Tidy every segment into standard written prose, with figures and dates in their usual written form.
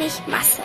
mich Masse.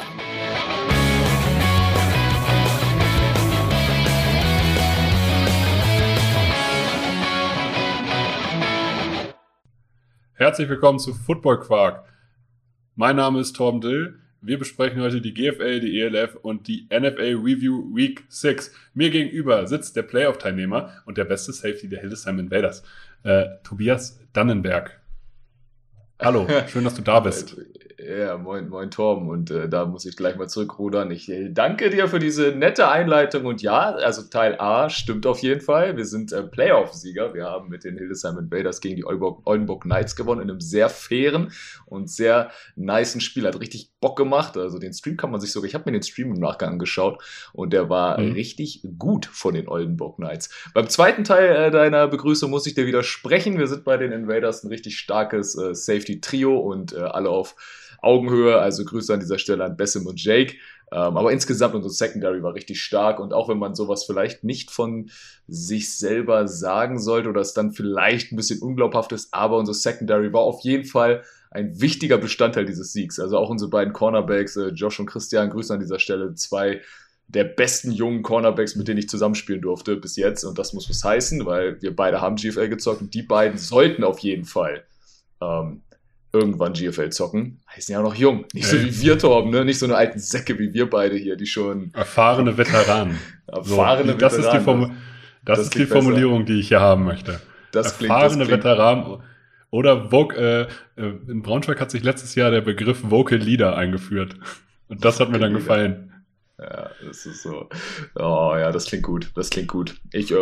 Herzlich willkommen zu Football Quark. Mein Name ist Torben Dill. Wir besprechen heute die GFL, die ELF und die NFL Review Week 6. Mir gegenüber sitzt der Playoff-Teilnehmer und der beste Safety der Hildesheim Invaders, Tobias Dannenberg. Hallo, schön, dass du da bist. Ja, moin Torben, und da muss ich gleich mal zurückrudern. Ich danke dir für diese nette Einleitung, und ja, also Teil A stimmt auf jeden Fall. Wir sind Playoff-Sieger. Wir haben mit den Hildesheim Invaders gegen die Oldenburg Knights gewonnen in einem sehr fairen und sehr nicen Spiel. Hat richtig Bock gemacht. Also den Stream kann man sich sogar, ich habe mir den Stream im Nachgang angeschaut und der war richtig gut von den Oldenburg Knights. Beim zweiten Teil deiner Begrüßung muss ich dir widersprechen. Wir sind bei den Invaders ein richtig starkes Safety-Trio und alle auf Augenhöhe, also Grüße an dieser Stelle an Bessim und Jake. Aber insgesamt unsere Secondary war richtig stark, und auch wenn man sowas vielleicht nicht von sich selber sagen sollte oder es dann vielleicht ein bisschen unglaubhaft ist, aber unsere Secondary war auf jeden Fall ein wichtiger Bestandteil dieses Siegs. Also auch unsere beiden Cornerbacks, Josh und Christian, Grüße an dieser Stelle, zwei der besten jungen Cornerbacks, mit denen ich zusammenspielen durfte bis jetzt, und das muss was heißen, weil wir beide haben GFL gezockt und die beiden sollten auf jeden Fall irgendwann GFL zocken. Die sind ja noch jung. Nicht so wie wir, Torben, ne? Nicht so eine alten Säcke wie wir beide hier, die schon... Erfahrene Veteranen. Erfahrene das Veteranen. Das ist die Formulierung, die ich hier haben möchte. Erfahrene Veteranen. Oder in Braunschweig hat sich letztes Jahr der Begriff Vocal Leader eingecoacht. Und das hat mir dann gefallen. Ja, das ist so. Oh ja, das klingt gut. Ich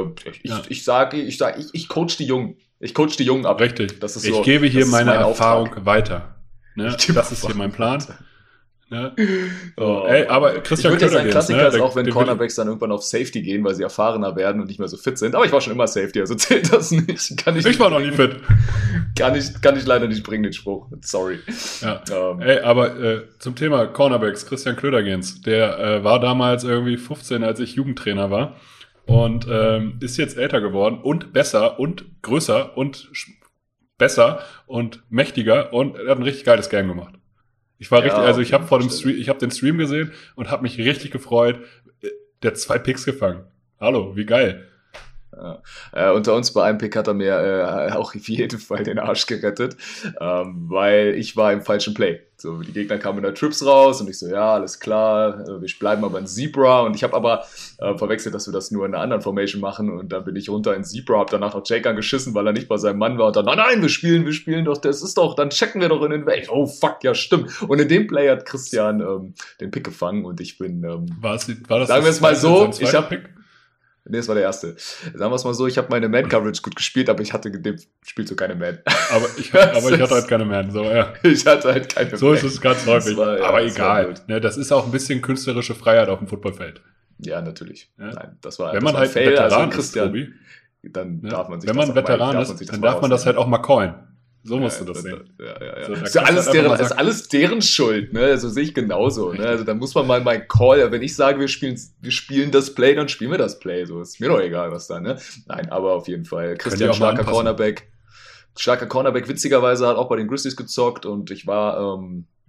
coach die Jungen. Ich coach die Jungen ab. Richtig. Das ist ich so, gebe hier meine Erfahrung Auftrag weiter. Ne? Das ist hier mein Plan. Ne? Oh, aber Christian ich würde jetzt ein Klassiker ist, auch wenn Cornerbacks Cornerbacks dann irgendwann auf Safety gehen, weil sie erfahrener werden und nicht mehr so fit sind. Aber ich war schon immer Safety, also zählt das nicht. Ich war noch nie fit. Kann ich leider nicht bringen, den Spruch. Sorry. Ja. Aber zum Thema Cornerbacks, Christian Klödergens, der war damals irgendwie 15, als ich Jugendtrainer war, und ist jetzt älter geworden und besser und größer und besser und mächtiger, und er hat ein richtig geiles Game gemacht. Ich war richtig, also ich habe den Stream gesehen und habe mich richtig gefreut. Der hat 2 Picks gefangen. Hallo, wie geil. Ja. Unter uns bei einem Pick hat er mir auch auf jeden Fall den Arsch gerettet, weil ich war im falschen Play. So, die Gegner kamen in der Trips raus und ich so, ja, alles klar, wir bleiben aber in Zebra, und ich habe aber verwechselt, dass wir das nur in einer anderen Formation machen, und dann bin ich runter in Zebra, habe danach noch Jake angeschissen, weil er nicht bei seinem Mann war, und dann, nein, wir spielen doch, das ist doch, dann checken wir doch in den Weg. Oh fuck, ja stimmt. Und in dem Play hat Christian den Pick gefangen, und ich bin, war das sagen wir es mal so, ich habe nee, das war der erste. Sagen wir es mal so, ich habe meine Man-Coverage gut gespielt, aber ich hatte in dem Spiel so keine Man. Aber ich hatte halt keine Man. So, ja. Ich hatte halt keine Man. So ist es ganz häufig. Aber egal. Das das ist auch ein bisschen künstlerische Freiheit auf dem Footballfeld. Ja, natürlich. Ja. Nein, das war wenn man halt Fail, Veteran Christian, ist, Tobi, dann darf man sich wenn man Veteran ist, dann darf man das halt auch mal callen. So musst du das sehen. Ja. So, ist alles deren Schuld, ne? Also sehe ich genauso, ne? Also da muss man mal meinen Call, wenn ich sage, wir spielen das Play, dann spielen wir das Play. So ist mir doch egal, was da, ne? Nein, aber auf jeden Fall. Christian, starker Cornerback, witzigerweise hat auch bei den Grizzlies gezockt, und ich war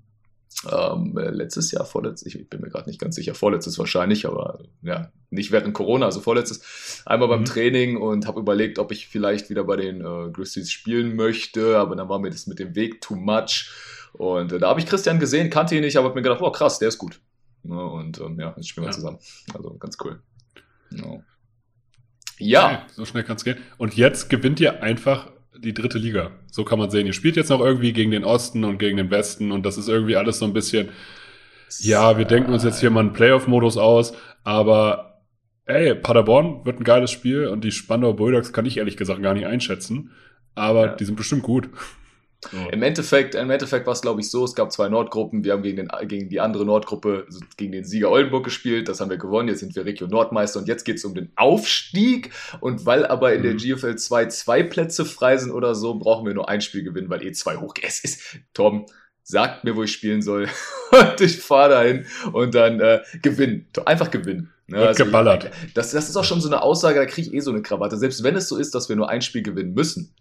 letztes Jahr, vorletztes, ich bin mir gerade nicht ganz sicher, vorletztes wahrscheinlich, aber ja, nicht während Corona, also vorletztes, einmal beim Training, und habe überlegt, ob ich vielleicht wieder bei den Grizzlies spielen möchte, aber dann war mir das mit dem Weg too much, und da habe ich Christian gesehen, kannte ihn nicht, aber habe mir gedacht, oh krass, der ist gut. Ja, und jetzt spielen wir zusammen. Also ganz cool. Ja. Okay, so schnell kann es gehen. Und jetzt gewinnt ihr einfach die 3. Liga. So kann man sehen. Ihr spielt jetzt noch irgendwie gegen den Osten und gegen den Westen, und das ist irgendwie alles so ein bisschen, ja, wir denken uns jetzt hier mal einen Playoff-Modus aus, aber Paderborn wird ein geiles Spiel, und die Spandauer Bulldogs kann ich ehrlich gesagt gar nicht einschätzen, aber die sind bestimmt gut. So. Im Endeffekt war es, glaube ich, so, es gab 2 Nordgruppen, wir haben gegen die andere Nordgruppe, also gegen den Sieger Oldenburg gespielt, das haben wir gewonnen, jetzt sind wir Region Nordmeister, und jetzt geht es um den Aufstieg, und weil aber in der GFL 2 Plätze frei sind oder so, brauchen wir nur ein Spiel gewinnen, weil 2 hochgeht. Es ist, Tom, sagt mir, wo ich spielen soll, und ich fahre dahin und dann gewinnen, einfach gewinnen. Wird also geballert. Das ist auch schon so eine Aussage, da kriege ich so eine Krawatte, selbst wenn es so ist, dass wir nur ein Spiel gewinnen müssen.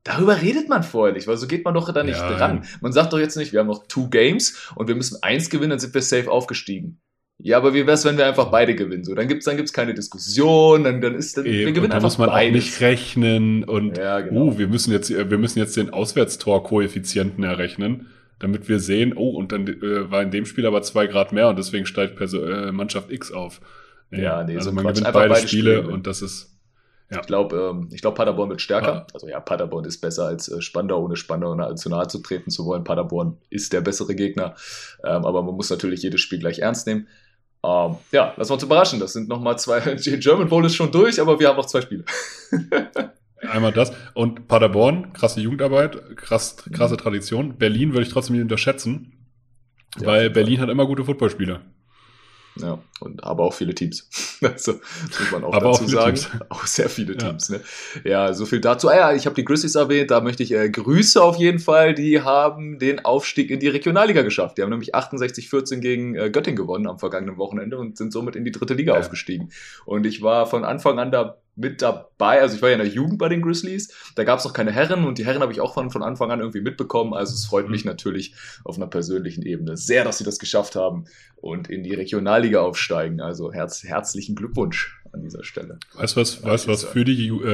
Darüber redet man vorher nicht, weil so geht man doch da nicht dran. Man sagt doch jetzt nicht, wir haben noch 2 Games und wir müssen 1 gewinnen, dann sind wir safe aufgestiegen. Ja, aber wie wär's, wenn wir einfach beide gewinnen? So, dann gibt's keine Diskussion, wir gewinnen einfach muss man beides. Auch nicht rechnen und genau. wir müssen jetzt den Auswärtstor-Koeffizienten errechnen, damit wir sehen, und dann war in dem Spiel aber 2 Grad mehr und deswegen steigt Mannschaft X auf. Also man gewinnt beide Spiele und das ist. Ja. Ich glaube, Paderborn wird stärker. Also Paderborn ist besser als Spandau, ohne Spandau zu nahe zu treten zu wollen. Paderborn ist der bessere Gegner, aber man muss natürlich jedes Spiel gleich ernst nehmen. Lassen wir uns überraschen. Das sind nochmal 2. German Bowl ist schon durch, aber wir haben noch 2 Spiele. Einmal das. Und Paderborn, krasse Jugendarbeit, krasse Tradition. Berlin würde ich trotzdem nicht unterschätzen, weil Berlin hat immer gute Footballspieler. Ja, aber auch viele Teams. Also, das muss man auch dazu sagen. Auch sehr viele Teams. Ne? Ja, so viel dazu. Ich habe die Grizzlies erwähnt, da möchte ich Grüße auf jeden Fall. Die haben den Aufstieg in die Regionalliga geschafft. Die haben nämlich 68-14 gegen Göttingen gewonnen am vergangenen Wochenende und sind somit in die 3. Liga aufgestiegen. Und ich war von Anfang an mit dabei, also ich war ja in der Jugend bei den Grizzlies, da gab es noch keine Herren und die Herren habe ich auch von Anfang an irgendwie mitbekommen, also es freut mich natürlich auf einer persönlichen Ebene sehr, dass sie das geschafft haben und in die Regionalliga aufsteigen, also herzlichen Glückwunsch an dieser Stelle. Weißt du, was für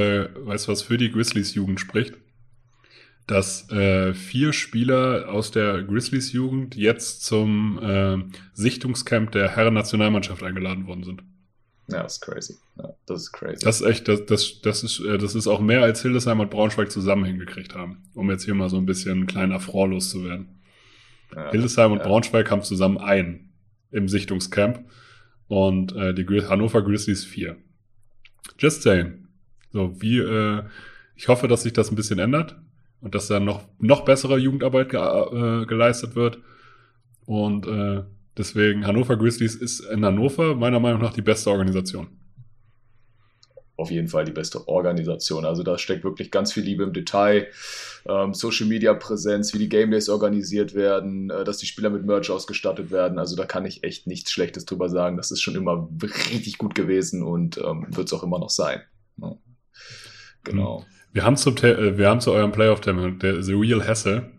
die Grizzlies Jugend spricht? Dass 4 Spieler aus der Grizzlies Jugend jetzt zum Sichtungscamp der Herren-Nationalmannschaft eingeladen worden sind. Ja, das ist crazy. Ja, das ist crazy. Das ist echt, das ist auch mehr als Hildesheim und Braunschweig zusammen hingekriegt haben, um jetzt hier mal so ein bisschen kleiner Frau loszuwerden. Ja, Hildesheim und Braunschweig haben zusammen einen im Sichtungscamp und die Hannover Grizzlies 4. Just saying. So, ich hoffe, dass sich das ein bisschen ändert und dass da noch bessere Jugendarbeit geleistet wird und deswegen, Hannover Grizzlies ist in Hannover meiner Meinung nach die beste Organisation. Auf jeden Fall die beste Organisation. Also da steckt wirklich ganz viel Liebe im Detail. Social Media Präsenz, wie die Game Days organisiert werden, dass die Spieler mit Merch ausgestattet werden. Also da kann ich echt nichts Schlechtes drüber sagen. Das ist schon immer richtig gut gewesen und wird es auch immer noch sein. Ja. Genau. Wir haben zu eurem Playoff-Termin, der The Real Hesse,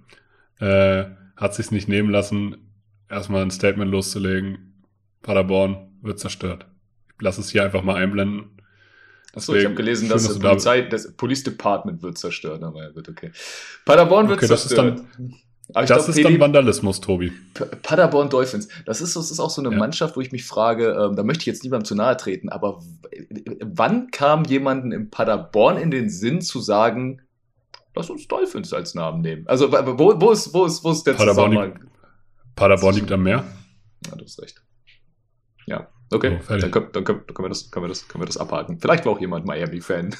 hat sich's nicht nehmen lassen, erstmal ein Statement loszulegen. Paderborn wird zerstört. Ich lasse es hier einfach mal einblenden. Achso, ich habe gelesen, dass das Police Department wird zerstört, aber ja, wird okay. Paderborn wird zerstört. Das ist dann Vandalismus, Tobi. Paderborn Dolphins. Das ist auch so eine Mannschaft, wo ich mich frage, da möchte ich jetzt niemandem zu nahe treten, aber wann kam jemandem in Paderborn in den Sinn zu sagen, lass uns Dolphins als Namen nehmen? Also wo ist der Zusammenhang? Paderborn liegt am Meer. Ja, du hast recht. Ja, okay. So, dann können wir das abhaken. Vielleicht war auch jemand Miami-Fan.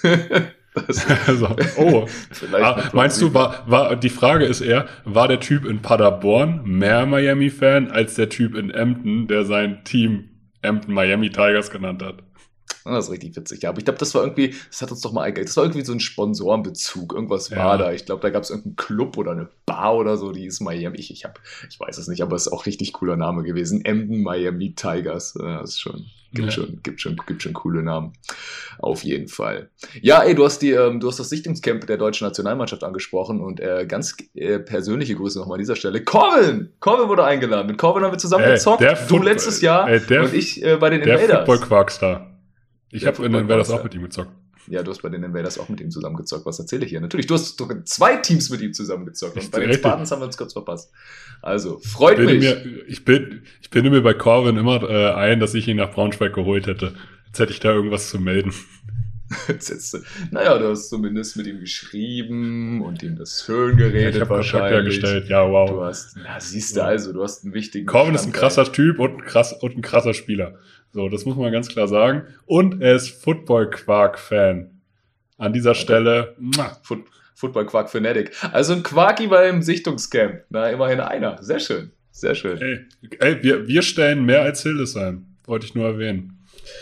Meinst du, die Frage ist eher, war der Typ in Paderborn mehr Miami-Fan als der Typ in Emden, der sein Team Emden Miami Tigers genannt hat? Das ist richtig witzig, ja. Aber ich glaube, das war irgendwie so ein Sponsorenbezug. Irgendwas war da. Ich glaube, da gab es irgendeinen Club oder eine Bar oder so, die ist Miami. Ich weiß es nicht, aber es ist auch richtig cooler Name gewesen. Emden Miami Tigers. Das ist schon, gibt schon coole Namen. Auf jeden Fall. Ja, du hast das Sichtungscamp der deutschen Nationalmannschaft angesprochen und ganz persönliche Grüße nochmal an dieser Stelle. Corvin wurde eingeladen. Mit Corvin haben wir zusammen gezockt. Du letztes Jahr und ich bei den Invaders. Der Football-Quarkstar. Ich habe in den Invaders auch mit ihm gezockt. Ja, du hast bei den Invaders auch mit ihm zusammen gezockt. Was erzähle ich hier? Natürlich, du hast 2 Teams mit ihm zusammen gezockt. Und bei den Spartans haben wir uns kurz verpasst. Also, freut mich. Ich bilde mir bei Corvin immer ein, dass ich ihn nach Braunschweig geholt hätte. Jetzt hätte ich da irgendwas zu melden. Naja, du hast zumindest mit ihm geschrieben und ihm das schön geredet. Ich habe Kontakt hergestellt. Ja, wow. Du hast einen wichtigen Corvin ist ein krasser Typ und ein krasser Spieler. So, das muss man ganz klar sagen. Und er ist Football-Quark-Fan. An dieser Stelle. Football-Quark-Fanatic. Also ein Quarki beim Sichtungscamp. Na, immerhin einer. Sehr schön. Sehr schön. Ey, wir stellen mehr als Hildesheim. Wollte ich nur erwähnen.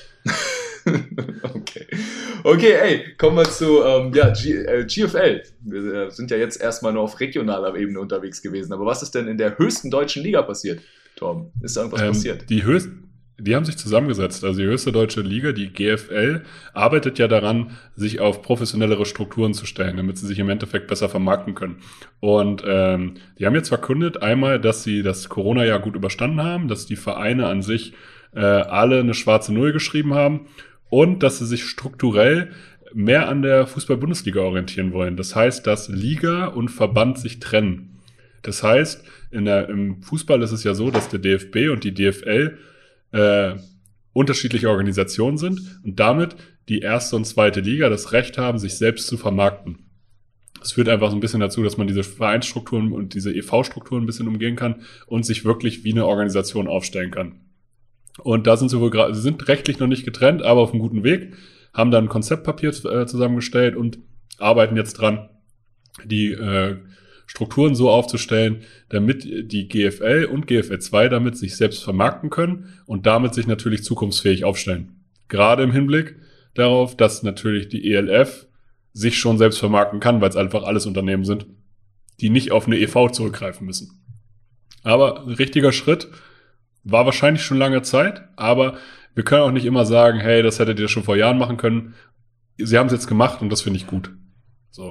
Okay, ey, kommen wir zu GFL. Wir sind ja jetzt erstmal nur auf regionaler Ebene unterwegs gewesen. Aber was ist denn in der höchsten deutschen Liga passiert, Torben? Ist da irgendwas passiert? Die haben sich zusammengesetzt. Also die höchste deutsche Liga, die GFL, arbeitet ja daran, sich auf professionellere Strukturen zu stellen, damit sie sich im Endeffekt besser vermarkten können. Und die haben jetzt verkündet einmal, dass sie das Corona-Jahr gut überstanden haben, dass die Vereine an sich alle eine schwarze Null geschrieben haben und dass sie sich strukturell mehr an der Fußball-Bundesliga orientieren wollen. Das heißt, dass Liga und Verband sich trennen. Das heißt, im Fußball ist es ja so, dass der DFB und die DFL unterschiedliche Organisationen sind und damit die erste und zweite Liga das Recht haben, sich selbst zu vermarkten. Das führt einfach so ein bisschen dazu, dass man diese Vereinsstrukturen und diese EV-Strukturen ein bisschen umgehen kann und sich wirklich wie eine Organisation aufstellen kann. Und da sind sie wohl gerade, sie sind rechtlich noch nicht getrennt, aber auf einem guten Weg, haben dann ein Konzeptpapier zusammengestellt und arbeiten jetzt dran, die Strukturen so aufzustellen, damit die GFL und GFL 2 damit sich selbst vermarkten können und damit sich natürlich zukunftsfähig aufstellen. Gerade im Hinblick darauf, dass natürlich die ELF sich schon selbst vermarkten kann, weil es einfach alles Unternehmen sind, die nicht auf eine EV zurückgreifen müssen. Aber ein richtiger Schritt, war wahrscheinlich schon lange Zeit, aber wir können auch nicht immer sagen, hey, das hättet ihr schon vor Jahren machen können. Sie haben es jetzt gemacht und das finde ich gut. So.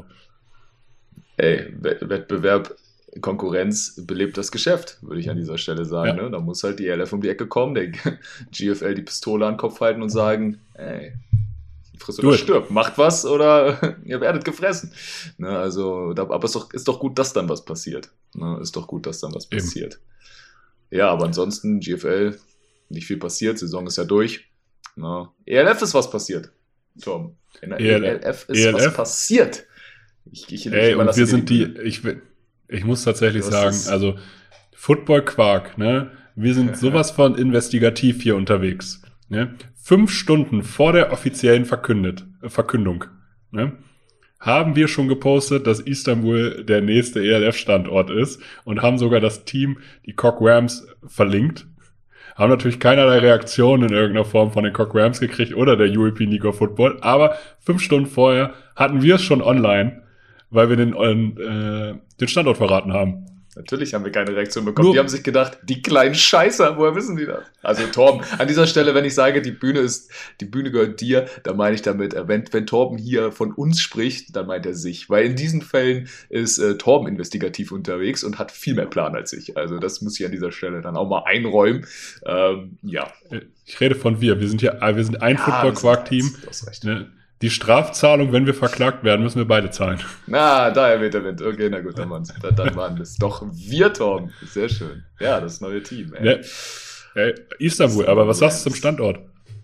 Ey, Wettbewerb, Konkurrenz belebt das Geschäft, würde ich an dieser Stelle sagen. Ja. Ne? Da muss halt die ELF um die Ecke kommen, der GFL die Pistole an den Kopf halten und sagen, ey, friss oder stirb, macht was oder ihr werdet gefressen. Ne? Also, aber ist doch gut, dass dann was passiert. Ne? Ist doch gut, dass dann was passiert. Ja, aber ansonsten, GFL, nicht viel passiert, Saison ist ja durch. Ne? ELF ist was passiert, Tom. In der ELF ist was passiert. Und wir sind ich muss tatsächlich sagen, also Football-Quark, ne? Wir sind sowas von investigativ hier unterwegs. Ne? 5 Stunden vor der offiziellen Verkündung, ne? Haben wir schon gepostet, dass Istanbul der nächste ELF-Standort ist und haben sogar das Team, die Cock Rams, verlinkt. Haben natürlich keinerlei Reaktion in irgendeiner Form von den Cock Rams gekriegt oder der European League of Football, aber 5 Stunden vorher hatten wir es schon online, weil wir den Standort verraten haben. Natürlich haben wir keine Reaktion bekommen. Die haben sich gedacht, die kleinen Scheißer, woher wissen die das? Also Torben, an dieser Stelle, wenn ich sage, die Bühne gehört dir, dann meine ich damit, wenn Torben hier von uns spricht, dann meint er sich. Weil in diesen Fällen ist Torben investigativ unterwegs und hat viel mehr Plan als ich. Also das muss ich an dieser Stelle dann auch mal einräumen. Ja. Ich rede von wir. Wir sind ein Football-Quark-Team. Du hast recht. Ne? Die Strafzahlung, wenn wir verklagt werden, müssen wir beide zahlen. Na, daher weht der Wind. Okay, na gut, dann waren das doch wir, Tom. Sehr schön. Ja, das neue Team. Ey. Ja, Istanbul, aber was sagst du zum Standort?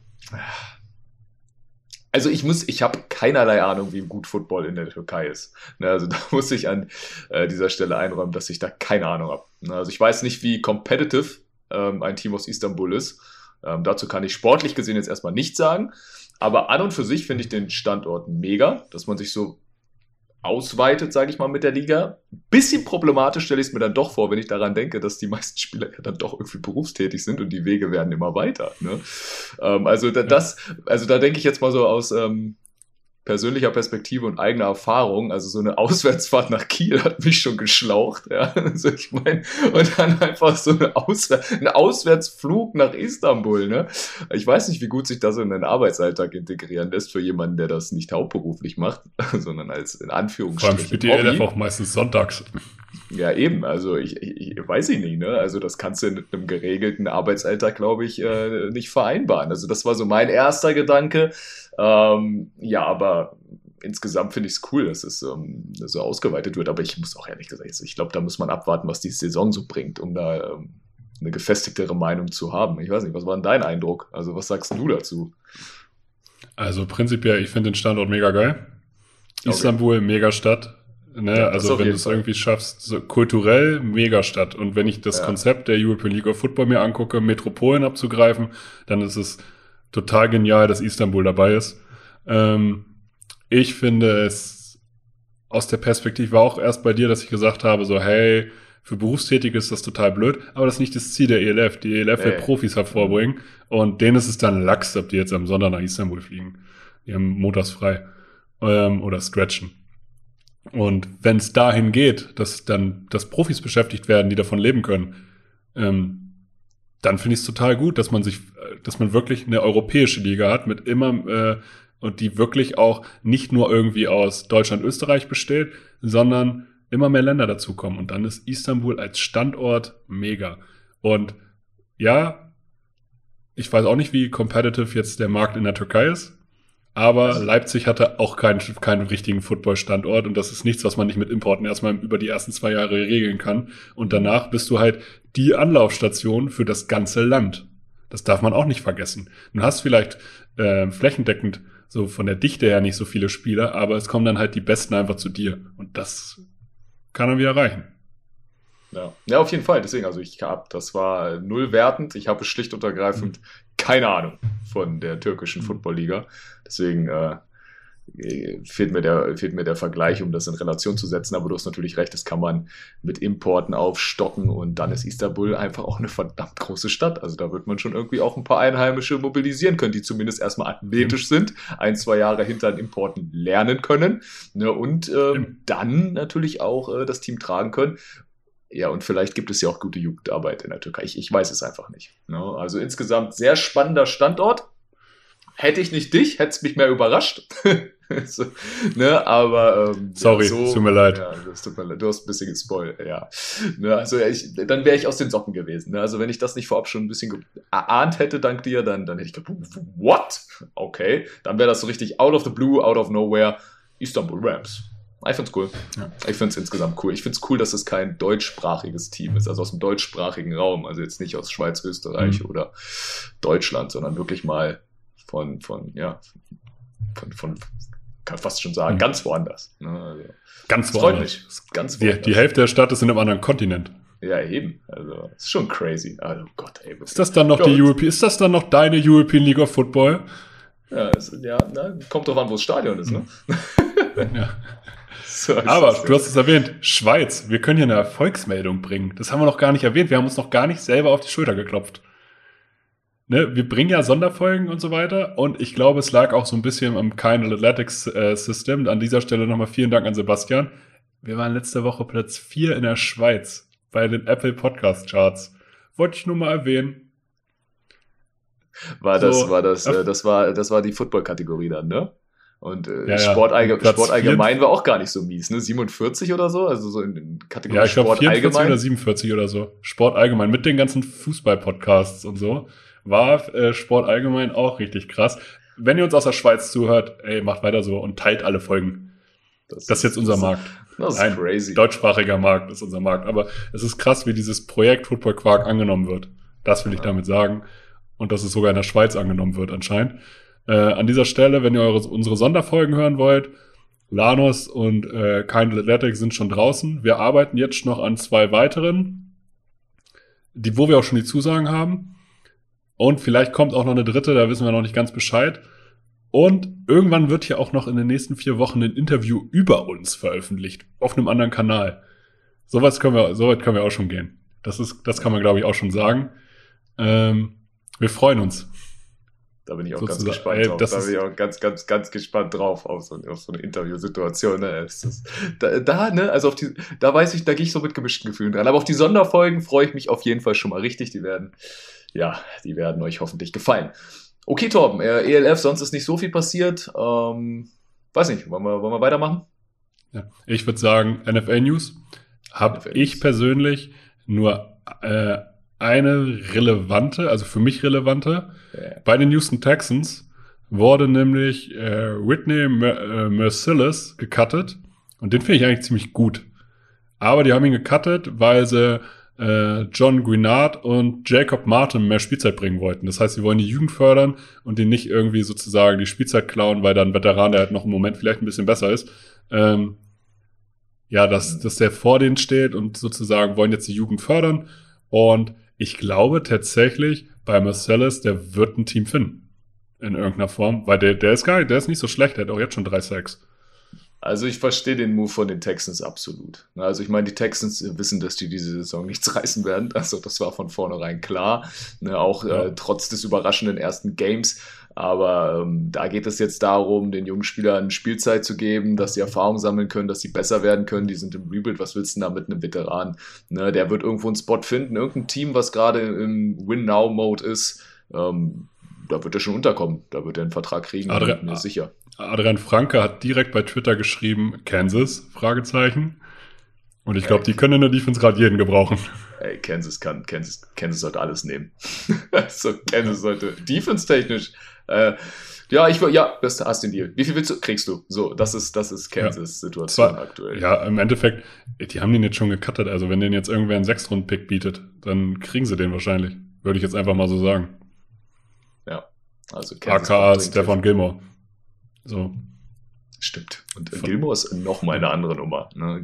Also ich habe keinerlei Ahnung, wie gut Football in der Türkei ist. Also da muss ich an dieser Stelle einräumen, dass ich da keine Ahnung habe. Also ich weiß nicht, wie competitive ein Team aus Istanbul ist. Dazu kann ich sportlich gesehen jetzt erstmal nichts sagen. Aber an und für sich finde ich den Standort mega, dass man sich so ausweitet, sage ich mal, mit der Liga. Bisschen problematisch stelle ich es mir dann doch vor, wenn ich daran denke, dass die meisten Spieler ja dann doch irgendwie berufstätig sind und die Wege werden immer weiter. Ne? Also da denke ich jetzt mal so aus persönlicher Perspektive und eigener Erfahrung, also so eine Auswärtsfahrt nach Kiel hat mich schon geschlaucht, ja, also ich meine, und dann einfach so ein Auswärtsflug nach Istanbul, ne, ich weiß nicht, wie gut sich das in den Arbeitsalltag integrieren lässt für jemanden, der das nicht hauptberuflich macht, sondern als in Anführungsstrichen Vor allem spielt die ELF auch meistens sonntags. Ja, eben, also ich weiß ich nicht, ne, also das kannst du in einem geregelten Arbeitsalltag, glaube ich, nicht vereinbaren, also das war so mein erster Gedanke. Ja, aber insgesamt finde ich es cool, dass es so ausgeweitet wird. Aber ich muss auch ehrlich gesagt, ich glaube, da muss man abwarten, was die Saison so bringt, um da eine gefestigtere Meinung zu haben. Ich weiß nicht, was war denn dein Eindruck? Also was sagst du dazu? Also prinzipiell, ich finde den Standort mega geil. Okay. Istanbul, Megastadt. Ne? Ja, also wenn du es irgendwie schaffst, so kulturell Megastadt. Und wenn ich das Konzept der European League of Football mir angucke, Metropolen abzugreifen, dann ist es total genial, dass Istanbul dabei ist. Ich finde es aus der Perspektive auch erst bei dir, dass ich gesagt habe, so hey, für Berufstätige ist das total blöd, aber das ist nicht das Ziel der ELF. Die ELF will Profis hervorbringen und denen ist es dann Lachs, ob die jetzt am Sonntag nach Istanbul fliegen. Die haben montags frei oder stretchen. Und wenn es dahin geht, dass Profis beschäftigt werden, die davon leben können, dann finde ich es total gut, dass man sich dass man wirklich eine europäische Liga hat mit immer und die wirklich auch nicht nur irgendwie aus Deutschland, Österreich besteht, sondern immer mehr Länder dazukommen. Und dann ist Istanbul als Standort mega. Und ja, ich weiß auch nicht, wie competitive jetzt der Markt in der Türkei ist, aber Leipzig hatte auch keinen richtigen Football-Standort und das ist nichts, was man nicht mit Importen erstmal über die ersten 2 Jahre regeln kann. Und danach bist du halt die Anlaufstation für das ganze Land. Das darf man auch nicht vergessen. Du hast vielleicht flächendeckend so von der Dichte her nicht so viele Spieler, aber es kommen dann halt die Besten einfach zu dir. Und das kann er wieder erreichen. Ja, auf jeden Fall. Deswegen, also das war null wertend. Ich habe schlicht und ergreifend keine Ahnung von der türkischen Football-Liga. Deswegen fehlt mir der Vergleich, um das in Relation zu setzen. Aber du hast natürlich recht, das kann man mit Importen aufstocken und dann ist Istanbul einfach auch eine verdammt große Stadt. Also da wird man schon irgendwie auch ein paar Einheimische mobilisieren können, die zumindest erstmal athletisch sind, 1-2 Jahre hinter den Importen lernen können, ne, und dann natürlich auch das Team tragen können. Ja, und vielleicht gibt es ja auch gute Jugendarbeit in der Türkei. Ich weiß es einfach nicht. Ne? Also insgesamt sehr spannender Standort. Hätte ich nicht dich, hätte es mich mehr überrascht. So, ne? Aber sorry, es tut mir leid. Ja, das tut mir leid. Du hast ein bisschen gespoilt. Ja. Ne? Also dann wäre ich aus den Socken gewesen. Ne? Also wenn ich das nicht vorab schon ein bisschen geahnt hätte, dank dir, dann hätte ich gedacht, what? Okay, dann wäre das so richtig out of the blue, out of nowhere. Istanbul Rams. Ich finde es cool. Ja. Ich finde es insgesamt cool. Ich finde es cool, dass es kein deutschsprachiges Team ist, also aus dem deutschsprachigen Raum, also jetzt nicht aus Schweiz, Österreich oder Deutschland, sondern wirklich mal von kann fast schon sagen, ganz woanders. Ne? Also, ganz woanders. Freut mich. Ganz woanders. Die Hälfte der Stadt ist in einem anderen Kontinent. Ja, eben. Also, ist schon crazy. Also, Gott, ey. Ist das dann noch ist das dann noch deine European League of Football? Ja, kommt drauf an, wo das Stadion ist, ne? Ja. So, aber du hast es erwähnt, Schweiz, wir können hier eine Erfolgsmeldung bringen. Das haben wir noch gar nicht erwähnt. Wir haben uns noch gar nicht selber auf die Schulter geklopft. Ne? Wir bringen ja Sonderfolgen und so weiter. Und ich glaube, es lag auch so ein bisschen am Kind Athletics System. An dieser Stelle nochmal vielen Dank an Sebastian. Wir waren letzte Woche Platz 4 in der Schweiz bei den Apple Podcast Charts. Wollte ich nur mal erwähnen. Das war die Football-Kategorie dann, ne? Und Sport allgemein war auch gar nicht so mies, ne? 47 oder so, also so in Kategorie ja, ich glaub, Sport 44 allgemein. Oder 47 oder so. Sport allgemein, mit den ganzen Fußball-Podcasts und so, war Sport allgemein auch richtig krass. Wenn ihr uns aus der Schweiz zuhört, ey, macht weiter so und teilt alle Folgen. Das ist jetzt unser Markt. Das ist crazy. Deutschsprachiger Markt ist unser Markt. Aber es ist krass, wie dieses Projekt Football Quark angenommen wird. Das will ich damit sagen. Und dass es sogar in der Schweiz angenommen wird anscheinend. An dieser Stelle, wenn ihr unsere Sonderfolgen hören wollt, Lanos und Kind Athletics sind schon draußen. Wir arbeiten jetzt noch an 2 weiteren, wo wir auch schon die Zusagen haben. Und vielleicht kommt auch noch eine 3, da wissen wir noch nicht ganz Bescheid. Und irgendwann wird hier auch noch in den nächsten 4 Wochen ein Interview über uns veröffentlicht, auf einem anderen Kanal. Soweit können wir auch schon gehen. Das kann man, glaube ich, auch schon sagen. Wir freuen uns. Da bin ich auch ganz gespannt drauf. Da bin ich auch ganz gespannt drauf auf so eine Interviewsituation. Ne? Also da weiß ich, da gehe ich so mit gemischten Gefühlen dran. Aber auf die Sonderfolgen freue ich mich auf jeden Fall schon mal richtig. Die werden euch hoffentlich gefallen. Okay, Torben, ELF, sonst ist nicht so viel passiert. Weiß nicht, wollen wir weitermachen? Ja, ich würde sagen, NFL News habe ich persönlich nur eine relevante, also für mich relevante. Bei den Houston Texans wurde nämlich Whitney Mercilus gecuttet und den finde ich eigentlich ziemlich gut. Aber die haben ihn gecuttet, weil sie John Grenard und Jacob Martin mehr Spielzeit bringen wollten. Das heißt, sie wollen die Jugend fördern und denen nicht irgendwie sozusagen die Spielzeit klauen, weil da ein Veteran, der halt noch im Moment vielleicht ein bisschen besser ist, dass der vor denen steht und sozusagen wollen jetzt die Jugend fördern. Und ich glaube tatsächlich, bei Marcellus, der wird ein Team finden. In irgendeiner Form. Weil der ist nicht so schlecht, der hat auch jetzt schon 3 Sacks. Also ich verstehe den Move von den Texans absolut. Also ich meine, die Texans wissen, dass die diese Saison nichts reißen werden. Also das war von vornherein klar. Trotz des überraschenden ersten Games. Aber da geht es jetzt darum, den jungen Spielern Spielzeit zu geben, dass sie Erfahrung sammeln können, dass sie besser werden können. Die sind im Rebuild. Was willst du denn da mit einem Veteran? Ne, der wird irgendwo einen Spot finden. Irgendein Team, was gerade im Win-Now-Mode ist. da wird er schon unterkommen. Da wird er einen Vertrag kriegen, bin mir sicher. Adrian Franke hat direkt bei Twitter geschrieben, Kansas, Fragezeichen. Und ich glaube, die können in der Defense gerade jeden gebrauchen. Ey, Kansas sollte alles nehmen. Also, Kansas sollte defense-technisch, das hast den Deal. Wie viel kriegst du? So, das ist Kansas-Situation aktuell. Ja, im Endeffekt, die haben den jetzt schon gecuttet. Also, wenn den jetzt irgendwer einen 6-Runden-Pick bietet, dann kriegen sie den wahrscheinlich. Würde ich jetzt einfach mal so sagen. Ja, also Kansas. AKA Stephon Gilmore. So. Stimmt. Und Gilmore ist nochmal eine andere Nummer. Ne?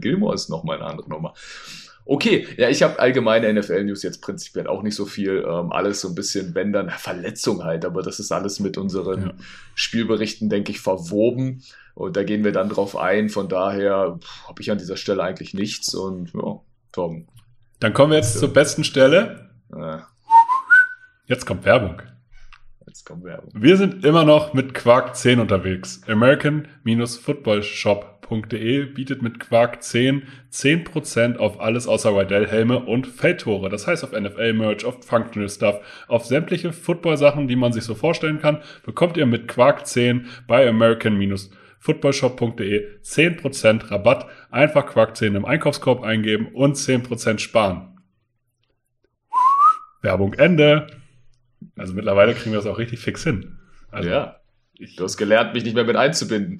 Okay, ja, ich habe allgemeine NFL-News jetzt prinzipiell auch nicht so viel. Alles so ein bisschen, wenn dann Verletzung halt, aber das ist alles mit unseren Spielberichten, denke ich, verwoben. Und da gehen wir dann drauf ein. Von daher habe ich an dieser Stelle eigentlich nichts. Und ja, Tom. Dann kommen wir jetzt zur besten Stelle. Jetzt kommt Werbung. Wir sind immer noch mit Quark 10 unterwegs. American-Footballshop.de bietet mit Quark 10% auf alles außer Waddell-Helme und Feldtore. Das heißt auf NFL-Merch, auf Functional Stuff, auf sämtliche Football-Sachen, die man sich so vorstellen kann, bekommt ihr mit Quark 10 bei American-Footballshop.de 10% Rabatt. Einfach Quark 10 im Einkaufskorb eingeben und 10% sparen. Werbung Ende. Also mittlerweile kriegen wir das auch richtig fix hin. Also du hast gelernt, mich nicht mehr mit einzubinden.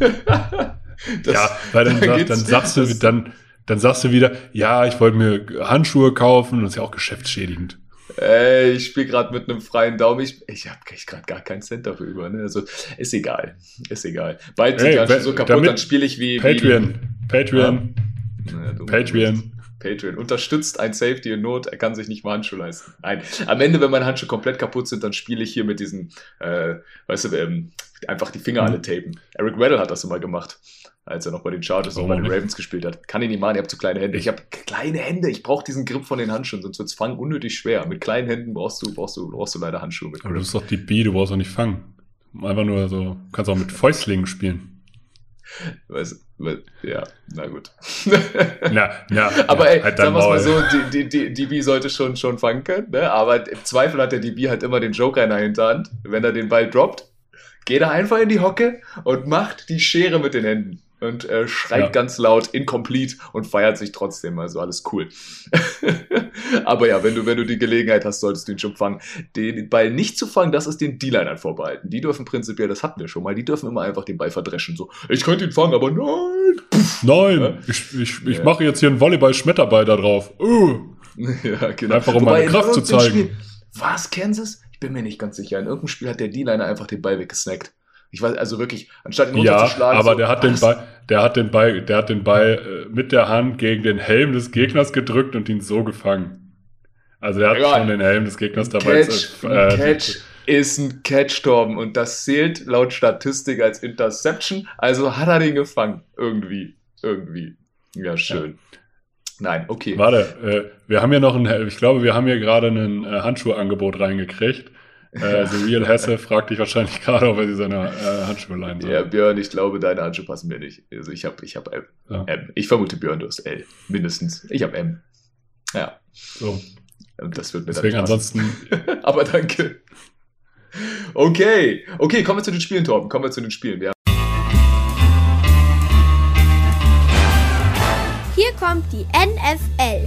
Weil dann sagst du wieder, ja, ich wollte mir Handschuhe kaufen, das ist ja auch geschäftsschädigend. Ich spiele gerade mit einem freien Daumen. Ich habe gerade gar keinen Cent dafür über. Ne? Also ist egal. Bald sind die Handschuhe so kaputt, dann spiele ich wie Patreon. Patreon unterstützt ein Safety in Not, er kann sich nicht mal Handschuhe leisten. Nein, am Ende, wenn meine Handschuhe komplett kaputt sind, dann spiele ich hier mit diesen, einfach die Finger alle tapen. Eric Weddle hat das immer gemacht, als er noch bei den Chargers und bei den Ravens gespielt hat. Kann ich nicht machen, ihr habt zu kleine Hände. Ich habe kleine Hände, ich brauche diesen Grip von den Handschuhen, sonst wird's Fangen unnötig schwer. Mit kleinen Händen brauchst du leider Handschuhe mit. Aber du bist doch DB, du brauchst doch nicht fangen. Einfach nur so, kannst auch mit Fäustlingen spielen. Ja, na gut. Aber sagen wir mal so, die DB sollte schon fangen können, ne? Aber im Zweifel hat der DB halt immer den Joker in der Hinterhand. Wenn er den Ball droppt, geht er einfach in die Hocke und macht die Schere mit den Händen und schreit ganz laut incomplete und feiert sich trotzdem. Also alles cool. Aber ja, wenn du die Gelegenheit hast, solltest du ihn schon fangen. Den Ball nicht zu fangen, das ist den D-Linern vorbehalten. Die dürfen prinzipiell, das hatten wir schon mal, die dürfen immer einfach den Ball verdreschen. So, ich könnte ihn fangen, aber nein. Nein, ja? ich mache jetzt hier einen Volleyball-Schmetterball da drauf. Ja, genau. Einfach um meine Kraft zu zeigen. War es Kansas? Ich bin mir nicht ganz sicher. In irgendeinem Spiel hat der D-Liner einfach den Ball weggesnackt. Ich weiß, also wirklich, anstatt ihn runterzuschlagen. Ja, aber der hat den Ball mit der Hand gegen den Helm des Gegners gedrückt und ihn so gefangen. Also er hat schon den Helm des Gegners dabei. Catch ist ein Catch, Torben, und das zählt laut Statistik als Interception, also hat er den gefangen. Irgendwie. Ja, schön. Ja. Nein, okay. Warte, wir haben ja noch wir haben hier gerade ein Handschuhangebot reingekriegt. Real Hesse fragt dich wahrscheinlich gerade, ob er sich seine Handschuhe leihen soll. Ja, Björn, ich glaube, deine Handschuhe passen mir nicht. Also ich hab M. Ja. M. Ich vermute, Björn, du hast L. Mindestens. Ich habe M. Ja. So. Und das wird mir deswegen dann nicht ansonsten. Aber danke. Okay, kommen wir zu den Spielen, Torben. Hier kommt die NFL.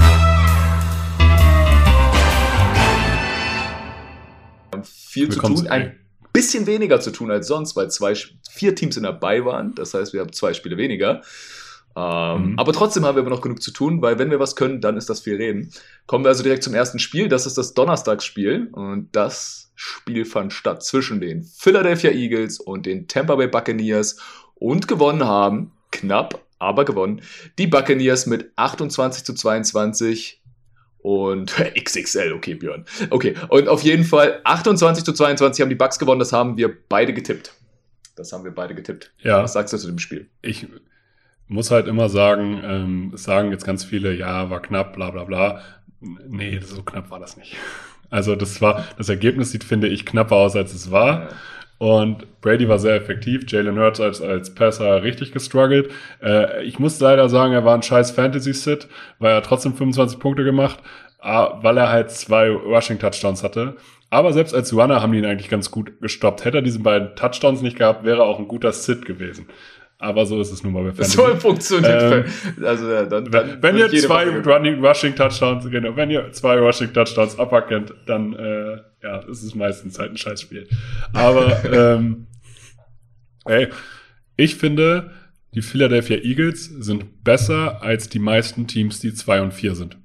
Viel zu tun, ein bisschen weniger zu tun als sonst, weil 4 Teams in der Bye waren, das heißt, wir haben 2 Spiele weniger. Aber trotzdem haben wir immer noch genug zu tun, weil wenn wir was können, dann ist das viel reden. Kommen wir also direkt zum ersten Spiel, das ist das Donnerstagsspiel und das Spiel fand statt zwischen den Philadelphia Eagles und den Tampa Bay Buccaneers und gewonnen haben, knapp, aber gewonnen, die Buccaneers mit 28-22. Und XXL, okay, Björn. Okay, und auf jeden Fall 28-22 haben die Bucks gewonnen, das haben wir beide getippt. Ja. Was sagst du zu dem Spiel? Ich muss halt immer sagen, es sagen jetzt ganz viele, ja, war knapp, bla bla bla. Nee, so knapp war das nicht. Also das Ergebnis sieht, finde ich, knapper aus, als es war. Ja. Und Brady war sehr effektiv. Jalen Hurts als Passer richtig gestruggelt. Ich muss leider sagen, er war ein scheiß Fantasy-Sit, weil er trotzdem 25 Punkte gemacht. weil er halt 2 Rushing-Touchdowns hatte. Aber selbst als Runner haben die ihn eigentlich ganz gut gestoppt. Hätte er diese beiden Touchdowns nicht gehabt, wäre er auch ein guter Sit gewesen. Aber so ist es nun mal bei Fantasy. So funktioniert also dann wenn ihr 2 Rushing-Touchdowns, genau, wenn ihr 2 Rushing-Touchdowns aberkennt, dann ist es meistens halt ein Scheißspiel. Aber ich finde, die Philadelphia Eagles sind besser als die meisten Teams, die 2 und 4 sind.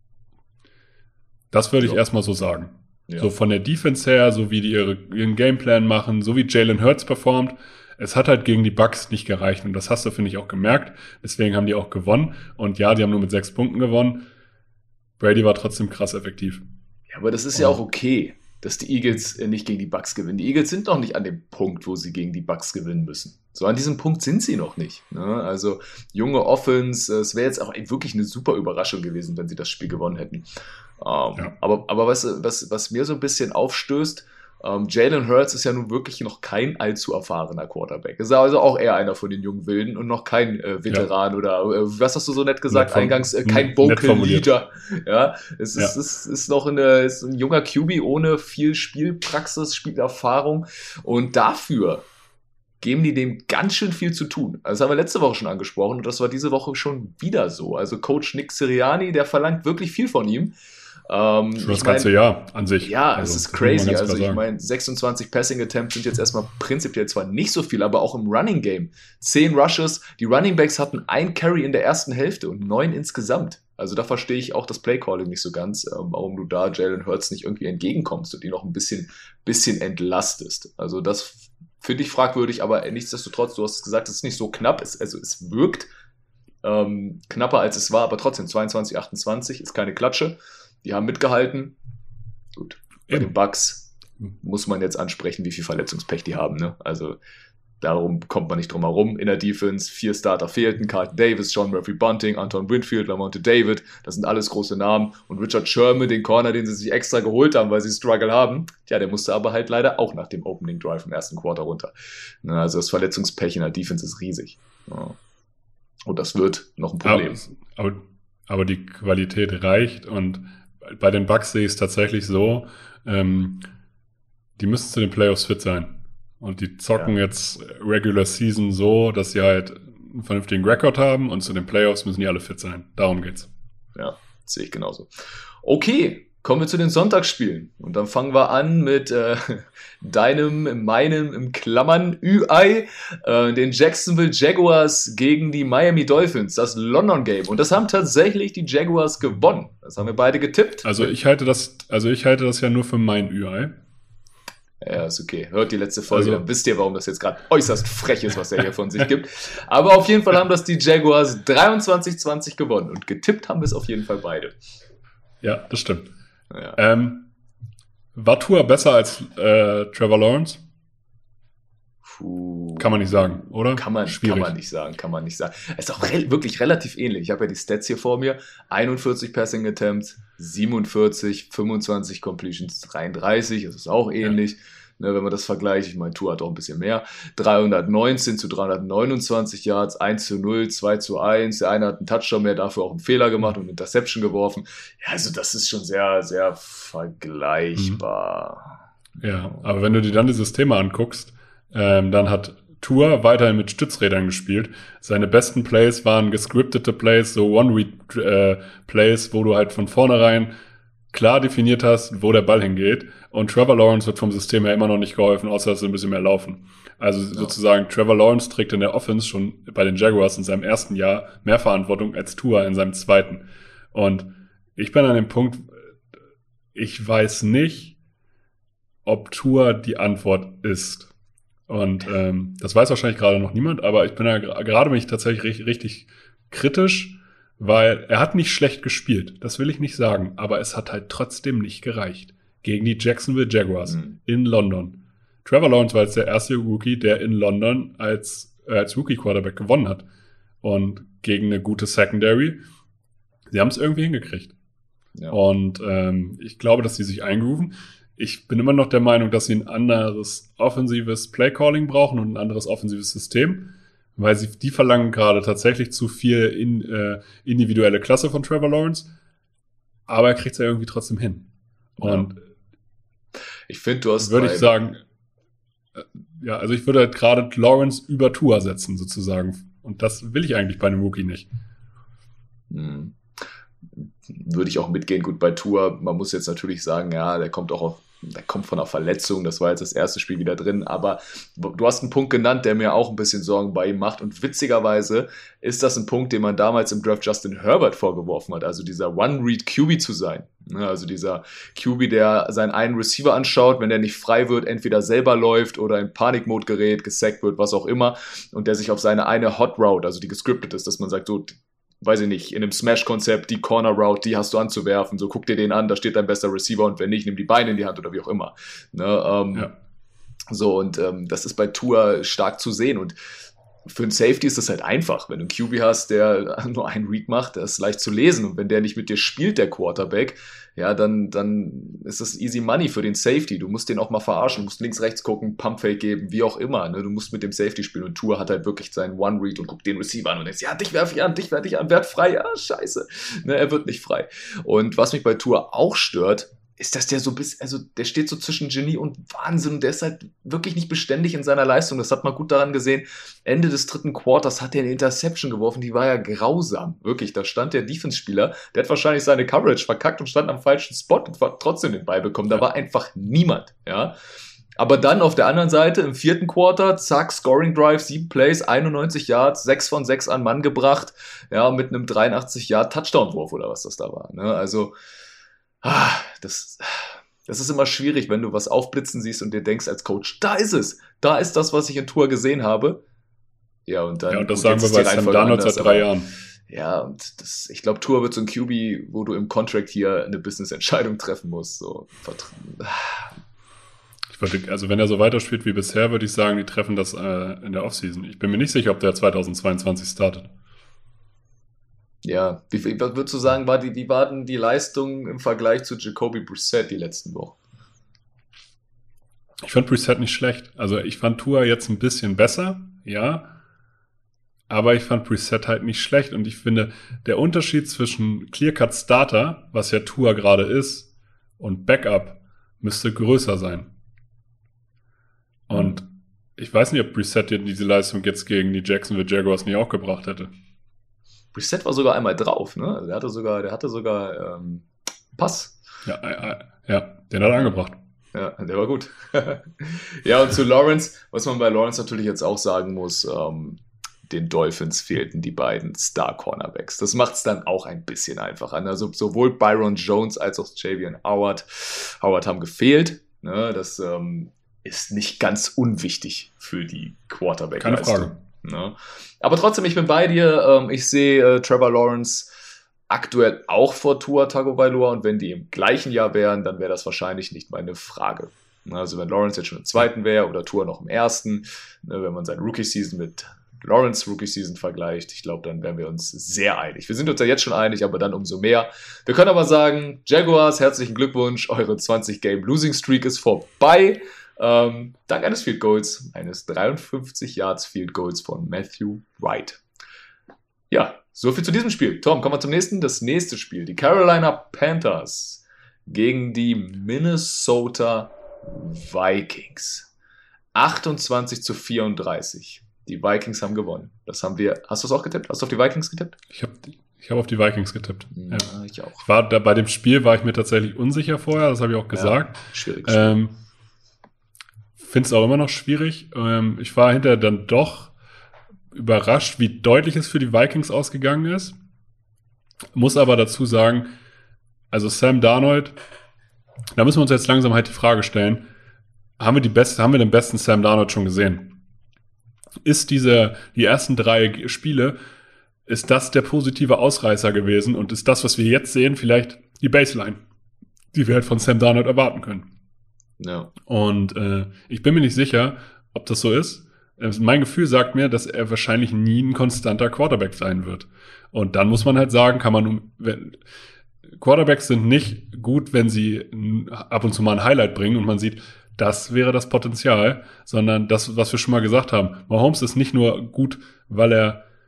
Das würde ich erstmal so sagen. Ja. So von der Defense her, so wie die ihren Gameplan machen, so wie Jalen Hurts performt. Es hat halt gegen die Bucks nicht gereicht und das hast du, finde ich, auch gemerkt. Deswegen haben die auch gewonnen. Und ja, die haben nur mit 6 Punkten gewonnen. Brady war trotzdem krass effektiv. Ja, aber das ist ja auch okay, dass die Eagles nicht gegen die Bucks gewinnen. Die Eagles sind noch nicht an dem Punkt, wo sie gegen die Bucks gewinnen müssen. So an diesem Punkt sind sie noch nicht. Ne? Also junge Offense, es wäre jetzt auch wirklich eine super Überraschung gewesen, wenn sie das Spiel gewonnen hätten. Aber was mir so ein bisschen aufstößt, Jalen Hurts ist ja nun wirklich noch kein allzu erfahrener Quarterback. Ist also auch eher einer von den jungen Wilden und noch kein Veteran oder was hast du so nett gesagt eingangs, kein Vocal Leader. Ja, es ist noch ist ein junger QB ohne viel Spielpraxis, Spielerfahrung und dafür geben die dem ganz schön viel zu tun. Also das haben wir letzte Woche schon angesprochen und das war diese Woche schon wieder so. Also Coach Nick Sirianni, der verlangt wirklich viel von ihm. Schon das ganze Jahr an sich. Ja, also, es ist crazy. Also ich meine, 26 Passing Attempts sind jetzt erstmal prinzipiell zwar nicht so viel, aber auch im Running Game. 10 Rushes. Die Running Backs hatten 1 Carry in der ersten Hälfte und 9 insgesamt. Also da verstehe ich auch das Playcalling nicht so ganz, warum du da Jalen Hurts nicht irgendwie entgegenkommst und ihn noch ein bisschen entlastest. Also das finde ich fragwürdig, aber nichtsdestotrotz, du hast gesagt, es ist nicht so knapp. Es wirkt knapper als es war, aber trotzdem 22-28 ist keine Klatsche. Die haben mitgehalten. Gut. Bei den Bucks muss man jetzt ansprechen, wie viel Verletzungspech die haben. Ne? Also darum kommt man nicht drum herum. In der Defense 4 Starter fehlten. Carlton Davis, John Murphy Bunting, Anton Winfield, Lamonte David. Das sind alles große Namen. Und Richard Sherman, den Corner, den sie sich extra geholt haben, weil sie Struggle haben. Ja, der musste aber halt leider auch nach dem Opening Drive im ersten Quarter runter. Also das Verletzungspech in der Defense ist riesig. Ja. Und das wird noch ein Problem. Aber die Qualität reicht und bei den Bucks sehe ich es tatsächlich so, die müssen zu den Playoffs fit sein. Und die zocken jetzt Regular Season so, dass sie halt einen vernünftigen Rekord haben und zu den Playoffs müssen die alle fit sein. Darum geht's. Ja, sehe ich genauso. Okay, kommen wir zu den Sonntagsspielen. Und dann fangen wir an mit meinem, im Klammern, Ü-Ei, den Jacksonville Jaguars gegen die Miami Dolphins, das London Game. Und das haben tatsächlich die Jaguars gewonnen. Das haben wir beide getippt. Also ich halte das ja nur für mein Ü-Ei. Ja, ist okay. Hört die letzte Folge, dann wisst ihr, warum das jetzt gerade äußerst frech ist, was er hier von sich gibt. Aber auf jeden Fall haben das die Jaguars 23-20 gewonnen. Und getippt haben wir es auf jeden Fall beide. Ja, das stimmt. Ja. War Tua besser als Trevor Lawrence? Kann man nicht sagen, oder? Kann man nicht sagen. Es ist auch wirklich relativ ähnlich. Ich habe ja die Stats hier vor mir. 41 Passing Attempts, 47, 25 Completions, 33. Das ist auch ähnlich. Ja. Ne, wenn man das vergleicht, ich meine, Tua hat auch ein bisschen mehr. 319 zu 329 Yards, 1-0, 2-1. Der eine hat einen Touchdown mehr, dafür auch einen Fehler gemacht und eine Interception geworfen. Ja, also das ist schon sehr, sehr vergleichbar. Ja, aber wenn du dir dann die Systeme anguckst, dann hat Tua weiterhin mit Stützrädern gespielt. Seine besten Plays waren gescriptete Plays, so One-Read-Plays, wo du halt von vornherein klar definiert hast, wo der Ball hingeht. Und Trevor Lawrence wird vom System her immer noch nicht geholfen, außer dass sie ein bisschen mehr laufen. Also sozusagen, Trevor Lawrence trägt in der Offense schon bei den Jaguars in seinem ersten Jahr mehr Verantwortung als Tua in seinem zweiten. Und ich bin an dem Punkt, ich weiß nicht, ob Tua die Antwort ist. Und das weiß wahrscheinlich gerade noch niemand, aber ich bin bin ich tatsächlich richtig kritisch, weil er hat nicht schlecht gespielt, das will ich nicht sagen, aber es hat halt trotzdem nicht gereicht gegen die Jacksonville Jaguars in London. Trevor Lawrence war jetzt der erste Rookie, der in London als Rookie-Quarterback gewonnen hat. Und gegen eine gute Secondary, sie haben es irgendwie hingekriegt. Ja. Und ich glaube, dass sie sich eingrooven. Ich bin immer noch der Meinung, dass sie ein anderes offensives Playcalling brauchen und ein anderes offensives System, weil die verlangen gerade tatsächlich zu viel individuelle Klasse von Trevor Lawrence. aber er kriegt es ja irgendwie trotzdem hin. Und ich finde, du hast würde ich sagen, ja, also ich würde halt gerade Lawrence über Tua setzen, sozusagen. Und das will ich eigentlich bei einem Rookie nicht. Würde ich auch mitgehen. Gut, bei Tua, man muss jetzt natürlich sagen, ja, der kommt von einer Verletzung, das war jetzt das erste Spiel wieder drin, aber du hast einen Punkt genannt, der mir auch ein bisschen Sorgen bei ihm macht, und witzigerweise ist das ein Punkt, den man damals im Draft Justin Herbert vorgeworfen hat, also dieser One-Read-QB zu sein, also dieser QB, der seinen einen Receiver anschaut, wenn der nicht frei wird, entweder selber läuft oder in Panikmode gerät, gesackt wird, was auch immer, und der sich auf seine eine Hot Route, also die gescriptet ist, dass man sagt, so, weiß ich nicht, in einem Smash-Konzept, die Corner-Route, die hast du anzuwerfen, so guck dir den an, da steht dein bester Receiver, und wenn nicht, nimm die Beine in die Hand oder wie auch immer. So, und das ist bei Tua stark zu sehen, und für einen Safety ist das halt einfach, wenn du einen QB hast, der nur einen Read macht, das ist leicht zu lesen, und wenn der nicht mit dir spielt, der Quarterback, ja, dann ist das easy money für den Safety. Du musst den auch mal verarschen, du musst links, rechts gucken, Pumpfake geben, wie auch immer, ne? Du musst mit dem Safety spielen, und Tua hat halt wirklich seinen One-Read und guckt den Receiver an und denkst, ja, dich werfe ich an, werd frei, ja, scheiße. Ne, er wird nicht frei. Und was mich bei Tua auch stört, ist, dass der so der steht so zwischen Genie und Wahnsinn, und der ist halt wirklich nicht beständig in seiner Leistung. Das hat man gut daran gesehen. Ende des dritten Quarters hat er eine Interception geworfen, die war ja grausam. Wirklich, da stand der Defense-Spieler, der hat wahrscheinlich seine Coverage verkackt und stand am falschen Spot und hat trotzdem den Ball bekommen. Da war einfach niemand, ja. Aber dann auf der anderen Seite, im vierten Quarter, zack, Scoring Drive, 7 Plays, 91 Yards, 6 von 6 an Mann gebracht, ja, mit einem 83-Yard-Touchdown-Wurf oder was das da war, ne? Also, das ist immer schwierig, wenn du was aufblitzen siehst und dir denkst als Coach, da ist es, da ist das, was ich in Tua gesehen habe. Ja, und dann. Ja, und das sagen wir bei Sam Darnold seit 3 Jahren. Ja, und ich glaube, Tua wird so ein QB, wo du im Contract hier eine Business-Entscheidung treffen musst. So. Also wenn er so weiterspielt wie bisher, würde ich sagen, die treffen das in der Offseason. Ich bin mir nicht sicher, ob der 2022 startet. Ja, wie würdest du sagen, wie war denn die Leistung im Vergleich zu Jacoby Brissett die letzten Wochen? Ich fand Brissett nicht schlecht. Also ich fand Tua jetzt ein bisschen besser, ja. Aber ich fand Brissett halt nicht schlecht. Und ich finde, der Unterschied zwischen Clear-Cut Starter, was ja Tua gerade ist, und Backup müsste größer sein. Und ich weiß nicht, ob Brissett diese Leistung jetzt gegen die Jacksonville Jaguars nicht auch gebracht hätte. Brissett war sogar einmal drauf, ne? Also der hatte sogar Pass. Ja, den hat er angebracht. Ja, der war gut. Ja, und zu Lawrence, was man bei Lawrence natürlich jetzt auch sagen muss, den Dolphins fehlten die beiden Star-Cornerbacks. Das macht es dann auch ein bisschen einfacher. Also sowohl Byron Jones als auch Javion Howard haben gefehlt. Ne? Das ist nicht ganz unwichtig für die Quarterback-Leistung. Keine Frage. Ne? Aber trotzdem, ich bin bei dir. Ich sehe Trevor Lawrence aktuell auch vor Tua Tagovailoa, und wenn die im gleichen Jahr wären, dann wäre das wahrscheinlich nicht meine Frage. Also wenn Lawrence jetzt schon im zweiten wäre oder Tua noch im ersten, wenn man seine Rookie-Season mit Lawrence Rookie-Season vergleicht, ich glaube, dann wären wir uns sehr einig. Wir sind uns ja jetzt schon einig, aber dann umso mehr. Wir können aber sagen, Jaguars, herzlichen Glückwunsch, eure 20-Game-Losing-Streak ist vorbei. Dank eines Field Goals, eines 53 Yards Field Goals von Matthew Wright. Ja, so viel zu diesem Spiel. Tom, kommen wir zum nächsten. Das nächste Spiel, die Carolina Panthers gegen die Minnesota Vikings. 28-34. Die Vikings haben gewonnen. Das haben wir. Hast du es auch getippt? Hast du auf die Vikings getippt? Ich habe auf die Vikings getippt. Ja, ich auch. Bei dem Spiel war ich mir tatsächlich unsicher vorher, das habe ich auch gesagt. Ja, schwieriges Spiel. Finde es auch immer noch schwierig. Ich war hinterher dann doch überrascht, wie deutlich es für die Vikings ausgegangen ist. Muss aber dazu sagen, also Sam Darnold, da müssen wir uns jetzt langsam halt die Frage stellen, haben wir den besten Sam Darnold schon gesehen? Ist die ersten 3 Spiele, ist das der positive Ausreißer gewesen und ist das, was wir jetzt sehen, vielleicht die Baseline, die wir halt von Sam Darnold erwarten können? Ja. Und ich bin mir nicht sicher, ob das so ist. Mein Gefühl sagt mir, dass er wahrscheinlich nie ein konstanter Quarterback sein wird. Und dann muss man halt sagen, Quarterbacks sind nicht gut, wenn sie ab und zu mal ein Highlight bringen und man sieht, das wäre das Potenzial, sondern das, was wir schon mal gesagt haben. Mahomes ist nicht nur gut, weil er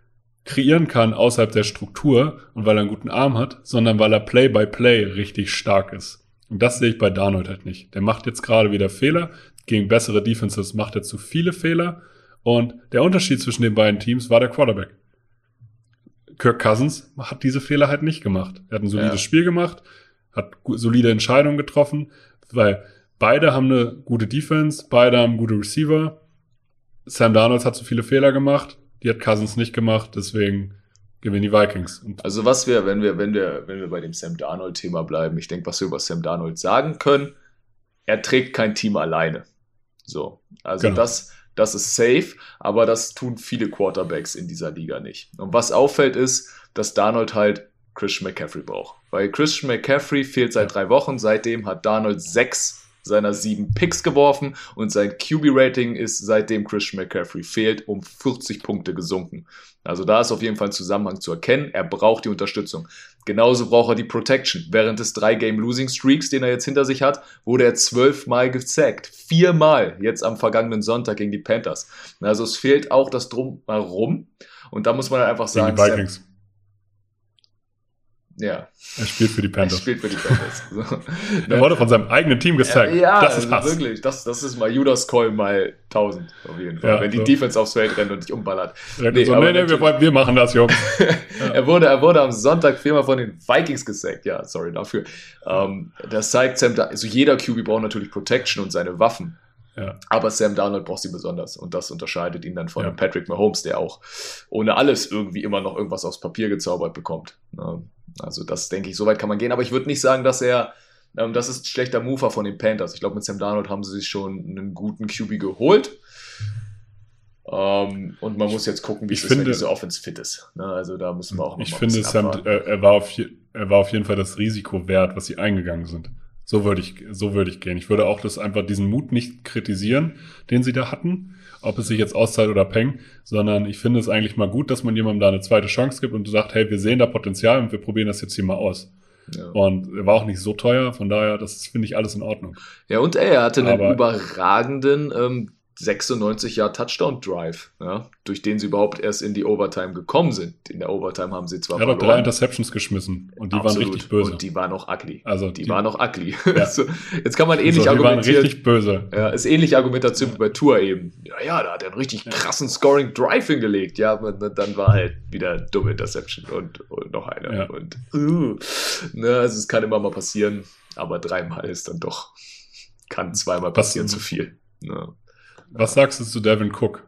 kreieren kann außerhalb der Struktur und weil er einen guten Arm hat, sondern weil er Play-by-Play richtig stark ist. Und das sehe ich bei Darnold halt nicht. Der macht jetzt gerade wieder Fehler. Gegen bessere Defenses macht er zu viele Fehler. Und der Unterschied zwischen den beiden Teams war der Quarterback. Kirk Cousins hat diese Fehler halt nicht gemacht. Er hat ein solides Spiel gemacht, hat solide Entscheidungen getroffen, weil beide haben eine gute Defense, beide haben gute Receiver. Sam Darnold hat so viele Fehler gemacht, die hat Cousins nicht gemacht, deswegen gewinnen die Vikings. Also was wir, wenn wir bei dem Sam Darnold-Thema bleiben, ich denke, was wir über Sam Darnold sagen können, er trägt kein Team alleine. So, also genau. Das ist safe, aber das tun viele Quarterbacks in dieser Liga nicht. Und was auffällt ist, dass Darnold halt Christian McCaffrey braucht. Weil Christian McCaffrey fehlt seit 3 Wochen, seitdem hat Darnold 6 seiner 7 Picks geworfen und sein QB-Rating ist, seitdem Christian McCaffrey fehlt, um 40 Punkte gesunken. Also da ist auf jeden Fall ein Zusammenhang zu erkennen. Er braucht die Unterstützung. Genauso braucht er die Protection. Während des 3-Game-Losing-Streaks, den er jetzt hinter sich hat, wurde er 12 Mal gesackt. 4 Mal jetzt am vergangenen Sonntag gegen die Panthers. Also es fehlt auch das Drumherum. Und da muss man halt einfach sagen, gegen die Vikings. Ja. Er spielt für die Panthers. So. Er wurde von seinem eigenen Team gesackt. Ja, das ist Hass. Wirklich. Das ist mal Judas Call mal 1000 auf jeden Fall. Ja, wenn die so. Defense aufs Feld rennt und dich umballert. Wir machen das, Jungs. Er wurde am Sonntag 4-mal von den Vikings gesackt. Ja, sorry dafür. Das zeigt Sam, also jeder QB braucht natürlich Protection und seine Waffen. Ja. Aber Sam Darnold braucht sie besonders. Und das unterscheidet ihn dann von einem Patrick Mahomes, der auch ohne alles irgendwie immer noch irgendwas aufs Papier gezaubert bekommt. Also das denke ich, so weit kann man gehen. Aber ich würde nicht sagen, dass das ist ein schlechter Mover von den Panthers. Ich glaube, mit Sam Darnold haben sie sich schon einen guten QB geholt. Und man muss jetzt gucken, wie es ist, wenn diese Offense fit ist. Also da müssen wir auch noch Ich finde, Sam, er war auf jeden Fall das Risiko wert, was sie eingegangen sind. So würde ich gehen. Ich würde auch diesen Mut nicht kritisieren, den sie da hatten, ob es sich jetzt auszahlt oder Peng, sondern ich finde es eigentlich mal gut, dass man jemandem da eine zweite Chance gibt und sagt, hey, wir sehen da Potenzial und wir probieren das jetzt hier mal aus. Ja. Und er war auch nicht so teuer, von daher, das finde ich alles in Ordnung. Ja, und er hatte einen überragenden 96-Yard-Touchdown-Drive, durch den sie überhaupt erst in die Overtime gekommen sind. In der Overtime haben sie zwar verloren. Er hat 3 Interceptions geschmissen und die waren richtig böse. Und die waren auch ugly. Also die waren auch ugly. Ja. Jetzt kann man ähnlich argumentieren. Die waren richtig böse. Ja, ist ähnliche Argumentation wie bei Tua eben. Ja, da hat er einen richtig krassen Scoring-Drive hingelegt. Ja, dann war halt wieder dumme Interception und noch eine. Ja. Und, also es kann immer mal passieren, aber 3-mal ist dann doch, kann 2-mal passieren zu viel. Ja. Was sagst du zu Dalvin Cook?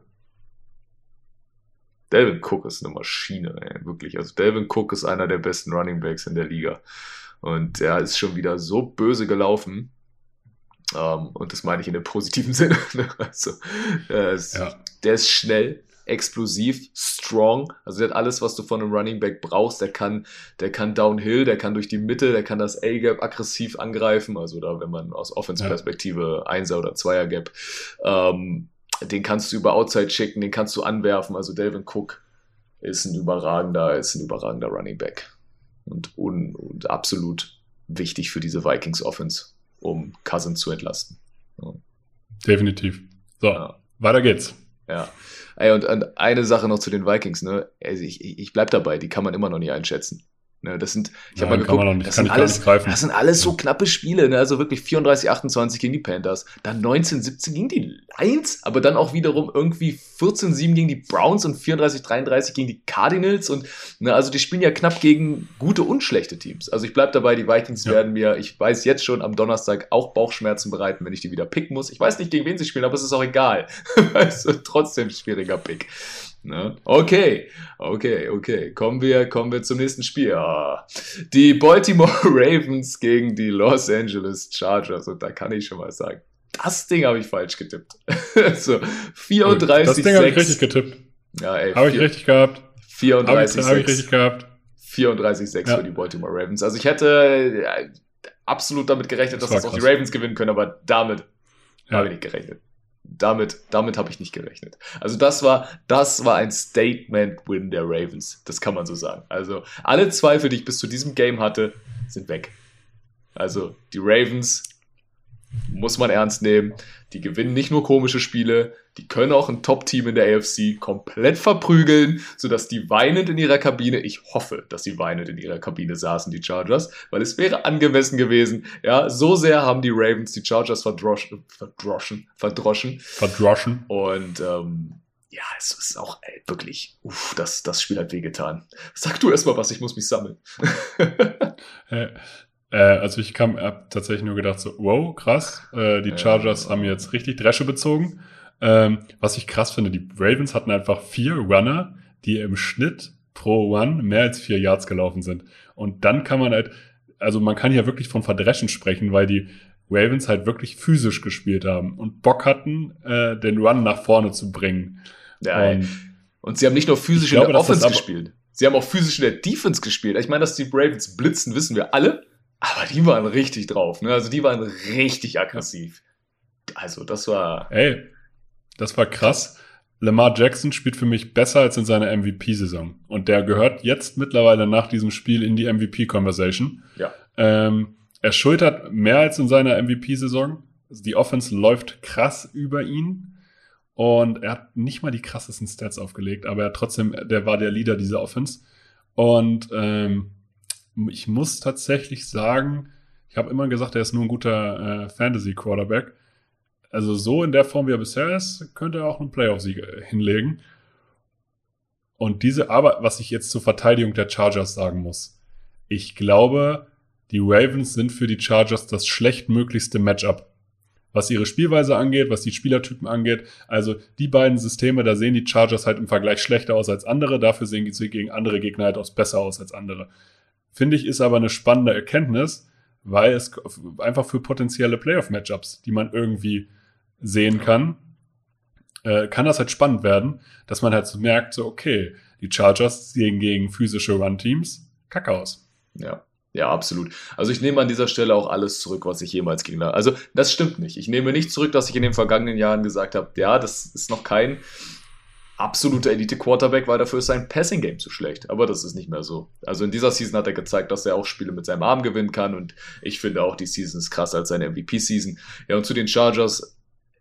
Dalvin Cook ist eine Maschine, wirklich. Also Dalvin Cook ist einer der besten Running Backs in der Liga. Und er ist schon wieder so böse gelaufen. Und das meine ich in dem positiven Sinne. Also, der ist schnell, explosiv, strong. Also der hat alles, was du von einem Running Back brauchst. Der kann Downhill, der kann durch die Mitte, der kann das A-Gap aggressiv angreifen. Also da, wenn man aus Offense-Perspektive 1er oder 2er-Gap, den kannst du über Outside schicken, den kannst du anwerfen. Also Dalvin Cook ist ein überragender Running Back. Und absolut wichtig für diese Vikings-Offense, um Cousins zu entlasten. Ja. Definitiv. So, weiter geht's. Ja. Ey, und eine Sache noch zu den Vikings, ne? Also ich bleib dabei, die kann man immer noch nicht einschätzen. Ne, ich habe mal geguckt, das sind alles so knappe Spiele, ne? Also wirklich 34-28 gegen die Panthers, dann 19-17 gegen die Lions, aber dann auch wiederum irgendwie 14-7 gegen die Browns und 34-33 gegen die Cardinals und also die spielen ja knapp gegen gute und schlechte Teams. Also ich bleib dabei, die Vikings werden mir, ich weiß jetzt schon, am Donnerstag auch Bauchschmerzen bereiten, wenn ich die wieder picken muss. Ich weiß nicht, gegen wen sie spielen, aber es ist auch egal. Also trotzdem schwieriger Pick. Ne? Okay. Kommen wir zum nächsten Spiel. Die Baltimore Ravens gegen die Los Angeles Chargers. Und da kann ich schon mal sagen, das Ding habe ich falsch getippt. So, 34-6. Das Ding habe ich richtig getippt. Ja, ey. Habe ich richtig gehabt. 34-6. Habe ich richtig gehabt. 34-6 für die Baltimore Ravens. Also ich hätte absolut damit gerechnet, dass das auch die Ravens gewinnen können, aber damit habe ich nicht gerechnet. Damit habe ich nicht gerechnet. Also das war ein Statement-Win der Ravens. Das kann man so sagen. Also alle Zweifel, die ich bis zu diesem Game hatte, sind weg. Also die Ravens muss man ernst nehmen. Die gewinnen nicht nur komische Spiele, die können auch ein Top-Team in der AFC komplett verprügeln, sodass die weinend in ihrer Kabine, ich hoffe, dass sie weinend in ihrer Kabine saßen, die Chargers, weil es wäre angemessen gewesen. Ja, so sehr haben die Ravens die Chargers verdroschen. Und ja, es ist auch wirklich, das Spiel hat wehgetan. Sag du erst mal was, ich muss mich sammeln. Also ich hab tatsächlich nur gedacht so, wow, krass, die Chargers haben jetzt richtig Dresche bezogen. Was ich krass finde, die Ravens hatten einfach 4 Runner, die im Schnitt pro Run mehr als 4 Yards gelaufen sind. Und dann kann man halt, also man kann hier wirklich von Verdreschen sprechen, weil die Ravens halt wirklich physisch gespielt haben und Bock hatten, den Run nach vorne zu bringen. Ja, und sie haben nicht nur physisch in der Offense gespielt, sie haben auch physisch in der Defense gespielt. Ich meine, dass die Ravens blitzen, wissen wir alle, aber die waren richtig drauf, ne? Also die waren richtig aggressiv. Also das war krass. Lamar Jackson spielt für mich besser als in seiner MVP-Saison. Und der gehört jetzt mittlerweile nach diesem Spiel in die MVP-Conversation. Ja. Er schultert mehr als in seiner MVP-Saison. Also die Offense läuft krass über ihn. Und er hat nicht mal die krassesten Stats aufgelegt, aber der war der Leader dieser Offense. Und ich muss tatsächlich sagen, ich habe immer gesagt, er ist nur ein guter Fantasy-Quarterback. Also so in der Form, wie er bisher ist, könnte er auch einen Playoff-Sieg hinlegen. Und aber was ich jetzt zur Verteidigung der Chargers sagen muss, ich glaube, die Ravens sind für die Chargers das schlechtmöglichste Matchup. Was ihre Spielweise angeht, was die Spielertypen angeht. Also die beiden Systeme, da sehen die Chargers halt im Vergleich schlechter aus als andere. Dafür sehen sie gegen andere Gegner halt auch besser aus als andere. Finde ich, ist aber eine spannende Erkenntnis, weil es einfach für potenzielle Playoff-Matchups, die man irgendwie sehen kann das halt spannend werden, dass man halt so merkt, so okay, die Chargers sehen gegen physische Run-Teams kacke aus. Ja, absolut. Also ich nehme an dieser Stelle auch alles zurück, was ich jemals also das stimmt nicht. Ich nehme nicht zurück, dass ich in den vergangenen Jahren gesagt habe, ja, das ist noch kein absoluter Elite-Quarterback, weil dafür ist sein Passing-Game zu schlecht. Aber das ist nicht mehr so. Also in dieser Season hat er gezeigt, dass er auch Spiele mit seinem Arm gewinnen kann und ich finde auch, die Season ist krasser als seine MVP-Season. Ja, und zu den Chargers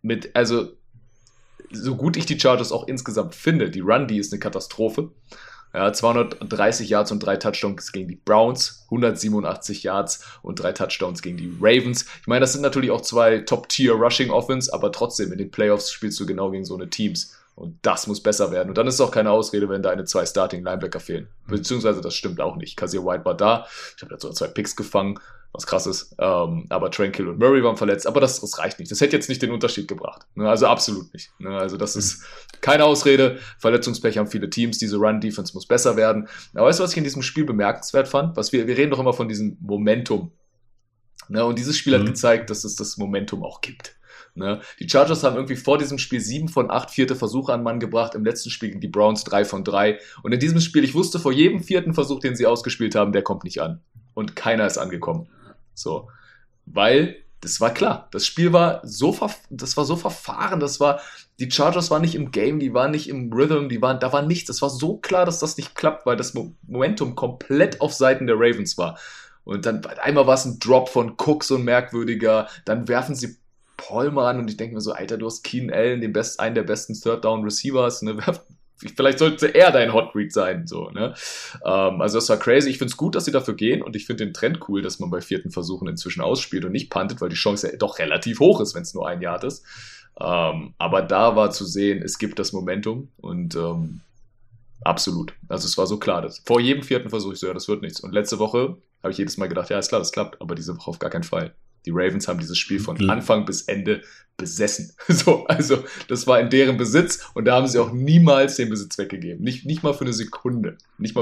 so gut ich die Chargers auch insgesamt finde, die Run-D ist eine Katastrophe. Ja, 230 Yards und 3 Touchdowns gegen die Browns, 187 Yards und 3 Touchdowns gegen die Ravens. Ich meine, das sind natürlich auch 2 Top-Tier-Rushing-Offense, aber trotzdem, in den Playoffs spielst du genau gegen so eine Teams. Und das muss besser werden. Und dann ist es auch keine Ausrede, wenn deine 2 Starting-Linebacker fehlen. Beziehungsweise das stimmt auch nicht. Kazir White war da. Ich habe jetzt so 2 Picks gefangen, was krass ist. Aber Tranquill und Murray waren verletzt. Aber das reicht nicht. Das hätte jetzt nicht den Unterschied gebracht. Also absolut nicht. Also das ist keine Ausrede. Verletzungspech haben viele Teams. Diese Run-Defense muss besser werden. Aber weißt du, was ich in diesem Spiel bemerkenswert fand? Wir reden doch immer von diesem Momentum. Und dieses Spiel hat gezeigt, dass es das Momentum auch gibt. Die Chargers haben irgendwie vor diesem Spiel 7 von 8 vierte Versuche an Mann gebracht, im letzten Spiel gegen die Browns 3 von 3 und in diesem Spiel, ich wusste vor jedem 4. Versuch, den sie ausgespielt haben, der kommt nicht an und keiner ist angekommen. So, weil das war klar, das Spiel war so verfahren, die Chargers waren nicht im Game, die waren nicht im Rhythm, da war nichts, das war so klar, dass das nicht klappt, weil das Momentum komplett auf Seiten der Ravens war und dann einmal war es ein Drop von Cook, so ein merkwürdiger, dann werfen sie Palmer an und ich denke mir so, Alter, du hast Keenan Allen, einen der besten Third-Down-Receivers, ne? Vielleicht sollte er dein Hot Read sein, so, ne? Also das war crazy. Ich finde es gut, dass sie dafür gehen und ich finde den Trend cool, dass man bei 4. Versuchen inzwischen ausspielt und nicht puntet, weil die Chance ja doch relativ hoch ist, wenn es nur 1 Yard ist. Aber da war zu sehen, es gibt das Momentum und absolut. Also es war so klar, dass vor jedem 4. Versuch ich so, ja, das wird nichts. Und letzte Woche habe ich jedes Mal gedacht, ja, ist klar, das klappt, aber diese Woche auf gar keinen Fall. Die Ravens haben dieses Spiel von Anfang bis Ende besessen. Also das war in deren Besitz und da haben sie auch niemals den Besitz weggegeben. Nicht mal für eine Sekunde.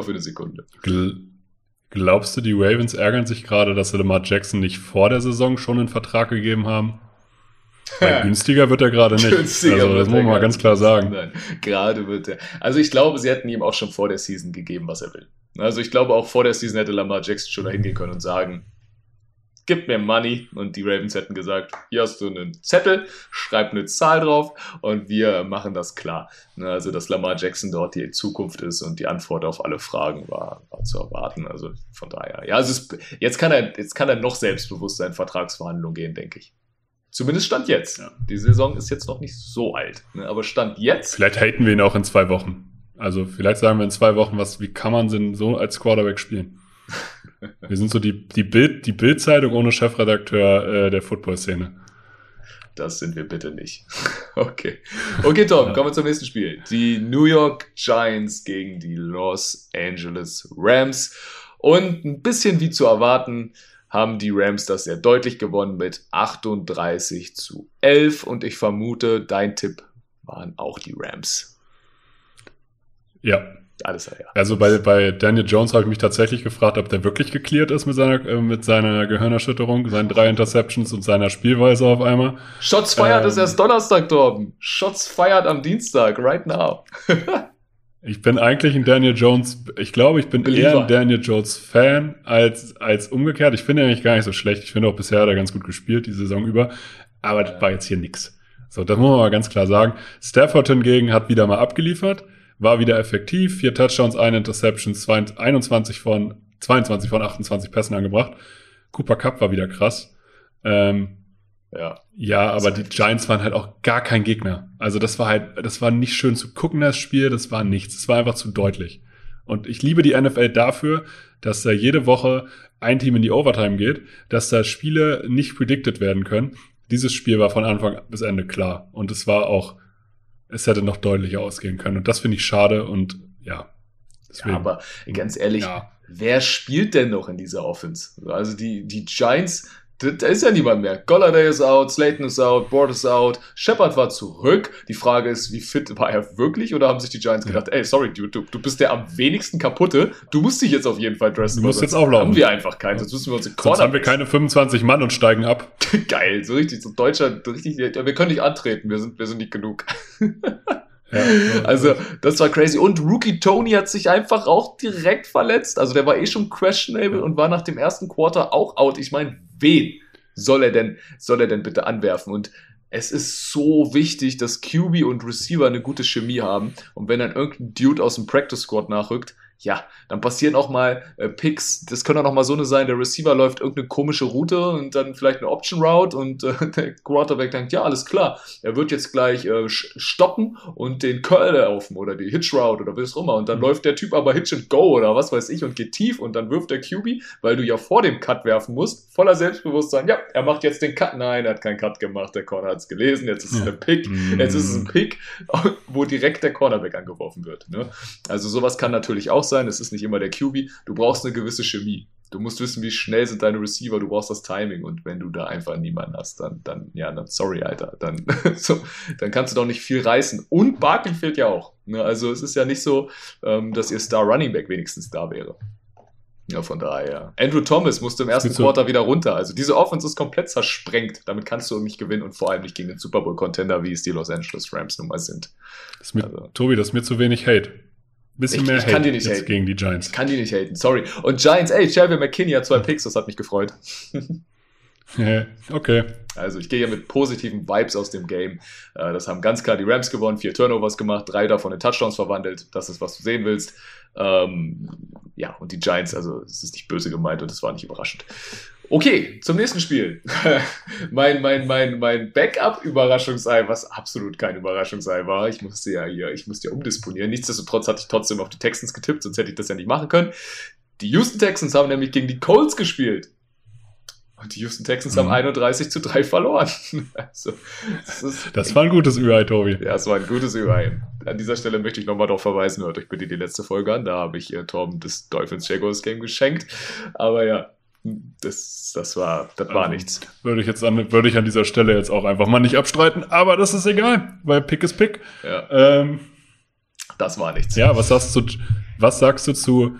Glaubst du, die Ravens ärgern sich gerade, dass sie Lamar Jackson nicht vor der Saison schon einen Vertrag gegeben haben? Weil günstiger wird er gerade nicht. Also das muss man mal ganz klar sagen. Nein, gerade wird er. Also ich glaube, sie hätten ihm auch schon vor der Season gegeben, was er will. Also ich glaube, auch vor der Season hätte Lamar Jackson schon dahin gehen können und sagen, gib mir Money und die Ravens hätten gesagt, hier hast du einen Zettel, schreib eine Zahl drauf und wir machen das klar. Also, dass Lamar Jackson dort die Zukunft ist und die Antwort auf alle Fragen war zu erwarten. Also von daher, ja, jetzt kann er noch selbstbewusster in Vertragsverhandlungen gehen, denke ich. Zumindest Stand jetzt. Ja. Die Saison ist jetzt noch nicht so alt. Ne? Aber Stand jetzt. Vielleicht haten wir ihn auch in 2 Wochen. Also vielleicht sagen wir in 2 Wochen, wie kann man denn so als Quarterback spielen? Wir sind so die Bild-Zeitung ohne Chefredakteur der Football-Szene. Das sind wir bitte nicht. Okay, Tom, kommen wir zum nächsten Spiel. Die New York Giants gegen die Los Angeles Rams. Und ein bisschen wie zu erwarten, haben die Rams das sehr deutlich gewonnen mit 38-11. Und ich vermute, dein Tipp waren auch die Rams. Ja. Alles klar, ja. Also bei Daniel Jones habe ich mich tatsächlich gefragt, ob der wirklich geklärt ist mit seiner Gehirnerschütterung, seinen 3 Interceptions und seiner Spielweise auf einmal. Shots feiert ist erst Donnerstag, Torben. Shots feiert am Dienstag, right now. Ich bin eigentlich ein Daniel Jones, ich glaube, ich bin Believer. eher ein Daniel Jones Fan als umgekehrt. Ich finde ihn eigentlich gar nicht so schlecht. Ich finde auch bisher hat er ganz gut gespielt, die Saison über. Aber das war jetzt hier nix. So, das muss man mal ganz klar sagen. Stafford hingegen hat wieder mal abgeliefert. War wieder effektiv, 4 Touchdowns, 1 Interception, 22 von 28 Pässen angebracht. Cooper Kupp war wieder krass. Ja, aber die Giants waren halt auch gar kein Gegner. Also das war nicht schön zu gucken, das Spiel, das war nichts. Das war einfach zu deutlich. Und ich liebe die NFL dafür, dass da jede Woche ein Team in die Overtime geht, dass da Spiele nicht predicted werden können. Dieses Spiel war von Anfang bis Ende klar. Und es hätte noch deutlicher ausgehen können. Und das finde ich schade und ja. Deswegen. Ja, aber ganz ehrlich, wer spielt denn noch in dieser Offense? Also die Giants, da ist ja niemand mehr. Golladay ist out, Slayton ist out, Board ist out, Shepard war zurück. Die Frage ist, wie fit war er wirklich? Oder haben sich die Giants gedacht, ey, sorry, du bist der am wenigsten kaputte, du musst dich jetzt auf jeden Fall dressen. Du musst jetzt auflaufen. Haben wir einfach keinen, sonst müssen wir uns Sonst haben wir keine 25 Mann und steigen ab. Geil, so richtig, so Deutschland, richtig, wir können nicht antreten, wir sind nicht genug. Also, das war crazy. Und Rookie Tony hat sich einfach auch direkt verletzt. Also, der war schon questionable und war nach dem ersten Quarter auch out. Ich meine, wen soll er denn bitte anwerfen? Und es ist so wichtig, dass QB und Receiver eine gute Chemie haben. Und wenn dann irgendein Dude aus dem Practice Squad nachrückt, ja, dann passieren auch mal Picks. Das können auch noch mal so eine sein, der Receiver läuft irgendeine komische Route und dann vielleicht eine Option Route und der Quarterback denkt, ja, alles klar, er wird jetzt gleich stoppen und den Curl laufen oder die Hitch Route oder was auch immer und dann läuft der Typ aber Hitch and Go oder was weiß ich und geht tief und dann wirft der QB, weil du ja vor dem Cut werfen musst, voller Selbstbewusstsein, ja, er macht jetzt den Cut. Nein, er hat keinen Cut gemacht, der Corner hat es gelesen, jetzt ist es ein Pick, wo direkt der Cornerback angeworfen wird. Ne? Also sowas kann natürlich auch sein, es ist nicht immer der QB, du brauchst eine gewisse Chemie. Du musst wissen, wie schnell sind deine Receiver, du brauchst das Timing und wenn du da einfach niemanden hast, dann sorry, Alter, dann kannst du doch nicht viel reißen. Und Barkley fehlt ja auch. Ne? Also es ist ja nicht so, dass ihr Star Running Back wenigstens da wäre. Ja, von daher. Andrew Thomas musste im ersten Quarter wieder runter. Also diese Offense ist komplett zersprengt. Damit kannst du nicht gewinnen und vor allem nicht gegen den Super Bowl-Contender, wie es die Los Angeles Rams nun mal sind. Tobi, das ist mir zu wenig Hate. Bisschen mehr Hate jetzt haten. Gegen die Giants. Ich kann die nicht haten, sorry. Und Giants, Shelby McKinney hat 2 Picks, das hat mich gefreut. Okay. Also ich gehe hier mit positiven Vibes aus dem Game. Das haben ganz klar die Rams gewonnen, 4 Turnovers gemacht, 3 davon in Touchdowns verwandelt. Das ist, was du sehen willst. Ja, und die Giants, also es ist nicht böse gemeint und es war nicht überraschend. Okay, zum nächsten Spiel. mein Backup-Überraschungsei, was absolut kein Überraschungsei war. Ich musste ja umdisponieren. Nichtsdestotrotz hatte ich trotzdem auf die Texans getippt, sonst hätte ich das ja nicht machen können. Die Houston Texans haben nämlich gegen die Colts gespielt. Und die Houston Texans haben 31-3 verloren. Also, das war ein gutes Ü-Ei, Tobi. Ja, es war ein gutes Ü-Ei. An dieser Stelle möchte ich nochmal darauf verweisen, hört euch bitte die letzte Folge an. Da habe ich Torben das Dolphins-Jaguars-Game geschenkt. Aber ja, das war nichts. Würde ich an dieser Stelle jetzt auch einfach mal nicht abstreiten, aber das ist egal, weil Pick ist Pick. Ja. Das war nichts. Ja, was sagst du zu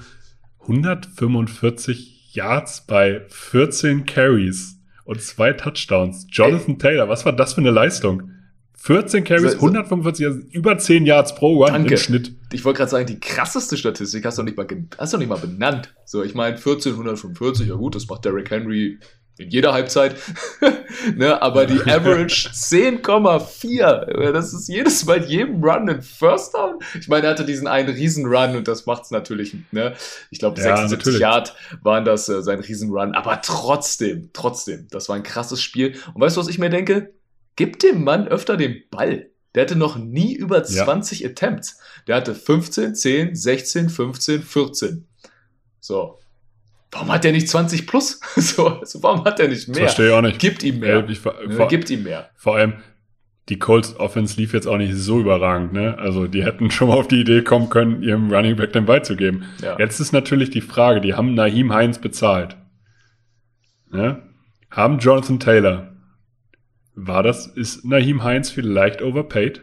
145 Yards bei 14 Carries und 2 Touchdowns? Jonathan Taylor, was war das für eine Leistung? 14 Carries, 145 Yards, über 10 Yards pro Run im Schnitt. Ich wollte gerade sagen, die krasseste Statistik hast du nicht mal benannt. So, ich meine, 1445, ja gut, das macht Derrick Henry in jeder Halbzeit, ne, aber die Average 10,4. Das ist jedes Mal jedem Run ein First Down. Ich meine, er hatte diesen einen Riesen-Run und das macht's natürlich, ne? Ich glaube, 76 Yard waren das sein Riesen-Run, aber trotzdem, das war ein krasses Spiel. Und weißt du, was ich mir denke? Gib dem Mann öfter den Ball. Der hatte noch nie über 20 Attempts. Der hatte 15, 10, 16, 15, 14. So. Warum hat der nicht 20 plus? Also warum hat der nicht mehr? Verstehe ich auch nicht. Gibt ihm mehr. Gibt ihm mehr. Vor allem, die Colts Offense lief jetzt auch nicht so überragend, ne? Also die hätten schon mal auf die Idee kommen können, ihrem Running Back den Ball zu geben. Ja. Jetzt ist natürlich die Frage, die haben Nyheim Hines bezahlt. Ne? Haben Jonathan Taylor. Ist Nyheim Hines vielleicht overpaid?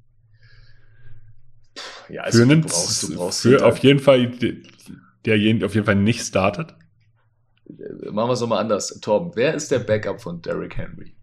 Ja, also du brauchst für auf jeden Fall, der auf jeden Fall nicht startet. Machen wir es nochmal anders. Torben, wer ist der Backup von Derrick Henry?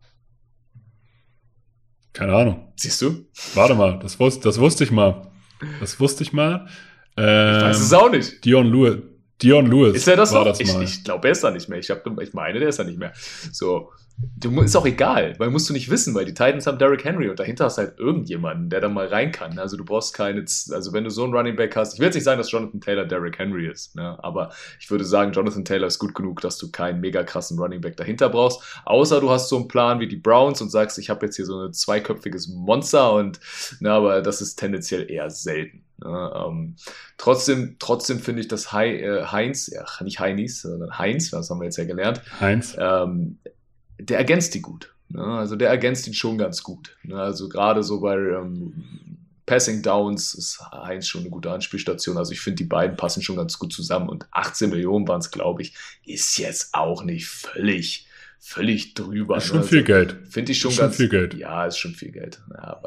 Keine Ahnung. Siehst du? Warte mal, das wusste ich mal. Ich weiß es auch nicht. Dion Lewis. Ist er das noch? Ich glaube, er ist da nicht mehr. Ich meine, der ist da nicht mehr. So. Ist auch egal, weil musst du nicht wissen, weil die Titans haben Derrick Henry und dahinter hast halt irgendjemanden, der da mal rein kann. Also du brauchst also wenn du so einen Running Back hast, ich will jetzt nicht sagen, dass Jonathan Taylor Derrick Henry ist, ne? Aber ich würde sagen, Jonathan Taylor ist gut genug, dass du keinen mega krassen Running Back dahinter brauchst, außer du hast so einen Plan wie die Browns und sagst, ich habe jetzt hier so ein zweiköpfiges Monster aber das ist tendenziell eher selten. Trotzdem finde ich, dass Heinz, nicht Heinis, sondern Heinz, das haben wir jetzt ja gelernt. Heinz. Der ergänzt die gut. Ne? Also der ergänzt ihn schon ganz gut. Ne? Also gerade so bei Passing Downs ist Heinz schon eine gute Anspielstation. Also ich finde, die beiden passen schon ganz gut zusammen. Und 18 Millionen waren es, glaube ich, ist jetzt auch nicht völlig drüber. Ist schon viel Geld. Finde ich schon ganz viel Geld. Ja, ist schon viel Geld.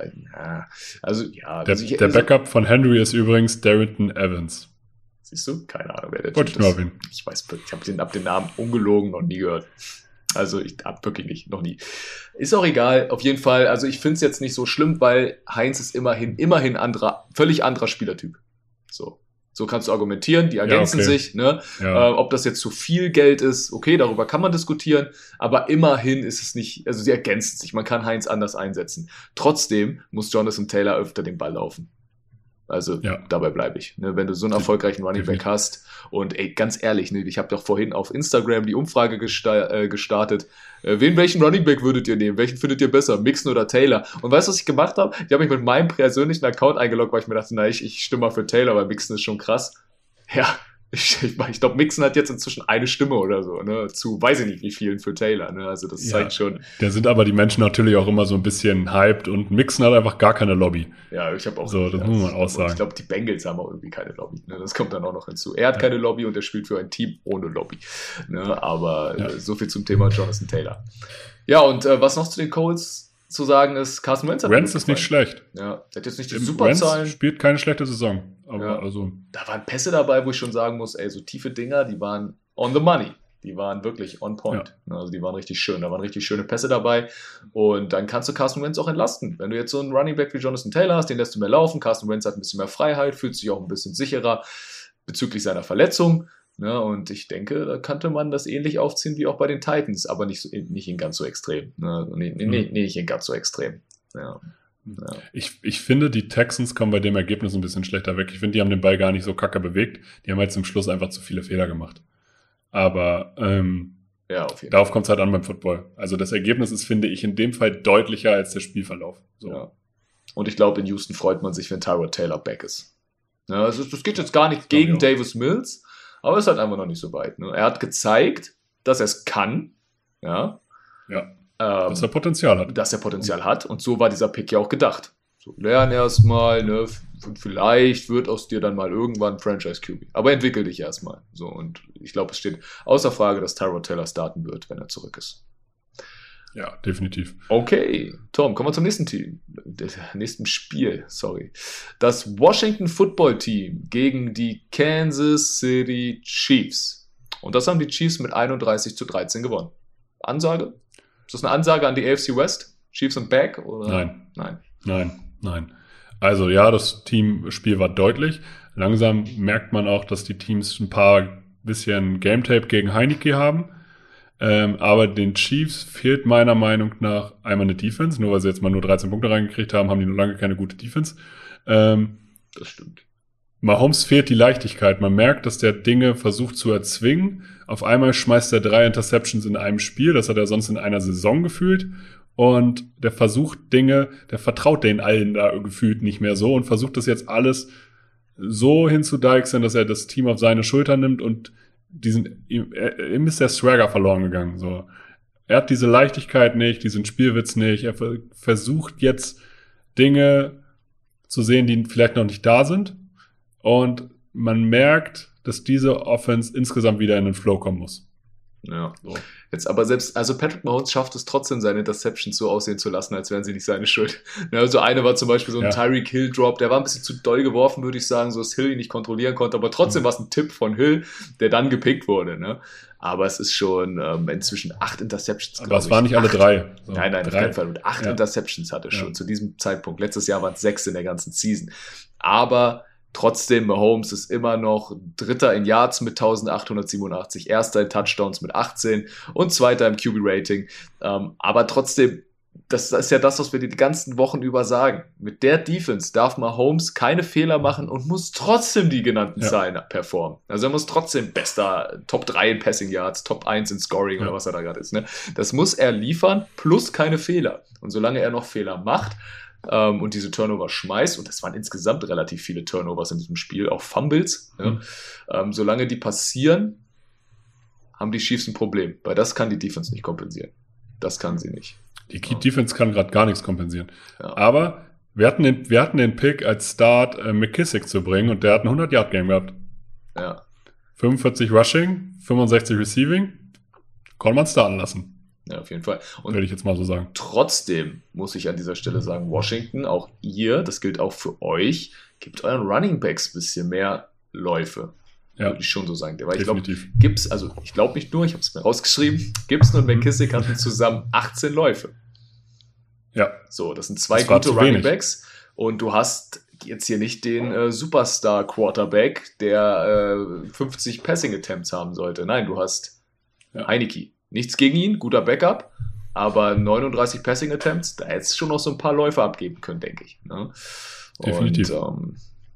Der Backup von Henry ist übrigens Darrington Evans. Siehst du? Keine Ahnung, wer der Typ ist. Ich weiß, ich habe den Namen ungelogen noch nie gehört. Also ich habe wirklich nicht, noch nie. Ist auch egal, auf jeden Fall. Also ich finde es jetzt nicht so schlimm, weil Heinz ist immerhin völlig anderer Spielertyp. So kannst du argumentieren, die ergänzen sich. Ne? Ja. Ob das jetzt zu viel Geld ist, okay, darüber kann man diskutieren. Aber immerhin ist es nicht, also sie ergänzen sich. Man kann Heinz anders einsetzen. Trotzdem muss Jonathan Taylor öfter den Ball laufen. Also dabei bleibe ich. Ne? Wenn du so einen erfolgreichen Running Back hast und ganz ehrlich, ne, ich habe doch vorhin auf Instagram die Umfrage gestartet, welchen Running Back würdet ihr nehmen? Welchen findet ihr besser? Mixon oder Taylor? Und weißt du, was ich gemacht habe? Ich habe mich mit meinem persönlichen Account eingeloggt, weil ich mir dachte, ich stimme mal für Taylor, weil Mixon ist schon krass. Ja, ich glaube, Mixon hat jetzt inzwischen eine Stimme oder so, ne, zu weiß ich nicht wie vielen für Taylor, ne, also das zeigt schon. Da sind aber die Menschen natürlich auch immer so ein bisschen hyped und Mixon hat einfach gar keine Lobby. Ja, ich habe auch. So, das muss man auch sagen. Ich glaube, die Bengals haben auch irgendwie keine Lobby, ne, das kommt dann auch noch hinzu. Er hat keine Lobby und er spielt für ein Team ohne Lobby, ne, aber so viel zum Thema Jonathan Taylor. Ja, und was noch zu den Colts zu sagen ist, Carson Wentz ist nicht schlecht. Ja, der hat jetzt nicht die Superzahlen. Spielt keine schlechte Saison. Aber da waren Pässe dabei, wo ich schon sagen muss, so tiefe Dinger, die waren on the money. Die waren wirklich on point. Ja. Also die waren richtig schön. Da waren richtig schöne Pässe dabei. Und dann kannst du Carson Wentz auch entlasten. Wenn du jetzt so einen Running Back wie Jonathan Taylor hast, den lässt du mehr laufen. Carson Wentz hat ein bisschen mehr Freiheit, fühlt sich auch ein bisschen sicherer bezüglich seiner Verletzung. Ne, und ich denke, da könnte man das ähnlich aufziehen wie auch bei den Titans, aber nicht in ganz so extrem. Ne? Nicht in ganz so extrem. Ja. Ich finde, die Texans kommen bei dem Ergebnis ein bisschen schlechter weg. Ich finde, die haben den Ball gar nicht so kacke bewegt. Die haben halt zum Schluss einfach zu viele Fehler gemacht. Aber darauf kommt es halt an beim Football. Also das Ergebnis ist, finde ich, in dem Fall deutlicher als der Spielverlauf. So. Ja. Und ich glaube, in Houston freut man sich, wenn Tyrod Taylor back ist. Ja, also das geht jetzt gar nicht gegen Davis Mills, aber es ist halt einfach noch nicht so weit. Ne? Er hat gezeigt, dass er es kann. Ja. Dass er Potenzial hat. Und so war dieser Pick ja auch gedacht. So, lern erstmal, ne? Und vielleicht wird aus dir dann mal irgendwann Franchise-QB. Aber entwickel dich erstmal. So, und ich glaube, es steht außer Frage, dass Tyrod Taylor starten wird, wenn er zurück ist. Ja, definitiv. Okay, Tom, kommen wir zum nächsten Spiel. Das Washington Football Team gegen die Kansas City Chiefs. Und das haben die Chiefs mit 31-13 gewonnen. Ansage? Ist das eine Ansage an die AFC West? Chiefs and back? Oder? Nein. Also ja, das Teamspiel war deutlich. Langsam merkt man auch, dass die Teams ein paar bisschen Game Tape gegen Heineke haben. Aber den Chiefs fehlt meiner Meinung nach einmal eine Defense. Nur weil sie jetzt mal nur 13 Punkte reingekriegt haben, haben die noch lange keine gute Defense. Das stimmt. Mahomes fehlt die Leichtigkeit. Man merkt, dass der Dinge versucht zu erzwingen. Auf einmal schmeißt er 3 Interceptions in einem Spiel. Das hat er sonst in einer Saison gefühlt. Und der versucht Dinge, der vertraut den allen da gefühlt nicht mehr so und versucht das jetzt alles so hinzudeichseln, dass er das Team auf seine Schultern nimmt und ihm ist der Swagger verloren gegangen. So. Er hat diese Leichtigkeit nicht, diesen Spielwitz nicht. Er versucht jetzt Dinge zu sehen, die vielleicht noch nicht da sind. Und man merkt, dass diese Offense insgesamt wieder in den Flow kommen muss. Ja. So. Jetzt aber also Patrick Mahomes schafft es trotzdem, seine Interceptions so aussehen zu lassen, als wären sie nicht seine Schuld. Also eine war zum Beispiel so ein Tyreek Hill Drop, der war ein bisschen zu doll geworfen, würde ich sagen, so dass Hill ihn nicht kontrollieren konnte, aber trotzdem war es ein Tipp von Hill, der dann gepickt wurde, ne? Aber es ist schon inzwischen 8 Interceptions. Aber es waren nicht alle 3. So, nein, auf keinen Fall. Und 8 Interceptions hatte schon zu diesem Zeitpunkt. Letztes Jahr waren es 6 in der ganzen Season. Aber trotzdem, Mahomes ist immer noch Dritter in Yards mit 1887, Erster in Touchdowns mit 18 und Zweiter im QB-Rating. Aber trotzdem, das ist ja das, was wir die ganzen Wochen über sagen. Mit der Defense darf Mahomes keine Fehler machen und muss trotzdem die genannten Zahlen performen. Also er muss trotzdem bester Top 3 in Passing Yards, Top 1 in Scoring oder was er da gerade ist. Ne? Das muss er liefern, plus keine Fehler. Und solange er noch Fehler macht, und diese Turnover schmeißt, und das waren insgesamt relativ viele Turnovers in diesem Spiel, auch Fumbles, solange die passieren, haben die Chiefs ein Problem, weil das kann die Defense nicht kompensieren. Das kann sie nicht. Die Defense kann gerade gar nichts kompensieren. Ja. Aber wir hatten den Pick als Start, McKissick zu bringen, und der hat ein 100-Yard-Game gehabt. Ja. 45 Rushing, 65 Receiving, konnte man starten lassen. Ja, auf jeden Fall. Und würde ich jetzt mal so sagen. Trotzdem muss ich an dieser Stelle sagen, Washington, auch ihr, das gilt auch für euch, gebt euren Running Backs ein bisschen mehr Läufe. Ja. Würde ich schon so sagen. Weil definitiv. Ich glaube nicht nur, ich habe es mir rausgeschrieben, Gibson und McKissick hatten zusammen 18 Läufe. Ja. So, das sind 2 gute Running Backs. Und du hast jetzt hier nicht den Superstar Quarterback, der 50 Passing Attempts haben sollte. Nein, du hast Heineke. Nichts gegen ihn, guter Backup, aber 39 Passing Attempts, da hättest du schon noch so ein paar Läufe abgeben können, denke ich. Ne? Definitiv. Und,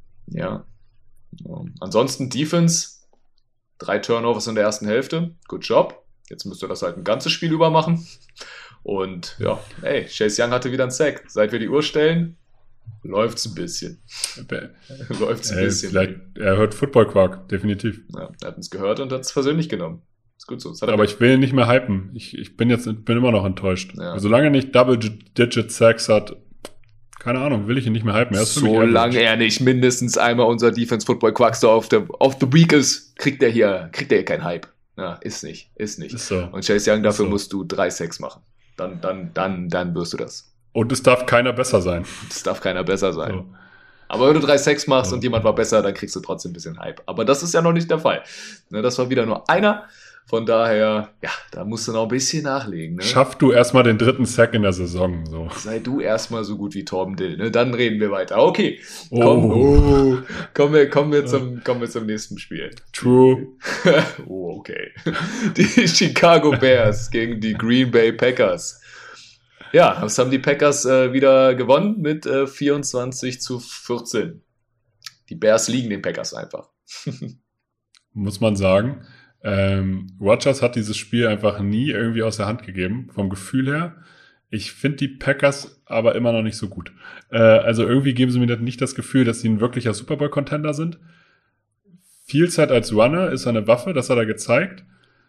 ansonsten Defense, 3 Turnovers in der ersten Hälfte, good job. Jetzt müsst ihr das halt ein ganzes Spiel über machen. Und Chase Young hatte wieder einen Sack. Seit wir die Uhr stellen, läuft's ein bisschen. Vielleicht, er hört Football-Quark, definitiv. Ja, er hat uns gehört und hat es persönlich genommen. Ist gut so. Aber ich will ihn nicht mehr hypen. Ich bin immer noch enttäuscht. Ja. Solange er nicht Double-Digit Sacks hat, keine Ahnung, will ich ihn nicht mehr hypen. Solange er nicht mindestens einmal unser Defense-Football-Quackster of the Week ist, kriegt er hier keinen Hype. Ja, ist nicht. Ist so. Und Chase Young, dafür musst du 3 Sacks machen. Dann wirst du das. Und es darf keiner besser sein. So. Aber wenn du 3 Sacks machst und jemand war besser, dann kriegst du trotzdem ein bisschen Hype. Aber das ist ja noch nicht der Fall. Das war wieder nur einer. Von daher, da musst du noch ein bisschen nachlegen. Ne? Schaff du erstmal den 3. Sack in der Saison. So. Sei du erstmal so gut wie Torben Dill. Ne? Dann reden wir weiter. Okay, kommen wir zum nächsten Spiel. True. Okay. Die Chicago Bears gegen die Green Bay Packers. Ja, das haben die Packers wieder gewonnen mit 24-14. Die Bears liegen den Packers einfach. Muss man sagen. Rodgers hat dieses Spiel einfach nie irgendwie aus der Hand gegeben, vom Gefühl her. Ich finde die Packers aber immer noch nicht so gut. Also irgendwie geben sie mir nicht das Gefühl, dass sie ein wirklicher Super Bowl-Contender sind. Viel Zeit als Runner ist eine Waffe, das hat er gezeigt.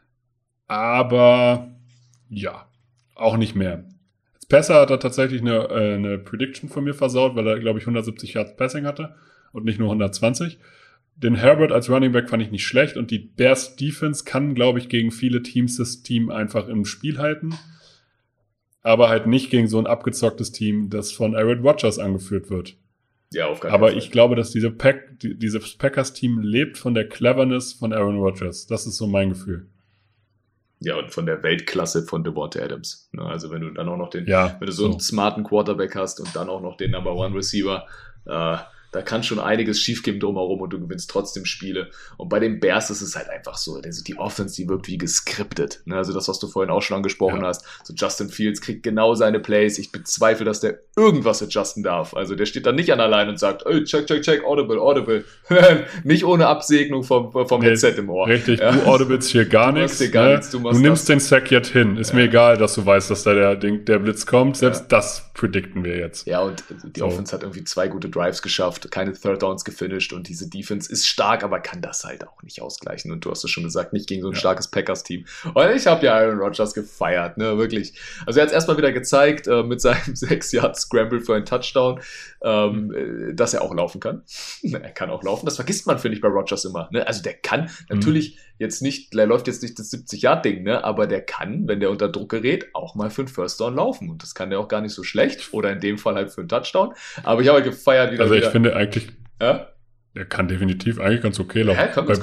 Aber auch nicht mehr. Als Passer hat er tatsächlich eine Prediction von mir versaut, weil er, glaube ich, 170 Yards Passing hatte und nicht nur 120. Den Herbert als Running Back fand ich nicht schlecht und die Bears Defense kann, glaube ich, gegen viele Teams das Team einfach im Spiel halten, aber halt nicht gegen so ein abgezocktes Team, das von Aaron Rodgers angeführt wird. Ja, auf keinen Aber Fall. Ich glaube, dass dieses Packers-Team lebt von der Cleverness von Aaron Rodgers. Das ist so mein Gefühl. Ja, und von der Weltklasse von Devonta Adams. Also wenn du dann auch noch wenn du so einen smarten Quarterback hast und dann auch noch den Number One Receiver, Da kann schon einiges schiefgehen drumherum und du gewinnst trotzdem Spiele. Und bei den Bears ist es halt einfach so, also die Offense, die wirkt wie geskriptet. Ne? Also das, was du vorhin auch schon angesprochen hast. So Justin Fields kriegt genau seine Plays. Ich bezweifle, dass der irgendwas adjusten darf. Also der steht dann nicht an der Line und sagt, ey, check, audible. Nicht ohne Absegnung vom Headset im Ohr. Richtig, ja. Du audibles hier gar nichts. Du nimmst den Sack jetzt hin. Ist mir egal, dass du weißt, dass da der Blitz kommt. Selbst das predikten wir jetzt. Ja, und die Offense hat irgendwie 2 gute Drives geschafft, keine Third Downs gefinisht und diese Defense ist stark, aber kann das halt auch nicht ausgleichen. Und du hast es schon gesagt, nicht gegen so ein starkes Packers-Team. Und ich habe ja Aaron Rodgers gefeiert, ne, wirklich. Also er hat es erstmal wieder gezeigt, mit seinem 6-Yard-Scramble für einen Touchdown, dass er auch laufen kann. Er kann auch laufen. Das vergisst man, finde ich, bei Rodgers immer. Ne? Also der kann natürlich jetzt nicht, der läuft jetzt nicht das 70-Yard-Ding, ne? Aber der kann, wenn der unter Druck gerät, auch mal für einen First Down laufen. Und das kann der auch gar nicht so schlecht. Oder in dem Fall halt für einen Touchdown. Aber ich habe gefeiert wieder. Also ich finde eigentlich, er kann definitiv eigentlich ganz okay laufen. Ja, bei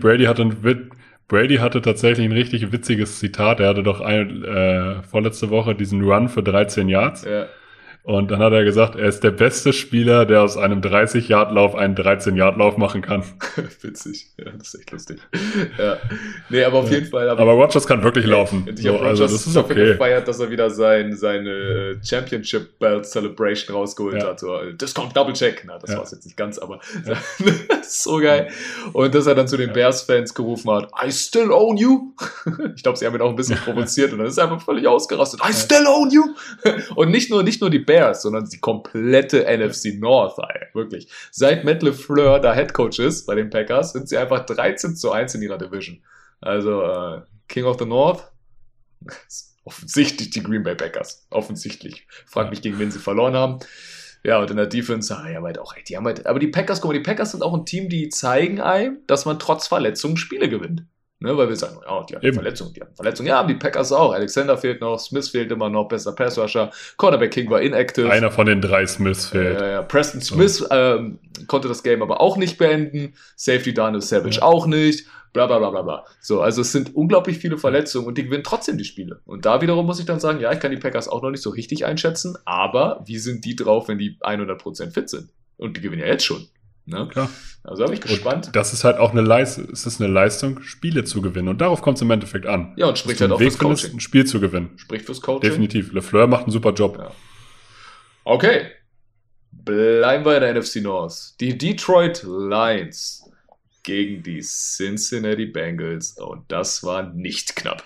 Brady hatte tatsächlich ein richtig witziges Zitat. Er hatte doch vorletzte Woche diesen Run für 13 Yards. Ja. Und dann hat er gesagt, er ist der beste Spieler, der aus einem 30-Yard-Lauf einen 13-Yard-Lauf machen kann. Witzig. Ja, das ist echt lustig. Ja. Nee, aber auf jeden Fall. Aber Rodgers kann wirklich laufen. Ich habe Rodgers das ist dafür gefeiert, dass er wieder seine Championship Belt Celebration rausgeholt hat. So, Discount Double Check. Na, das war es jetzt nicht ganz, aber das ist so geil. Und dass er dann zu den Bears-Fans gerufen hat, I still own you. Ich glaube, sie haben ihn auch ein bisschen provoziert und dann ist er einfach völlig ausgerastet. I still own you. Und nicht nur die Bears, sondern die komplette NFC North, wirklich. Seit Matt LaFleur da Headcoach ist bei den Packers, sind sie einfach 13-1 in ihrer Division. Also King of the North, offensichtlich die Green Bay Packers. Offensichtlich. Frag mich, gegen wen sie verloren haben. Ja, und in der Defense, aber die Packers, guck mal, die Packers sind auch ein Team, die zeigen einem, dass man trotz Verletzungen Spiele gewinnt. Ne, weil wir sagen, die haben Verletzungen. Ja, die Packers auch. Alexander fehlt noch, Smith fehlt immer noch, bester Pass-Rusher. Cornerback King war inactive. Einer von den 3 Smiths fehlt. Preston Smith konnte das Game aber auch nicht beenden. Safety Daniel Savage auch nicht. Bla bla bla bla bla. So, also es sind unglaublich viele Verletzungen und die gewinnen trotzdem die Spiele. Und da wiederum muss ich dann sagen, ja, ich kann die Packers auch noch nicht so richtig einschätzen, aber wie sind die drauf, wenn die 100% fit sind? Und die gewinnen ja jetzt schon. Ne? Klar. Also bin ich gespannt. Und das ist halt auch eine Leistung, Spiele zu gewinnen. Und darauf kommt es im Endeffekt an. Ja, und spricht halt auch fürs Coaching. Ein Spiel zu gewinnen. Spricht fürs Coaching. Definitiv. LaFleur macht einen super Job. Ja. Okay. Bleiben wir in der NFC North. Die Detroit Lions gegen die Cincinnati Bengals. Und das war nicht knapp.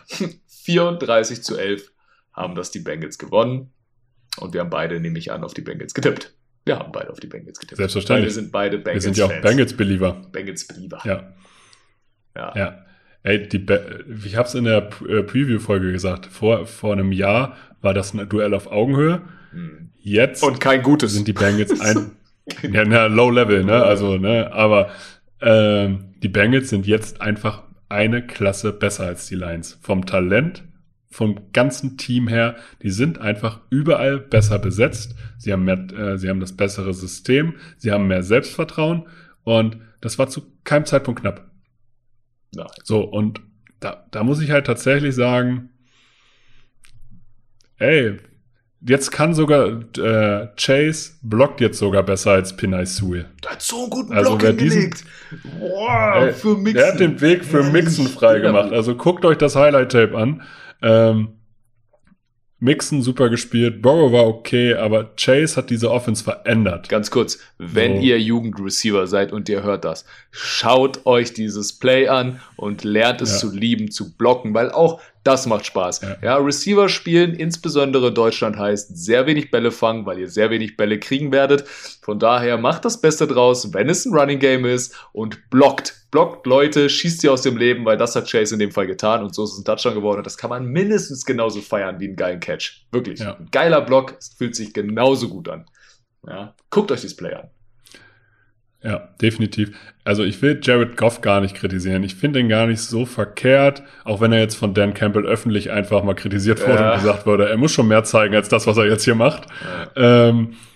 34-11 haben das die Bengals gewonnen. Und wir haben beide, nehme ich an, auf die Bengals getippt. Wir haben beide auf die Bengals getippt. Selbstverständlich. Wir sind beide Bengals-Fans. Wir sind ja auch Bengals-Believer. Bengals-Believer. Ja. Ey, ich habe es in der Preview-Folge gesagt. Vor einem Jahr war das ein Duell auf Augenhöhe. Jetzt und kein gutes. Sind die Bengals Low Level, ne? Also, ne? Aber die Bengals sind jetzt einfach eine Klasse besser als die Lions. Vom Talent, vom ganzen Team her, die sind einfach überall besser besetzt. Sie haben das bessere System, sie haben mehr Selbstvertrauen und das war zu keinem Zeitpunkt knapp. Nein. So, und da muss ich halt tatsächlich sagen, jetzt kann sogar Chase blockt jetzt sogar besser als Penei Sewell. Der hat so einen guten Block hingelegt. Wow, für Mixon. Der hat den Weg für Mixon freigemacht. Also guckt euch das Highlight-Tape an. Mixon super gespielt, Burrow war okay, aber Chase hat diese Offense verändert. Ganz kurz, wenn ihr Jugendreceiver seid und ihr hört das, schaut euch dieses Play an und lernt es zu lieben, zu blocken, weil auch das macht Spaß. Ja, Receiver spielen, insbesondere in Deutschland, heißt sehr wenig Bälle fangen, weil ihr sehr wenig Bälle kriegen werdet. Von daher macht das Beste draus, wenn es ein Running Game ist und blockt Leute, schießt sie aus dem Leben, weil das hat Chase in dem Fall getan und so ist es ein Touchdown geworden und das kann man mindestens genauso feiern wie einen geilen Catch. Wirklich. Ja. Ein geiler Block, es fühlt sich genauso gut an. Ja. Guckt euch das Play an. Ja, definitiv. Also ich will Jared Goff gar nicht kritisieren. Ich finde ihn gar nicht so verkehrt, auch wenn er jetzt von Dan Campbell öffentlich einfach mal kritisiert wurde und gesagt wurde, er muss schon mehr zeigen als das, was er jetzt hier macht. Ja.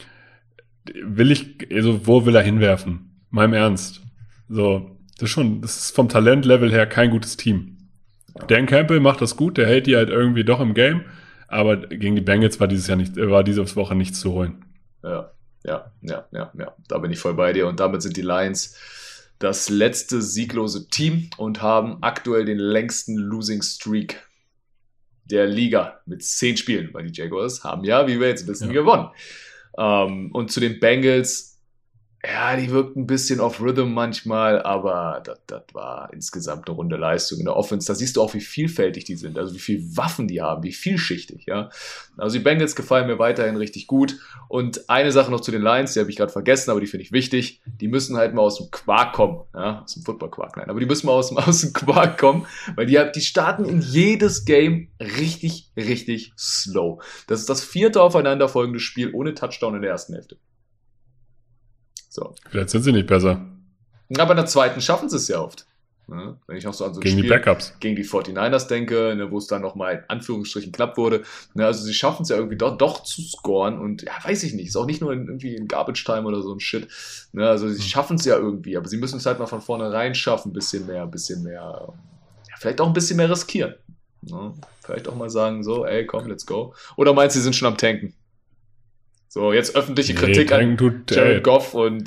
Wo will er hinwerfen? Mal im Ernst. So, das ist vom Talentlevel her kein gutes Team. Dan Campbell macht das gut, der hält die halt irgendwie doch im Game, aber gegen die Bengals war diese Woche nichts zu holen. Ja. Ja. Da bin ich voll bei dir. Und damit sind die Lions das letzte sieglose Team und haben aktuell den längsten Losing Streak der Liga mit 10 Spielen, weil die Jaguars haben ja, wie wir jetzt wissen, gewonnen. Und zu den Bengals, ja, die wirken ein bisschen off Rhythm manchmal, aber das war insgesamt eine runde Leistung in der Offense. Da siehst du auch, wie vielfältig die sind, also wie viele Waffen die haben, wie vielschichtig, ja. Also die Bengals gefallen mir weiterhin richtig gut. Und eine Sache noch zu den Lions, die habe ich gerade vergessen, aber die finde ich wichtig. Die müssen halt mal aus dem Quark kommen, ja, aus dem Football-Quark, nein, aber die müssen mal aus dem Quark kommen, weil die starten in jedes Game richtig, richtig slow. Das ist das 4. aufeinanderfolgende Spiel ohne Touchdown in der ersten Hälfte. So. Vielleicht sind sie nicht besser. Aber in der zweiten schaffen sie es ja oft. Ne? Wenn ich noch so an so ein gegen Spiel die Backups. Gegen die 49ers denke, ne, wo es dann nochmal in Anführungsstrichen knapp wurde. Ne, also sie schaffen es ja irgendwie doch zu scoren und ja, weiß ich nicht. Ist auch nicht nur irgendwie in Garbage Time oder so ein Shit. Ne, also sie schaffen es ja irgendwie, aber sie müssen es halt mal von vornherein schaffen. Ein bisschen mehr, ja, vielleicht auch ein bisschen mehr riskieren. Ne? Vielleicht auch mal sagen, so, ey, komm, let's go. Oder meinst du, sie sind schon am Tanken? So, jetzt öffentliche Kritik an Jared Goff und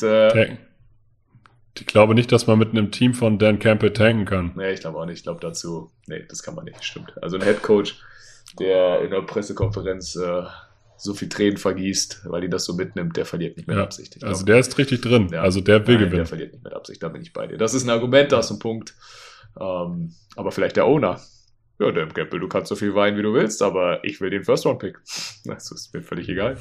ich glaube nicht, dass man mit einem Team von Dan Campbell tanken kann. Nee, ich glaube auch nicht. Ich glaube dazu, nee, das kann man nicht, stimmt. Also ein Headcoach, der in der Pressekonferenz so viel Tränen vergießt, weil die das so mitnimmt, der verliert nicht mit Absicht. Also der ist richtig drin. Ja, also der will gewinnen. Der verliert nicht mit Absicht, da bin ich bei dir. Das ist ein Argument, da ist ein Punkt. Aber vielleicht der Owner. Ja, Dan Campbell, du kannst so viel weinen, wie du willst, aber ich will den First-Round-Pick. Das ist mir völlig egal.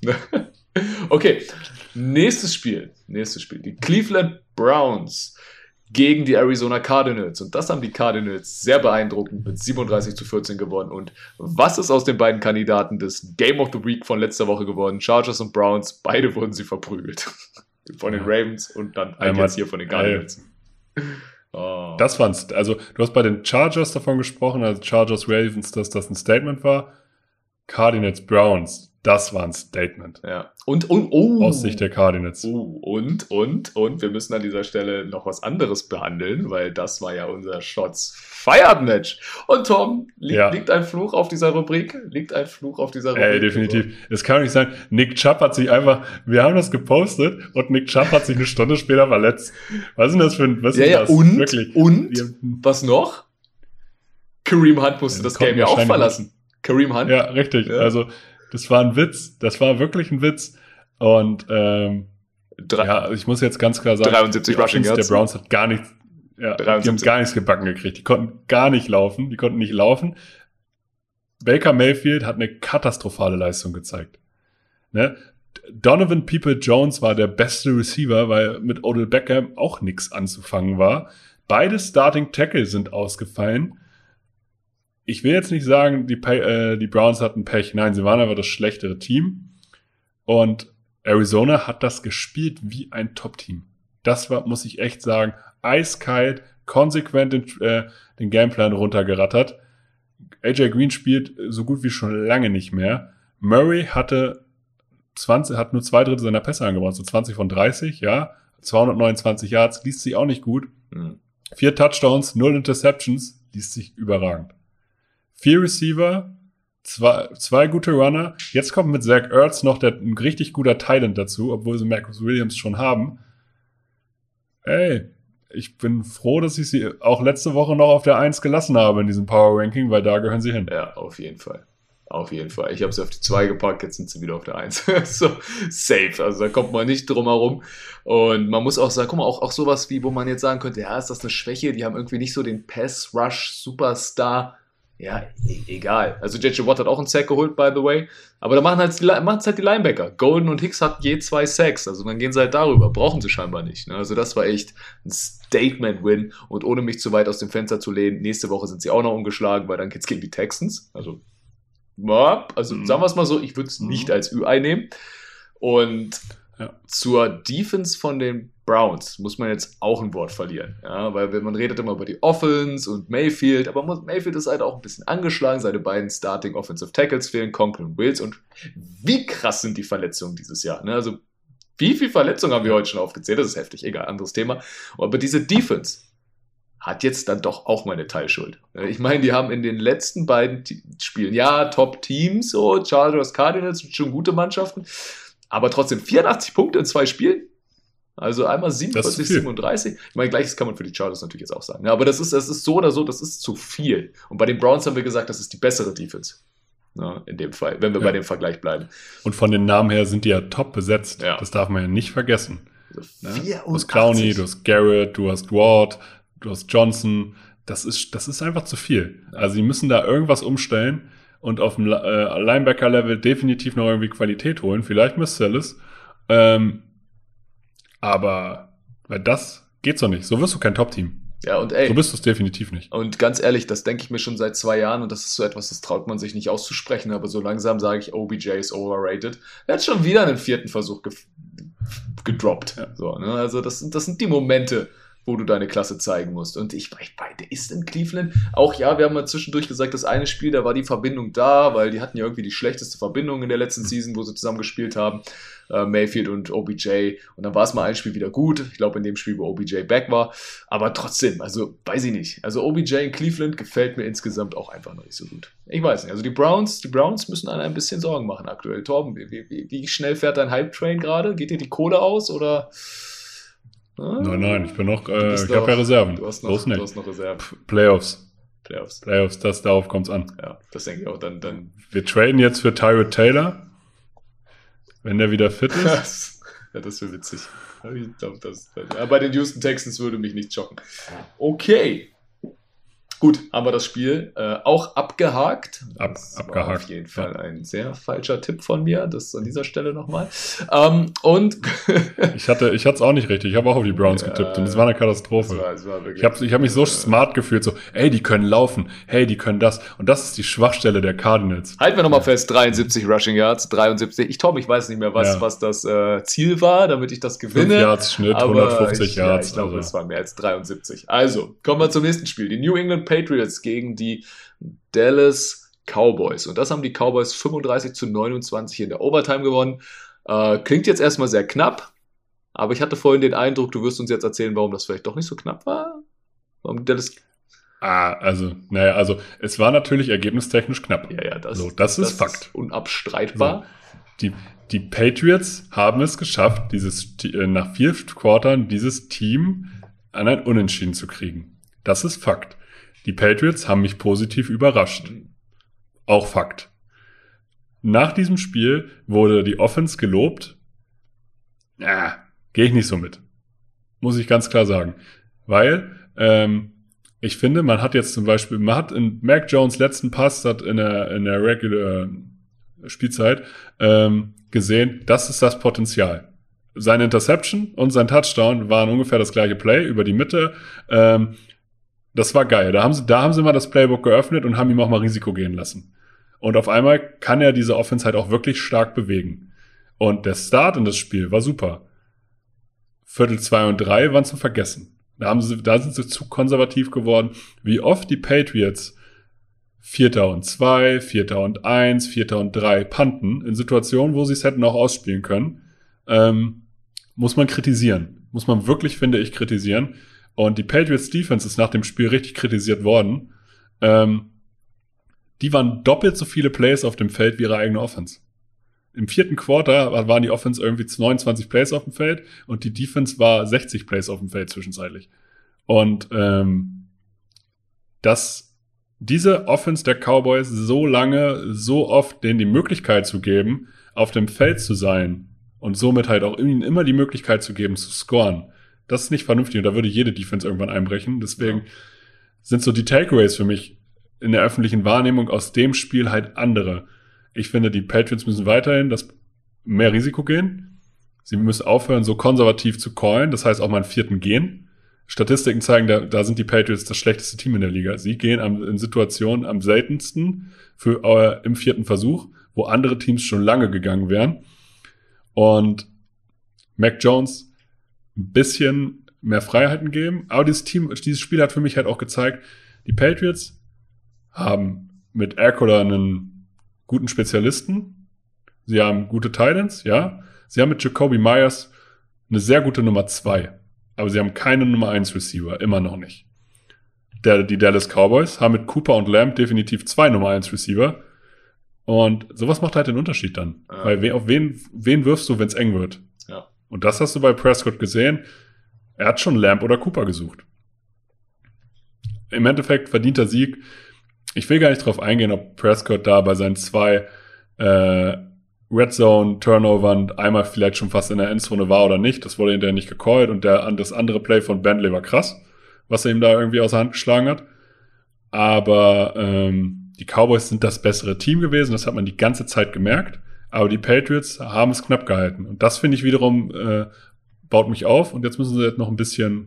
Okay, nächstes Spiel. Die Cleveland Browns gegen die Arizona Cardinals. Und das haben die Cardinals sehr beeindruckend mit 37-14 gewonnen. Und was ist aus den beiden Kandidaten des Game of the Week von letzter Woche geworden? Chargers und Browns, beide wurden sie verprügelt. Von den Ravens und dann jetzt hier von den Cardinals. Oh. Das waren's. Also, du hast bei den Chargers davon gesprochen, also Chargers Ravens, dass das ein Statement war. Cardinals Browns. Das war ein Statement. Ja. Und aus Sicht der Cardinals. Und wir müssen an dieser Stelle noch was anderes behandeln, weil das war ja unser Shots Fired Match. Und Tom, liegt ein Fluch auf dieser Rubrik? Definitiv. Es kann doch nicht sein, Nick Chubb hat sich einfach, wir haben das gepostet und Nick Chubb hat sich eine Stunde später verletzt. Was ist denn das für ein, was ist das? Wirklich? Was noch? Kareem Hunt musste das Game ja auch verlassen. Kareem Hunt? Ja, richtig. Ja. Also, das war ein Witz. Das war wirklich ein Witz. Und ich muss jetzt ganz klar sagen, 73 Rushing Yards. Der Browns hat gar nichts, die haben gar nichts gebacken gekriegt. Die konnten gar nicht laufen. Baker Mayfield hat eine katastrophale Leistung gezeigt. Ne? Donovan Peoples-Jones war der beste Receiver, weil mit Odell Beckham auch nichts anzufangen war. Beide Starting Tackle sind ausgefallen. Ich will jetzt nicht sagen, die Browns hatten Pech. Nein, sie waren einfach das schlechtere Team. Und Arizona hat das gespielt wie ein Top-Team. Das war, muss ich echt sagen, eiskalt, konsequent den Gameplan runtergerattert. AJ Green spielt so gut wie schon lange nicht mehr. Murray hat nur 2 Drittel seiner Pässe angebracht, so 20 von 30, ja. 229 Yards, liest sich auch nicht gut. 4 Touchdowns, 0 Interceptions, liest sich überragend. 4 Receiver, 2 gute Runner. Jetzt kommt mit Zach Ertz noch ein richtig guter Tight-End dazu, obwohl sie Marcus Williams schon haben. Ey, ich bin froh, dass ich sie auch letzte Woche noch auf der 1 gelassen habe in diesem Power-Ranking, weil da gehören sie hin. Ja, auf jeden Fall. Ich habe sie auf die 2 gepackt, jetzt sind sie wieder auf der 1. So, safe. Also da kommt man nicht drum herum. Und man muss auch sagen, guck mal, auch sowas wie, wo man jetzt sagen könnte, ja, ist das eine Schwäche? Die haben irgendwie nicht so den Pass-Rush-Superstar. Ja, egal. Also J.J. Watt hat auch einen Sack geholt, by the way. Aber da machen es halt die Linebacker. Golden und Hicks hatten je 2 Sacks. Also dann gehen sie halt darüber. Brauchen sie scheinbar nicht. Ne? Also das war echt ein Statement-Win. Und ohne mich zu weit aus dem Fenster zu lehnen, nächste Woche sind sie auch noch ungeschlagen, weil dann geht's gegen die Texans. Also sagen wir es mal so, ich würde es nicht als Ü-Ei nehmen. Und zur Defense von den Browns muss man jetzt auch ein Wort verlieren. Ja, weil man redet immer über die Offense und Mayfield, aber Mayfield ist halt auch ein bisschen angeschlagen. Seine beiden Starting Offensive Tackles fehlen, Conklin und Wills. Und wie krass sind die Verletzungen dieses Jahr? Ne? Also wie viele Verletzungen haben wir heute schon aufgezählt? Das ist heftig, egal, anderes Thema. Aber diese Defense hat jetzt dann doch auch mal eine Teilschuld. Ich meine, die haben in den letzten beiden Spielen, Top-Teams, so Chargers, Cardinals, schon gute Mannschaften, Aber trotzdem 84 Punkte in 2 Spielen. Also einmal 47, 37. Ich meine, gleiches kann man für die Chargers natürlich jetzt auch sagen. Ja, aber das ist so oder so, das ist zu viel. Und bei den Browns haben wir gesagt, das ist die bessere Defense. Ja, in dem Fall, wenn wir bei dem Vergleich bleiben. Und von den Namen her sind die ja top besetzt. Ja. Das darf man ja nicht vergessen. Also du hast Clowney, du hast Garrett, du hast Ward, du hast Johnson. Das ist einfach zu viel. Also die müssen da irgendwas umstellen und auf dem Linebacker-Level definitiv noch irgendwie Qualität holen. Vielleicht Miss Sellis. Aber weil das geht so nicht. So wirst du kein Top-Team. Ja, und so bist du es definitiv nicht. Und ganz ehrlich, das denke ich mir schon seit 2 Jahren und das ist so etwas, das traut man sich nicht auszusprechen, aber so langsam sage ich, OBJ ist overrated. Er hat schon wieder einen 4. Versuch gedroppt. Ja. So, ne? Also das sind die Momente, wo du deine Klasse zeigen musst. Und der ist in Cleveland. Auch ja, wir haben mal zwischendurch gesagt, das eine Spiel, da war die Verbindung da, weil die hatten ja irgendwie die schlechteste Verbindung in der letzten Season, wo sie zusammen gespielt haben. Mayfield und OBJ. Und dann war es mal ein Spiel wieder gut. Ich glaube, in dem Spiel, wo OBJ back war. Aber trotzdem, also weiß ich nicht. Also OBJ in Cleveland gefällt mir insgesamt auch einfach noch nicht so gut. Ich weiß nicht. Also die Browns müssen einem ein bisschen Sorgen machen aktuell. Torben, wie schnell fährt dein Hype-Train gerade? Geht dir die Kohle aus oder... Nein, ich bin noch, ich habe ja Reserven. Du hast noch Reserven. Playoffs, darauf kommt's an. Ja, das denke ich auch. Dann. Wir traden jetzt für Tyrod Taylor, wenn der wieder fit ist. Ja, das wäre witzig. Ich glaube, bei den Houston Texans würde mich nicht schocken. Okay. Gut, haben wir das Spiel auch abgehakt. Abgehakt. War auf jeden Fall ein sehr falscher Tipp von mir, das an dieser Stelle nochmal. Und ich hatte es auch nicht richtig. Ich habe auch auf die Browns getippt und es war eine Katastrophe. Es war wirklich, ich hab mich so smart gefühlt, so, ey, die können laufen, hey, die können das. Und das ist die Schwachstelle der Cardinals. Halten wir nochmal fest, 73 Rushing Yards, 73. Ich weiß nicht mehr, was das Ziel war, damit ich das gewinne. 5 Yards Schnitt, 150 Yards. Ich glaube, es war mehr als 73. Also, kommen wir zum nächsten Spiel. Die New England Patriots gegen die Dallas Cowboys. Und das haben die Cowboys 35-29 in der Overtime gewonnen. Klingt jetzt erstmal sehr knapp, aber ich hatte vorhin den Eindruck, du wirst uns jetzt erzählen, warum das vielleicht doch nicht so knapp war. Warum Dallas... Also es war natürlich ergebnistechnisch knapp. Ja, das ist Fakt. Ist unabstreitbar. So, die Patriots haben es geschafft, nach 4 Quartern dieses Team an ein Unentschieden zu kriegen. Das ist Fakt. Die Patriots haben mich positiv überrascht. Auch Fakt. Nach diesem Spiel wurde die Offense gelobt. Gehe ich nicht so mit. Muss ich ganz klar sagen. Weil ich finde, man hat jetzt zum Beispiel, in Mac Jones letzten Pass in der Regular Spielzeit gesehen, das ist das Potenzial. Seine Interception und sein Touchdown waren ungefähr das gleiche Play über die Mitte. Das war geil. Da haben sie mal das Playbook geöffnet und haben ihm auch mal Risiko gehen lassen. Und auf einmal kann er diese Offense halt auch wirklich stark bewegen. Und der Start in das Spiel war super. Viertel 2 und 3 waren zum Vergessen. Da sind sie zu konservativ geworden. Wie oft die Patriots 4. und 2, 4. und 1, 4. und 3 punten in Situationen, wo sie es hätten auch ausspielen können, muss man kritisieren. Muss man wirklich, finde ich, kritisieren. Und die Patriots Defense ist nach dem Spiel richtig kritisiert worden. Die waren doppelt so viele Plays auf dem Feld wie ihre eigene Offense. Im 4. Quarter waren die Offense irgendwie 29 Plays auf dem Feld und die Defense war 60 Plays auf dem Feld zwischenzeitlich. Und dass diese Offense der Cowboys so lange, so oft denen die Möglichkeit zu geben, auf dem Feld zu sein und somit halt auch ihnen immer die Möglichkeit zu geben, zu scoren, das ist nicht vernünftig und da würde jede Defense irgendwann einbrechen. Deswegen sind so die Takeaways für mich in der öffentlichen Wahrnehmung aus dem Spiel halt andere. Ich finde, die Patriots müssen weiterhin mehr Risiko gehen. Sie müssen aufhören, so konservativ zu callen. Das heißt auch mal einen 4. gehen. Statistiken zeigen, da sind die Patriots das schlechteste Team in der Liga. Sie gehen in Situationen am seltensten im 4. Versuch, wo andere Teams schon lange gegangen wären. Und Mac Jones ein bisschen mehr Freiheiten geben. Aber dieses Spiel hat für mich halt auch gezeigt, die Patriots haben mit Erkola einen guten Spezialisten. Sie haben gute Titans, ja. Sie haben mit Jacoby Myers eine sehr gute Nummer 2. Aber sie haben keine Nummer 1 Receiver. Immer noch nicht. Die Dallas Cowboys haben mit Cooper und Lamb definitiv 2 Nummer 1 Receiver. Und sowas macht halt den Unterschied dann. Ja. Weil auf wen wirfst du, wenn es eng wird? Ja. Und das hast du bei Prescott gesehen. Er hat schon Lamb oder Cooper gesucht. Im Endeffekt verdienter Sieg. Ich will gar nicht drauf eingehen, ob Prescott da bei seinen 2 Red Zone Turnovern einmal vielleicht schon fast in der Endzone war oder nicht. Das wurde hinterher nicht gecallt und das andere Play von Bentley war krass, was er ihm da irgendwie aus der Hand geschlagen hat. Aber die Cowboys sind das bessere Team gewesen, das hat man die ganze Zeit gemerkt. Aber die Patriots haben es knapp gehalten. Und das finde ich wiederum baut mich auf. Und jetzt müssen sie jetzt noch ein bisschen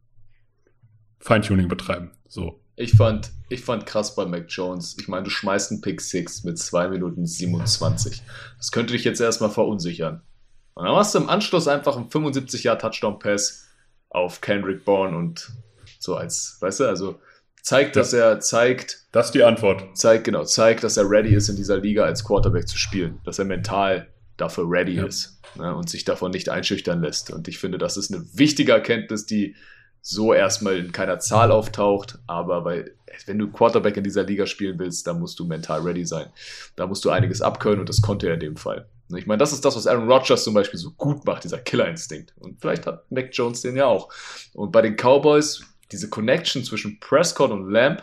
Feintuning betreiben. So. Ich fand krass bei Mac Jones. Ich meine, du schmeißt einen Pick 6 mit 2 Minuten 27. Das könnte dich jetzt erstmal verunsichern. Und dann machst du im Anschluss einfach einen 75-Yard-Touchdown-Pass auf Kendrick Bourne und so als, weißt du, also zeigt, dass er Das ist die Antwort. zeigt, dass er ready ist, in dieser Liga als Quarterback zu spielen. Dass er mental dafür ready ist, ne, und sich davon nicht einschüchtern lässt. Und ich finde, das ist eine wichtige Erkenntnis, die so erstmal in keiner Zahl auftaucht, aber weil, wenn du Quarterback in dieser Liga spielen willst, dann musst du mental ready sein. Da musst du einiges abkönnen und das konnte er in dem Fall. Ich meine, das ist das, was Aaron Rodgers zum Beispiel so gut macht, dieser Killerinstinkt. Und vielleicht hat Mac Jones den ja auch. Und bei den Cowboys, diese Connection zwischen Prescott und Lamb,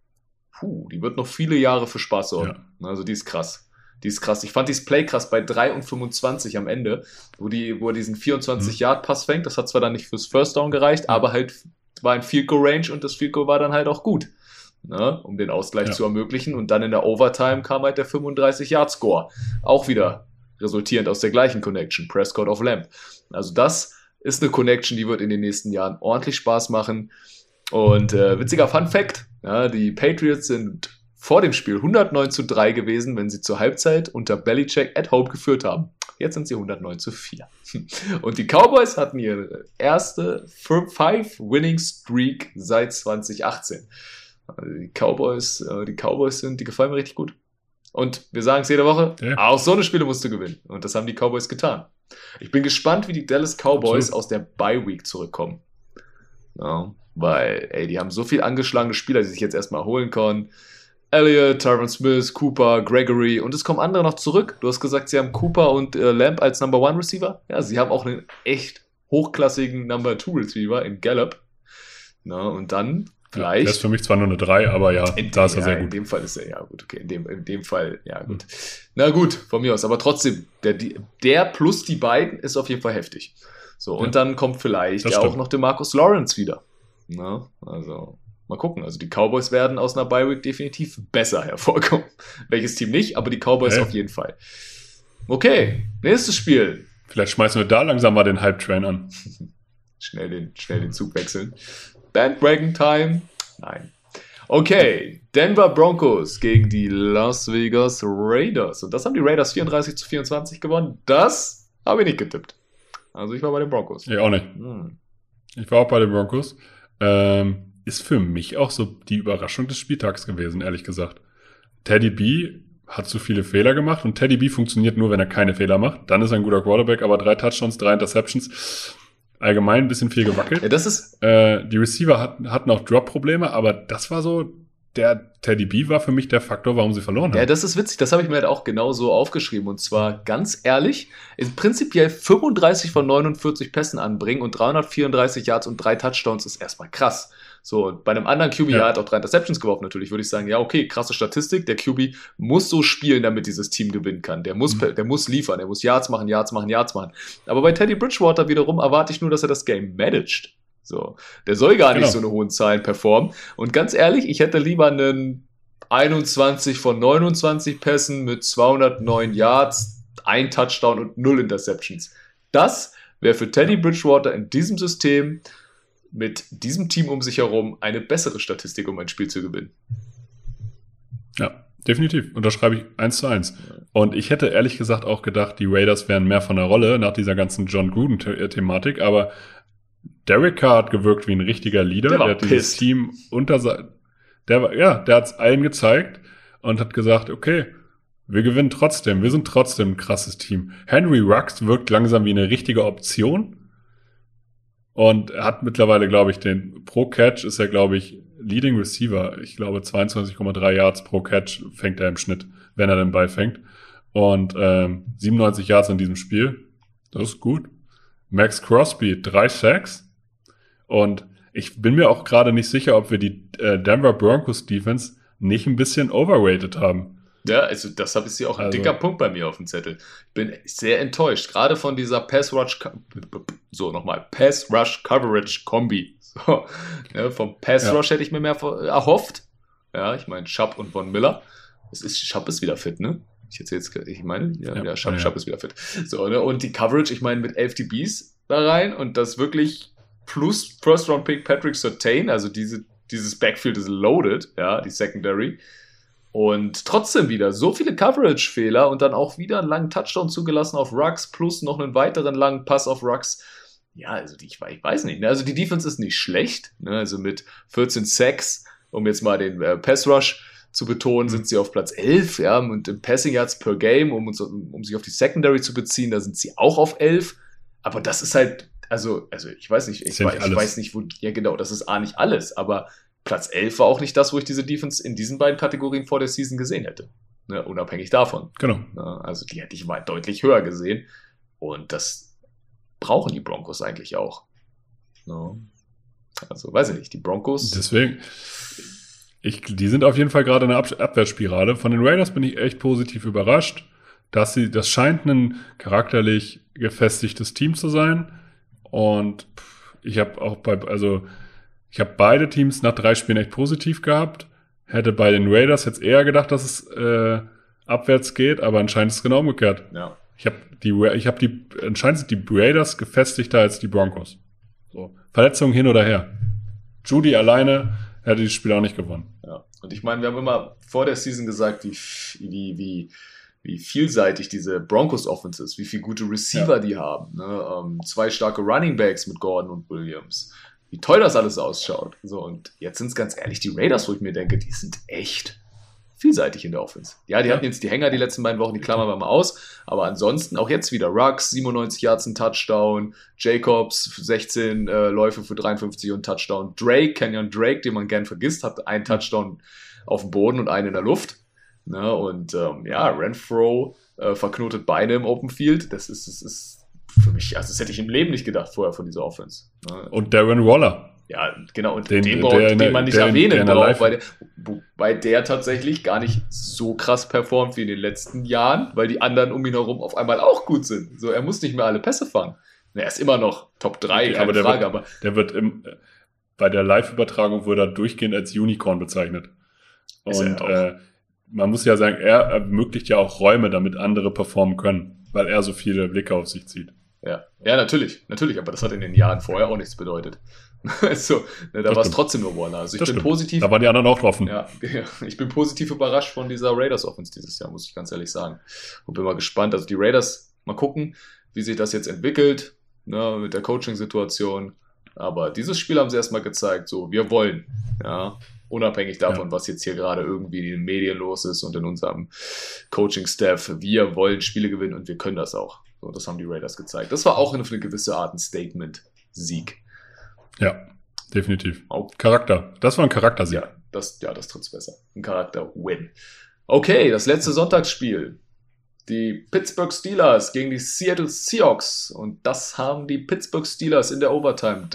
die wird noch viele Jahre für Spaß sorgen. Ja. Also die ist krass. Ich fand dieses Play krass bei 3 und 25 am Ende, wo er diesen 24-Yard-Pass fängt. Das hat zwar dann nicht fürs First Down gereicht, aber halt war in Field Goal Range und das Field Goal war dann halt auch gut, ne, um den Ausgleich zu ermöglichen. Und dann in der Overtime kam halt der 35-Yard-Score. Auch wieder resultierend aus der gleichen Connection, Prescott auf Lamb. Also das ist eine Connection, die wird in den nächsten Jahren ordentlich Spaß machen. Und witziger Fun-Fact, ja, die Patriots sind vor dem Spiel 109-3 gewesen, wenn sie zur Halbzeit unter Belichick at home geführt haben. Jetzt sind sie 109-4. Und die Cowboys hatten ihre erste 5-Winning-Streak seit 2018. Also die Cowboys die gefallen mir richtig gut. Und wir sagen es jede Woche, auch so eine Spiele musst du gewinnen. Und das haben die Cowboys getan. Ich bin gespannt, wie die Dallas Cowboys aus der Bye-Week zurückkommen. Ja, weil, die haben so viel angeschlagene Spieler, die sich jetzt erstmal holen können. Elliott, Tyron Smith, Cooper, Gregory und es kommen andere noch zurück. Du hast gesagt, sie haben Cooper und Lamb als Number 1 Receiver. Ja, sie haben auch einen echt hochklassigen Number 2 Receiver in Gallup. Na, und dann vielleicht... Das ist für mich zwar nur eine 3, aber da ist er sehr gut. In dem Fall ist er, ja gut, okay. In dem Fall, ja gut. Na gut, von mir aus. Aber trotzdem, der plus die beiden ist auf jeden Fall heftig. So, und dann kommt vielleicht auch noch der Marcus Lawrence wieder. Na, also... Mal gucken, also die Cowboys werden aus einer Bye-Week definitiv besser hervorkommen. Welches Team nicht, aber die Cowboys auf jeden Fall. Okay, nächstes Spiel. Vielleicht schmeißen wir da langsam mal den Hype-Train an. Schnell den Zug wechseln. Bandwagon Time? Nein. Okay, Denver Broncos gegen die Las Vegas Raiders. Und das haben die Raiders 34-24 gewonnen. Das habe ich nicht getippt. Also ich war bei den Broncos. Ich auch nicht. Ich war auch bei den Broncos. Ist für mich auch so die Überraschung des Spieltags gewesen, ehrlich gesagt. Teddy B hat zu viele Fehler gemacht und Teddy B funktioniert nur, wenn er keine Fehler macht. Dann ist er ein guter Quarterback, aber 3 Touchdowns, 3 Interceptions, allgemein ein bisschen viel gewackelt. Ja, das ist die Receiver hatten auch Drop-Probleme, aber das war so, der Teddy B war für mich der Faktor, warum sie verloren haben. Ja, das ist witzig, das habe ich mir halt auch genau so aufgeschrieben und zwar ganz ehrlich, prinzipiell 35 von 49 Pässen anbringen und 334 Yards und 3 Touchdowns ist erstmal krass. So, und bei einem anderen QB, er hat auch 3 Interceptions geworfen natürlich, würde ich sagen, ja okay, krasse Statistik, der QB muss so spielen, damit dieses Team gewinnen kann. Der muss liefern, er muss Yards machen. Aber bei Teddy Bridgewater wiederum erwarte ich nur, dass er das Game managt. So, der soll gar nicht so eine hohen Zahlen performen. Und ganz ehrlich, ich hätte lieber einen 21 von 29 Pässen mit 209 Yards, 1 Touchdown und 0 Interceptions. Das wäre für Teddy Bridgewater in diesem System mit diesem Team um sich herum eine bessere Statistik, um ein Spiel zu gewinnen. Ja, definitiv. Unterschreibe ich 1:1. Und ich hätte ehrlich gesagt auch gedacht, die Raiders wären mehr von der Rolle nach dieser ganzen John Gruden-Thematik, aber Derek Carr hat gewirkt wie ein richtiger Leader. Der hat dieses Team der hat es allen gezeigt und hat gesagt, okay, wir gewinnen trotzdem, wir sind trotzdem ein krasses Team. Henry Ruggs wirkt langsam wie eine richtige Option. Und er hat mittlerweile, glaube ich, pro Catch ist er, glaube ich, Leading Receiver. Ich glaube, 22,3 Yards pro Catch fängt er im Schnitt, wenn er den Ball fängt. Und 97 Yards in diesem Spiel. Das ist gut. Max Crosby, 3 Sacks. Und ich bin mir auch gerade nicht sicher, ob wir die Denver Broncos Defense nicht ein bisschen overrated haben. Ja, also das ist ja auch ein dicker Punkt bei mir auf dem Zettel. Ich bin sehr enttäuscht, gerade von dieser Pass-Rush-Coverage-Kombi. So, ja, vom Pass-Rush hätte ich mir mehr erhofft. Ja, ich meine, Schapp und Von Miller. Schapp ist wieder fit, ne? Schapp ist wieder fit. So, ne? Und die Coverage, ich meine, mit 11 DBs da rein und das wirklich plus First-Round-Pick Patrick Surtain, also dieses Backfield ist loaded, ja, die Secondary. Und trotzdem wieder so viele Coverage-Fehler und dann auch wieder einen langen Touchdown zugelassen auf Ruggs plus noch einen weiteren langen Pass auf Ruggs. Ja, also ich weiß nicht. Ne? Also die Defense ist nicht schlecht. Ne? Also mit 14 Sacks, um jetzt mal den Pass-Rush zu betonen, sind sie auf Platz 11. Ja? Und im Passing Yards per Game, um sich auf die Secondary zu beziehen, da sind sie auch auf 11. Aber das ist halt, also ich weiß nicht, ich weiß nicht, ja genau, das ist nicht alles, aber Platz 11 war auch nicht das, wo ich diese Defense in diesen beiden Kategorien vor der Season gesehen hätte. Ne, unabhängig davon. Genau. Also die hätte ich mal deutlich höher gesehen. Und das brauchen die Broncos eigentlich auch. No. Also weiß ich nicht, die Broncos. Deswegen, die sind auf jeden Fall gerade in einer Abwärtsspirale. Von den Raiders bin ich echt positiv überrascht, das scheint ein charakterlich gefestigtes Team zu sein. Und ich habe auch ich habe beide Teams nach 3 Spielen echt positiv gehabt. Hätte bei den Raiders jetzt eher gedacht, dass es abwärts geht, aber anscheinend ist es genau umgekehrt. Ja. Anscheinend sind die Raiders gefestigter als die Broncos. So. Verletzungen hin oder her. Judy alleine hätte das Spiel auch nicht gewonnen. Ja. Und ich meine, wir haben immer vor der Season gesagt, wie vielseitig diese Broncos-Offense ist, wie viele gute Receiver die haben. Ne? 2 starke Running Backs mit Gordon und Williams. Wie toll das alles ausschaut. So, und jetzt sind es ganz ehrlich die Raiders, wo ich mir denke, die sind echt vielseitig in der Offense. Ja, die hatten jetzt die Hänger die letzten beiden Wochen, die klammern wir mal aus, aber ansonsten auch jetzt wieder Ruggs, 97 Yards, ein Touchdown, Jacobs, 16 Läufe für 53 und Touchdown, Kenyon Drake, den man gern vergisst, hat einen Touchdown auf dem Boden und einen in der Luft. Ne? Und Renfrow verknotet Beine im Open Field. Das ist für mich, also das hätte ich im Leben nicht gedacht vorher von dieser Offense. Und Darren Waller. Ja, genau, und den man nicht erwähnen braucht, wobei der tatsächlich gar nicht so krass performt wie in den letzten Jahren, weil die anderen um ihn herum auf einmal auch gut sind. So, er muss nicht mehr alle Pässe fangen. Er ist immer noch Top 3, keine Frage, aber der wird bei der Live-Übertragung wurde er durchgehend als Unicorn bezeichnet. Und man muss ja sagen, er ermöglicht ja auch Räume, damit andere performen können, weil er so viele Blicke auf sich zieht. Ja, natürlich, aber das hat in den Jahren vorher auch nichts bedeutet. So, da war es trotzdem nur Waller. Also ich bin positiv. Da waren die anderen auch offen. Ja, ich bin positiv überrascht von dieser Raiders-Offense dieses Jahr, muss ich ganz ehrlich sagen. Und bin mal gespannt. Also die Raiders, mal gucken, wie sich das jetzt entwickelt, ne, mit der Coaching-Situation. Aber dieses Spiel haben sie erstmal gezeigt, so, wir wollen, ja, unabhängig davon, was jetzt hier gerade irgendwie in den Medien los ist und in unserem Coaching-Staff. Wir wollen Spiele gewinnen und wir können das auch. So, das haben die Raiders gezeigt. Das war auch auf eine gewisse Art ein Statement-Sieg. Ja, definitiv. Charakter. Das war ein Charaktersieg. Ja, das trifft's besser. Ein Charakter-Win. Okay, das letzte Sonntagsspiel. Die Pittsburgh Steelers gegen die Seattle Seahawks. Und das haben die Pittsburgh Steelers in der Overtime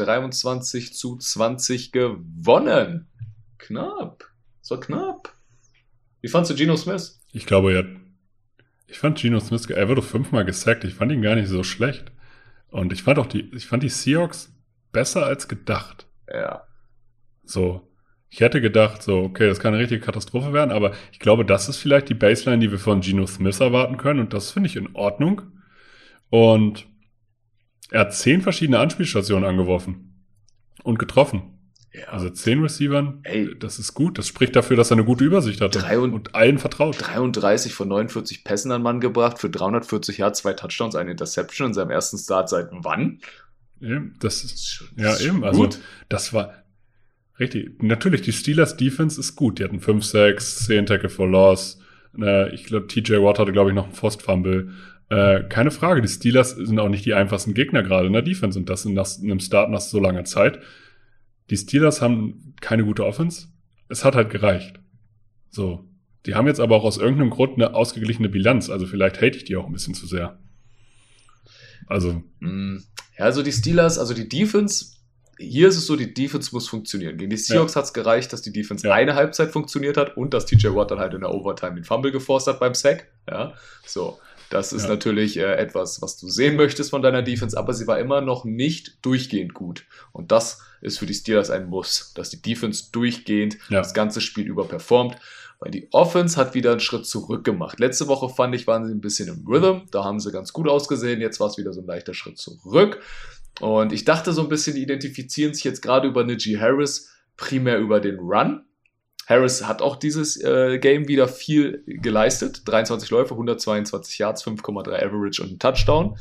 23-20 gewonnen. Knapp. Das war knapp. Wie fandst du Geno Smith? Ich glaube, ich fand Geno Smith, er wurde 5-mal gesackt. Ich fand ihn gar nicht so schlecht. Und ich fand die Seahawks besser als gedacht. Ja. So. Ich hätte gedacht, so, okay, das kann eine richtige Katastrophe werden, aber ich glaube, das ist vielleicht die Baseline, die wir von Geno Smith erwarten können und das finde ich in Ordnung. Und er hat 10 verschiedene Anspielstationen angeworfen und getroffen. Ja. Also 10 Receivern, das ist gut. Das spricht dafür, dass er eine gute Übersicht hatte und allen vertraut. 33 von 49 Pässen an Mann gebracht, für 340 Yards, 2 Touchdowns, eine Interception in seinem ersten Start seit wann? Eben, das ist eben. Also, gut. Das war richtig. Natürlich, die Steelers Defense ist gut. Die hatten 5 Sacks, 10 Tackle for Loss. Ich glaube, TJ Watt hatte, glaube ich, noch einen Forced Fumble. Keine Frage, die Steelers sind auch nicht die einfachsten Gegner gerade in der Defense und das in einem Start nach so langer Zeit. Die Steelers haben keine gute Offense. Es hat halt gereicht. So. Die haben jetzt aber auch aus irgendeinem Grund eine ausgeglichene Bilanz. Also vielleicht hate ich die auch ein bisschen zu sehr. Also. Ja, also die Steelers, also die Defense, hier ist es so, die Defense muss funktionieren. Gegen die Seahawks hat es gereicht, dass die Defense eine Halbzeit funktioniert hat und dass TJ Watt dann halt in der Overtime den Fumble geforst hat beim Sack. Ja, so. Das ist natürlich etwas, was du sehen möchtest von deiner Defense, aber sie war immer noch nicht durchgehend gut. Und das ist für die Steelers ein Muss, dass die Defense durchgehend das ganze Spiel über performt, weil die Offense hat wieder einen Schritt zurück gemacht. Letzte Woche, fand ich, waren sie ein bisschen im Rhythm, da haben sie ganz gut ausgesehen, jetzt war es wieder so ein leichter Schritt zurück. Und ich dachte so ein bisschen, die identifizieren sich jetzt gerade über Najee Harris primär über den Run. Harris hat auch dieses Game wieder viel geleistet. 23 Läufe, 122 Yards, 5,3 Average und ein Touchdown.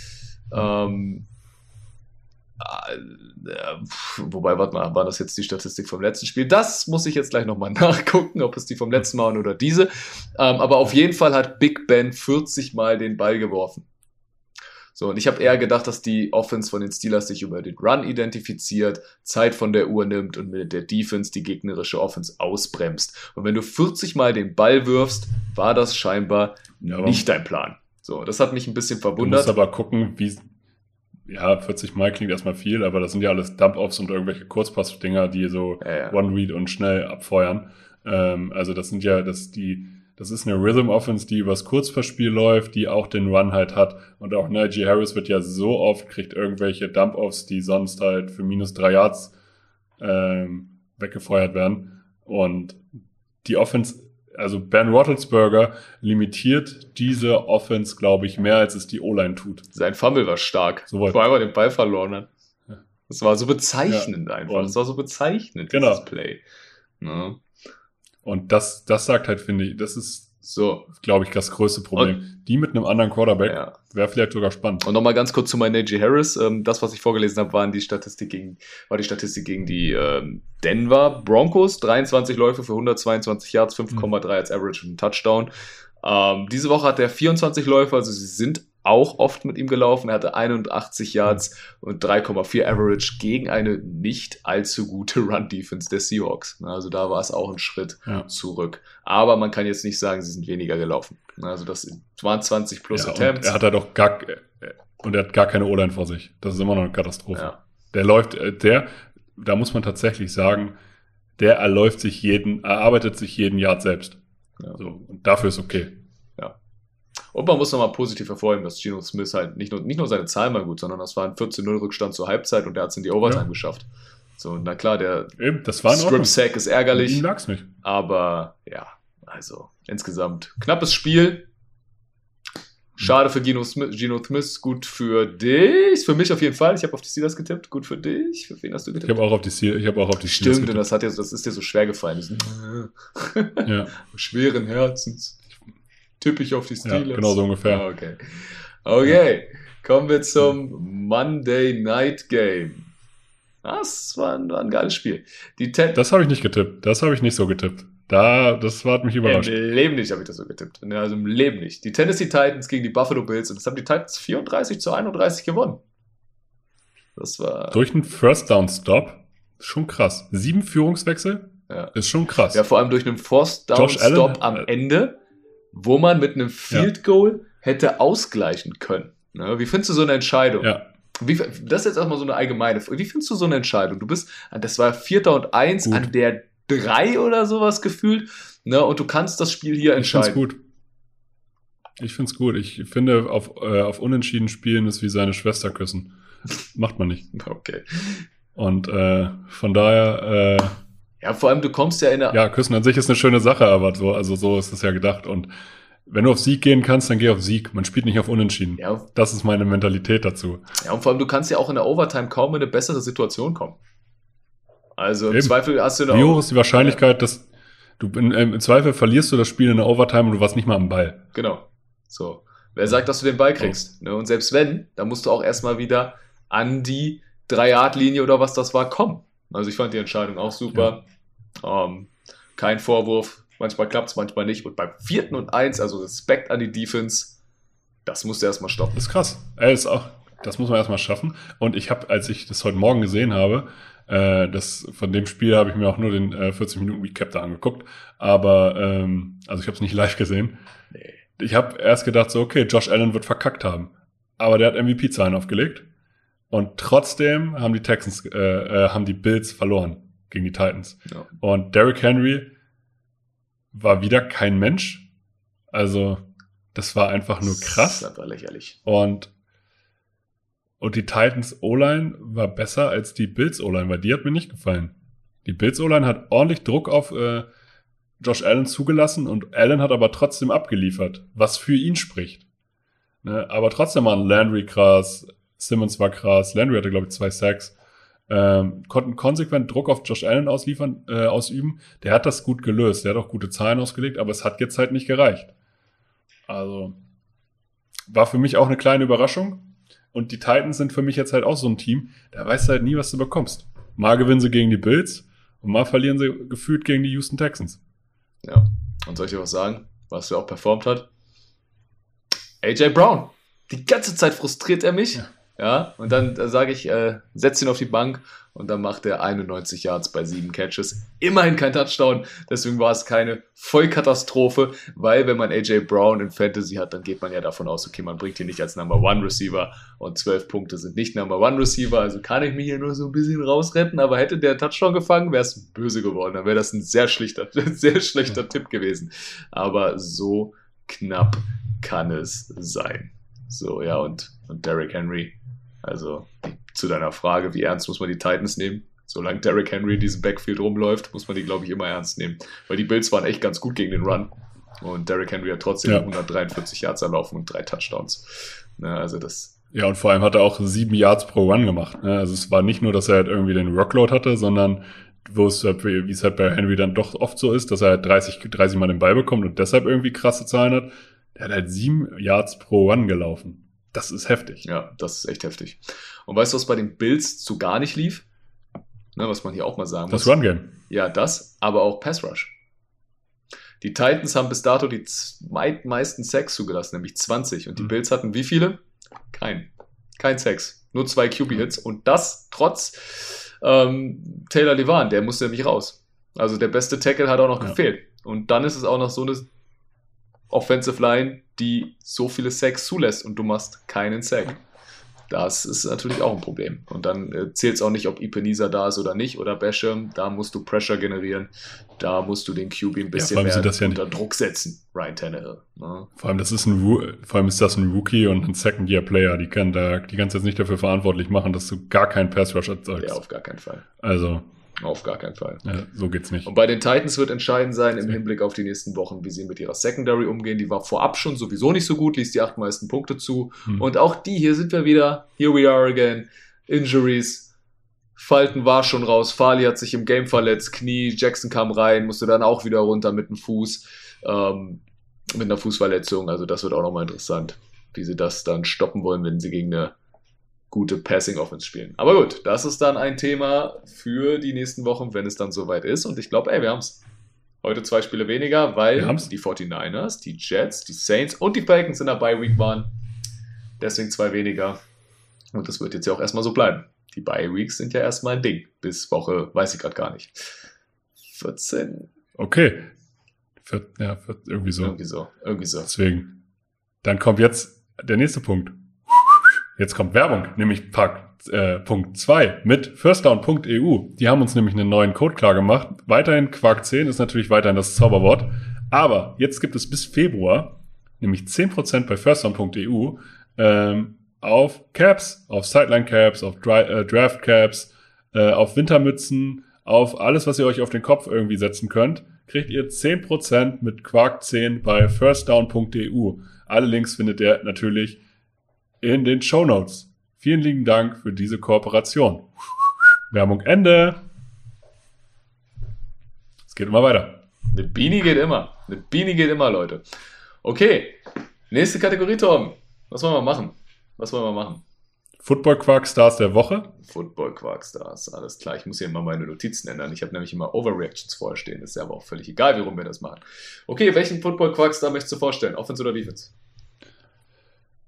Wobei, warte mal, war das jetzt die Statistik vom letzten Spiel? Das muss ich jetzt gleich nochmal nachgucken, ob es die vom letzten Mal waren oder diese. Aber auf jeden Fall hat Big Ben 40 Mal den Ball geworfen. So, und ich habe eher gedacht, dass die Offense von den Steelers sich über den Run identifiziert, Zeit von der Uhr nimmt und mit der Defense die gegnerische Offense ausbremst. Und wenn du 40 Mal den Ball wirfst, war das scheinbar nicht dein Plan. So, das hat mich ein bisschen verwundert. Du musst aber gucken, wie... Ja, 40 Mal klingt erstmal viel, aber das sind ja alles Dump-Offs und irgendwelche Kurzpass-Dinger, die so One-Read und schnell abfeuern. Also das sind ja, das ist eine Rhythm-Offense, die übers Kurzpassspiel läuft, die auch den Run halt hat. Und auch Najee Harris wird ja so oft, kriegt irgendwelche Dump-Offs, die sonst halt für -3 Yards weggefeuert werden. Und die Offense, also Ben Roethlisberger limitiert diese Offense, glaube ich, mehr, als es die O-Line tut. Sein Fumble war stark. Soweit. Vor allem, weil er den Ball verloren hat. Das war so bezeichnend einfach. Das war so bezeichnend, dieses Play. Ja. Und das sagt halt, finde ich, das ist so, glaube ich, das größte Problem. Und die mit einem anderen Quarterback wäre vielleicht sogar spannend. Und nochmal ganz kurz zu meinem Najee Harris. Das, was ich vorgelesen habe, war die Statistik gegen die Denver Broncos. 23 Läufe für 122 Yards, 5,3 als Average und ein Touchdown. Diese Woche hat er 24 Läufe, also sie sind auch oft mit ihm gelaufen. Er hatte 81 Yards und 3,4 Average gegen eine nicht allzu gute Run-Defense der Seahawks. Also da war es auch ein Schritt zurück. Aber man kann jetzt nicht sagen, sie sind weniger gelaufen. Also das waren 20 plus Attempts. Er hat halt auch gar keine O-Line vor sich. Das ist immer noch eine Katastrophe. Ja. Der läuft, da muss man tatsächlich sagen, der erarbeitet sich jeden Yard selbst. Ja. So, und dafür ist okay. Ja. Und man muss nochmal positiv hervorheben, dass Geno Smith halt nicht nur seine Zahlen war gut, sondern das war ein 14-0 Rückstand zur Halbzeit und er hat es in die Overtime geschafft. So, na klar, der Strip-Sack ist ärgerlich. Ihm lag's nicht. Aber ja, also insgesamt knappes Spiel. Schade für Geno Smith, gut für dich. Für mich auf jeden Fall. Ich habe auf die Steelers getippt. Gut für dich. Für wen hast du getippt? Ich habe auch auf die Steelers getippt. Stimmt, und das ist dir so schwer gefallen. Schweren Herzens. Tippe ich auf die Steelers. Ja, genau so ungefähr. Okay. Kommen wir zum Monday Night Game. Das war ein geiles Spiel. Das habe ich nicht getippt. Das habe ich nicht so getippt. Das hat mich überrascht. Im Leben nicht habe ich das so getippt. Also im Leben nicht. Die Tennessee Titans gegen die Buffalo Bills und das haben die Titans 34-31 gewonnen. Das war... Durch einen First-Down-Stop. Schon krass. 7 Führungswechsel? Ja. Ist schon krass. Ja, vor allem durch einen First-Down-Stop am Ende, wo man mit einem Field-Goal hätte ausgleichen können. Ne? Wie findest du so eine Entscheidung? Ja. Das ist jetzt erstmal so eine allgemeine Frage. Wie findest du so eine Entscheidung? Das war 4. und 1 an der 3 oder sowas gefühlt, ne? Und du kannst das Spiel hier entscheiden. Ich finde es gut. Ich finde, auf Unentschieden spielen ist wie seine Schwester küssen. Macht man nicht. Okay. Und von daher... ja, vor allem, du kommst ja in der... Ja, küssen an sich ist eine schöne Sache, aber so ist es ja gedacht. Und wenn du auf Sieg gehen kannst, dann geh auf Sieg. Man spielt nicht auf Unentschieden. Ja. Das ist meine Mentalität dazu. Ja, und vor allem, du kannst ja auch in der Overtime kaum in eine bessere Situation kommen. Also im Zweifel hast du Wie hoch ist die Wahrscheinlichkeit, dass du im Zweifel verlierst du das Spiel in der Overtime und du warst nicht mal am Ball. Genau. So. Wer sagt, dass du den Ball kriegst? Ne? Und selbst wenn, dann musst du auch erstmal wieder an die 3-Yard-Linie oder was das war, kommen. Also ich fand die Entscheidung auch super. Ja. Kein Vorwurf. Manchmal klappt es, manchmal nicht. Und beim 4. und 1, also Respekt an die Defense, Das musst du erstmal stoppen. Das ist krass. Das muss man erstmal schaffen. Und ich habe, als ich das heute Morgen gesehen habe, von dem Spiel habe ich mir auch nur den 40-Minuten-Recap da angeguckt. Aber, also ich habe es nicht live gesehen. Nee. Ich habe erst gedacht so, okay, Josh Allen wird verkackt haben. Aber der hat MVP-Zahlen aufgelegt. Und trotzdem haben die Bills verloren gegen die Titans. Ja. Und Derrick Henry war wieder kein Mensch. Also, das war einfach nur krass. Das ist einfach lächerlich. Und die Titans O-Line war besser als die Bills O-Line, weil die hat mir nicht gefallen. Die Bills O-Line hat ordentlich Druck auf Josh Allen zugelassen und Allen hat aber trotzdem abgeliefert, was für ihn spricht. Ne? Aber trotzdem waren Landry krass, Simmons war krass, Landry hatte, glaube ich, 2 Sacks, konnten konsequent Druck auf Josh Allen ausüben. Der hat das gut gelöst, der hat auch gute Zahlen ausgelegt, aber es hat jetzt halt nicht gereicht. Also war für mich auch eine kleine Überraschung. Und die Titans sind für mich jetzt halt auch so ein Team, da weißt du halt nie, was du bekommst. Mal gewinnen sie gegen die Bills und mal verlieren sie gefühlt gegen die Houston Texans. Ja, und soll ich dir was sagen, was er auch performt hat? AJ Brown. Die ganze Zeit frustriert er mich. Ja, und dann sage ich, setz ihn auf die Bank und dann macht er 91 Yards bei 7 Catches. Immerhin kein Touchdown, deswegen war es keine Vollkatastrophe, weil wenn man AJ Brown in Fantasy hat, dann geht man ja davon aus, okay, man bringt ihn nicht als Number One Receiver und 12 Punkte sind nicht Number One Receiver, also kann ich mich hier nur so ein bisschen rausretten, aber hätte der Touchdown gefangen, wäre es böse geworden, dann wäre das ein sehr schlechter Tipp gewesen. Aber so knapp kann es sein. So, ja, und Derrick Henry, also zu deiner Frage, wie ernst muss man die Titans nehmen? Solange Derrick Henry in diesem Backfield rumläuft, muss man die, glaube ich, immer ernst nehmen. Weil die Bills waren echt ganz gut gegen den Run. Und Derrick Henry hat trotzdem 143 Yards erlaufen und 3 Touchdowns. Na, also das. Ja, und vor allem hat er auch 7 Yards pro Run gemacht. Ne? Also es war nicht nur, dass er halt irgendwie den Workload hatte, sondern wie es halt bei Henry dann doch oft so ist, dass er halt 30 Mal den Ball bekommt und deshalb irgendwie krasse Zahlen hat. Der hat halt 7 Yards pro Run gelaufen. Das ist heftig. Ja, das ist echt heftig. Und weißt du, was bei den Bills so gar nicht lief? Ne, was man hier auch mal sagen muss. Das Run-Game. Ja, das, aber auch Pass-Rush. Die Titans haben bis dato die meisten Sacks zugelassen, nämlich 20. Und die Bills hatten wie viele? Kein Sacks. Nur 2 QB-Hits. Und das trotz Taylor Lewan, der musste nämlich raus. Also der beste Tackle hat auch noch gefehlt. Und dann ist es auch noch so eine Offensive Line, die so viele Sacks zulässt und du machst keinen Sack. Das ist natürlich auch ein Problem. Und dann zählt es auch nicht, ob Ebenezer da ist oder nicht oder Basham. Da musst du Pressure generieren. Da musst du den QB ein bisschen mehr unter Druck setzen. Ryan Tannehill. Ne? Vor allem ist das ein Rookie und ein Second-Year-Player. Die kannst du jetzt nicht dafür verantwortlich machen, dass du gar keinen Pass-Rush erzeugst. Ja, auf gar keinen Fall. Also auf gar keinen Fall. Ja, so geht's nicht. Und bei den Titans wird entscheidend sein im Hinblick auf die nächsten Wochen, wie sie mit ihrer Secondary umgehen. Die war vorab schon sowieso nicht so gut, ließ die 8 meisten Punkte zu. Und auch hier sind wir wieder, here we are again, Injuries. Fulton war schon raus, Farley hat sich im Game verletzt, Knie, Jackson kam rein, musste dann auch wieder runter mit dem Fuß, mit einer Fußverletzung. Also das wird auch nochmal interessant, wie sie das dann stoppen wollen, wenn sie gegen eine gute Passing-Offense spielen. Aber gut, das ist dann ein Thema für die nächsten Wochen, wenn es dann soweit ist. Und ich glaube, wir haben es. Heute 2 Spiele weniger, weil die 49ers, die Jets, die Saints und die Falcons in der Bye-Week waren. Deswegen 2 weniger. Und das wird jetzt ja auch erstmal so bleiben. Die Bye-Weeks sind ja erstmal ein Ding. Bis Woche, weiß ich gerade gar nicht. 14. Okay. Irgendwie so. Irgendwie so. Deswegen. Dann kommt jetzt der nächste Punkt. Jetzt kommt Werbung, nämlich Punkt 2 mit firstdown.eu. Die haben uns nämlich einen neuen Code klar gemacht. Weiterhin Quark10 ist natürlich weiterhin das Zauberwort. Aber jetzt gibt es bis Februar nämlich 10% bei firstdown.eu auf Caps, auf Sideline Caps, auf Draft Caps, auf Wintermützen, auf alles, was ihr euch auf den Kopf irgendwie setzen könnt. Kriegt ihr 10% mit Quark10 bei firstdown.eu. Alle Links findet ihr natürlich in den Shownotes. Vielen lieben Dank für diese Kooperation. Werbung Ende. Es geht immer weiter. Eine Beanie geht immer. Leute. Okay, nächste Kategorie, Tom. Was wollen wir machen? Football Quark Stars der Woche. Football Quark Stars, alles klar. Ich muss hier mal meine Notizen ändern. Ich habe nämlich immer Overreactions vorher stehen. Das ist ja aber auch völlig egal, wie rum wir das machen. Okay, welchen Football Quark Star möchtest du vorstellen? Offense oder Defense?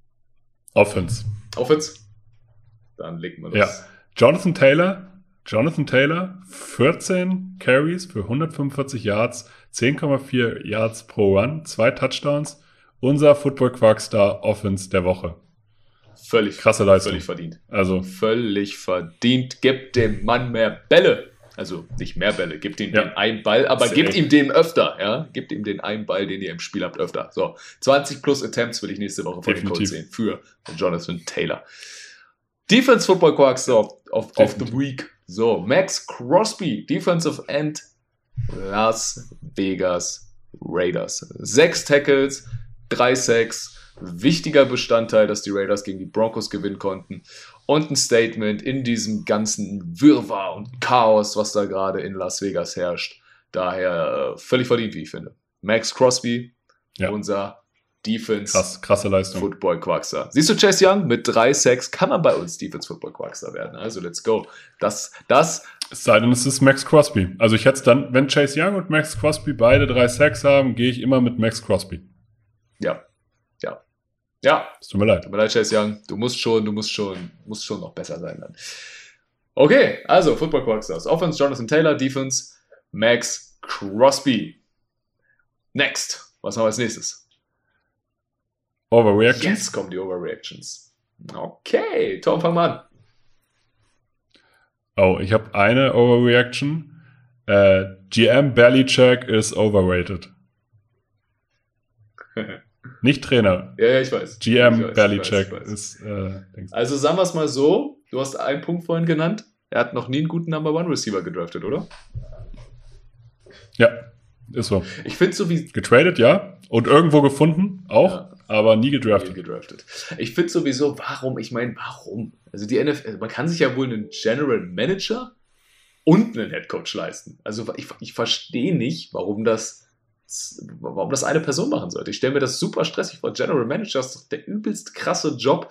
Offense. Dann legen wir los. Ja. Jonathan Taylor, 14 Carries für 145 Yards, 10,4 Yards pro Run, 2 Touchdowns. Unser Football-Quark-Star Offense der Woche. Völlig krasse Leistung. Völlig verdient. Also völlig verdient. Gebt dem Mann mehr Bälle. Also nicht mehr Bälle, gebt ihm den einen Ball, aber gebt ihm den öfter. Ja? Gebt ihm den einen Ball, den ihr im Spiel habt, öfter. So, 20 plus Attempts will ich nächste Woche von den Colts sehen für Jonathan Taylor. Defense Football Quarks of the Week. So, Max Crosby, Defensive End, Las Vegas Raiders. 6 Tackles, 3 Sacks. Wichtiger Bestandteil, dass die Raiders gegen die Broncos gewinnen konnten. Und ein Statement in diesem ganzen Wirrwarr und Chaos, was da gerade in Las Vegas herrscht. Daher völlig verdient, wie ich finde. Max Crosby, unser Defense krasse Leistung. Football Quarkster. Siehst du, Chase Young mit 3 Sacks kann man bei uns Defense Football Quarkster werden. Also let's go. Das es sei denn, es ist Max Crosby. Also ich hätte es dann, wenn Chase Young und Max Crosby beide 3 Sacks haben, gehe ich immer mit Max Crosby. Ja. Es tut mir leid. Chase Young. Du musst schon noch besser sein dann. Okay, also Football Quarkstars. Offense Jonathan Taylor, Defense Max Crosby. Next. Was haben wir als nächstes? Overreactions. Jetzt kommen die Overreactions. Okay, Tom, fang mal an. Oh, ich habe eine Overreaction. GM Belichick is overrated. Nicht Trainer. Ja, ich weiß. GM Belichick ist... also sagen wir es mal so, du hast einen Punkt vorhin genannt. Er hat noch nie einen guten Number One Receiver gedraftet, oder? Ja, ist so. Ich finde so wie... Getradet, ja. Und irgendwo gefunden, auch. Aber nie gedraftet. Ich finde sowieso, warum? Also die NFL, man kann sich ja wohl einen General Manager und einen Head Coach leisten. Also ich verstehe nicht, warum das eine Person machen sollte. Ich stelle mir das super stressig vor. General Manager ist doch der übelst krasse Job.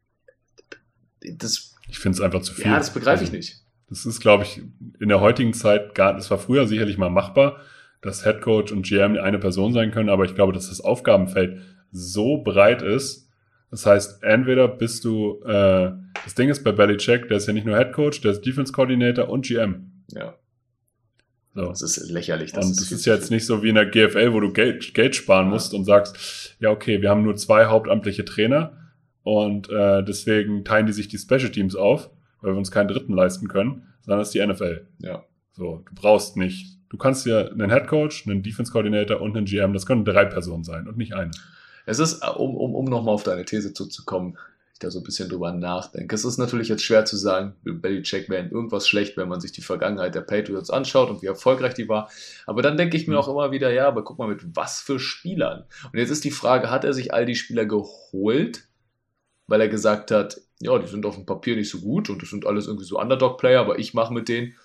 Ich finde es einfach zu viel. Ja, das begreife ich nicht. Das ist, glaube ich, in der heutigen Zeit das war früher sicherlich mal machbar, dass Head Coach und GM eine Person sein können, aber ich glaube, dass das Aufgabenfeld so breit ist. Das heißt, entweder bist du, das Ding ist bei Belichick, der ist ja nicht nur Head Coach, der ist Defense Coordinator und GM. Ja. So. Das ist lächerlich. Das ist jetzt nicht so wie in der GFL, wo du Geld sparen musst und sagst, ja okay, wir haben nur 2 hauptamtliche Trainer und deswegen teilen die sich die Special Teams auf, weil wir uns keinen dritten leisten können, sondern das ist die NFL. Ja. So, du brauchst nicht. Du kannst dir einen Head Coach, einen Defense Coordinator und einen GM, das können 3 Personen sein und nicht eine. Es ist, um nochmal auf deine These zuzukommen, ich da so ein bisschen drüber nachdenke. Es ist natürlich jetzt schwer zu sagen, Belichick wäre in irgendwas schlecht, wenn man sich die Vergangenheit der Patriots anschaut und wie erfolgreich die war. Aber dann denke ich mir auch immer wieder, ja, aber guck mal, mit was für Spielern. Und jetzt ist die Frage, hat er sich all die Spieler geholt, weil er gesagt hat, ja, die sind auf dem Papier nicht so gut und das sind alles irgendwie so Underdog-Player, aber ich mache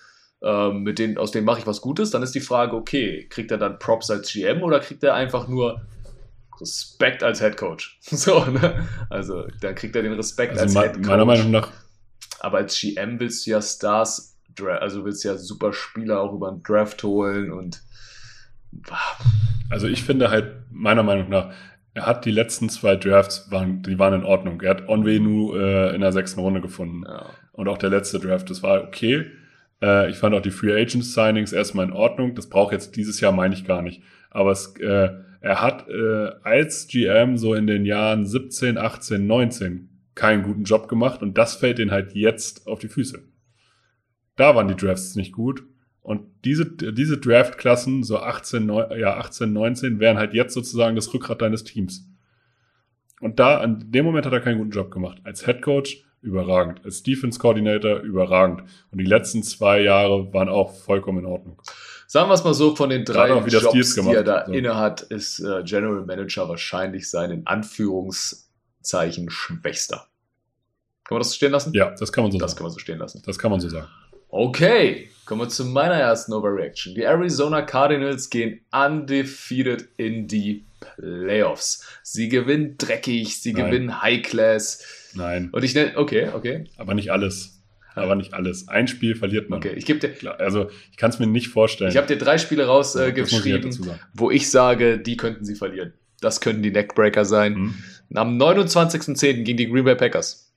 aus denen mache ich was Gutes. Dann ist die Frage, okay, kriegt er dann Props als GM oder kriegt er einfach nur Respekt als Head Coach? So, ne? Also, dann kriegt er den Respekt als Head Coach. Meiner Meinung nach. Aber als GM willst du ja Stars, also willst du ja super Spieler auch über einen Draft holen und. Also, ich finde halt, meiner Meinung nach, er hat die letzten 2 Drafts, die waren in Ordnung. Er hat Onwenu in der 6. Runde gefunden. Ja. Und auch der letzte Draft, das war okay. Ich fand auch die Free Agent Signings erstmal in Ordnung. Das braucht jetzt dieses Jahr, meine ich gar nicht. Aber er hat als GM so in den Jahren 17, 18, 19 keinen guten Job gemacht und das fällt ihm halt jetzt auf die Füße. Da waren die Drafts nicht gut und diese Draftklassen, so 18, 19, wären halt jetzt sozusagen das Rückgrat deines Teams. Und an dem Moment hat er keinen guten Job gemacht. Als Head Coach überragend, als Defense Coordinator überragend und die letzten 2 Jahre waren auch vollkommen in Ordnung. Sagen wir es mal so, von den 3 Jobs, die er da so innehat, ist General Manager wahrscheinlich sein in Anführungszeichen schwächster. Kann man das so stehen lassen? Ja, das kann man so sagen. Das kann man so stehen lassen. Das kann man so sagen. Okay, kommen wir zu meiner ersten Overreaction. Die Arizona Cardinals gehen undefeated in die Playoffs. Sie gewinnen dreckig, sie gewinnen High Class. Nein. Und ich nenne, okay. Aber nicht alles. Ein Spiel verliert man. Okay, ich gebe dir. Also, ich kann es mir nicht vorstellen. Ich habe dir 3 Spiele rausgeschrieben, wo ich sage, die könnten sie verlieren. Das könnten die Neckbreaker sein. Am 29.10. gegen die Green Bay Packers.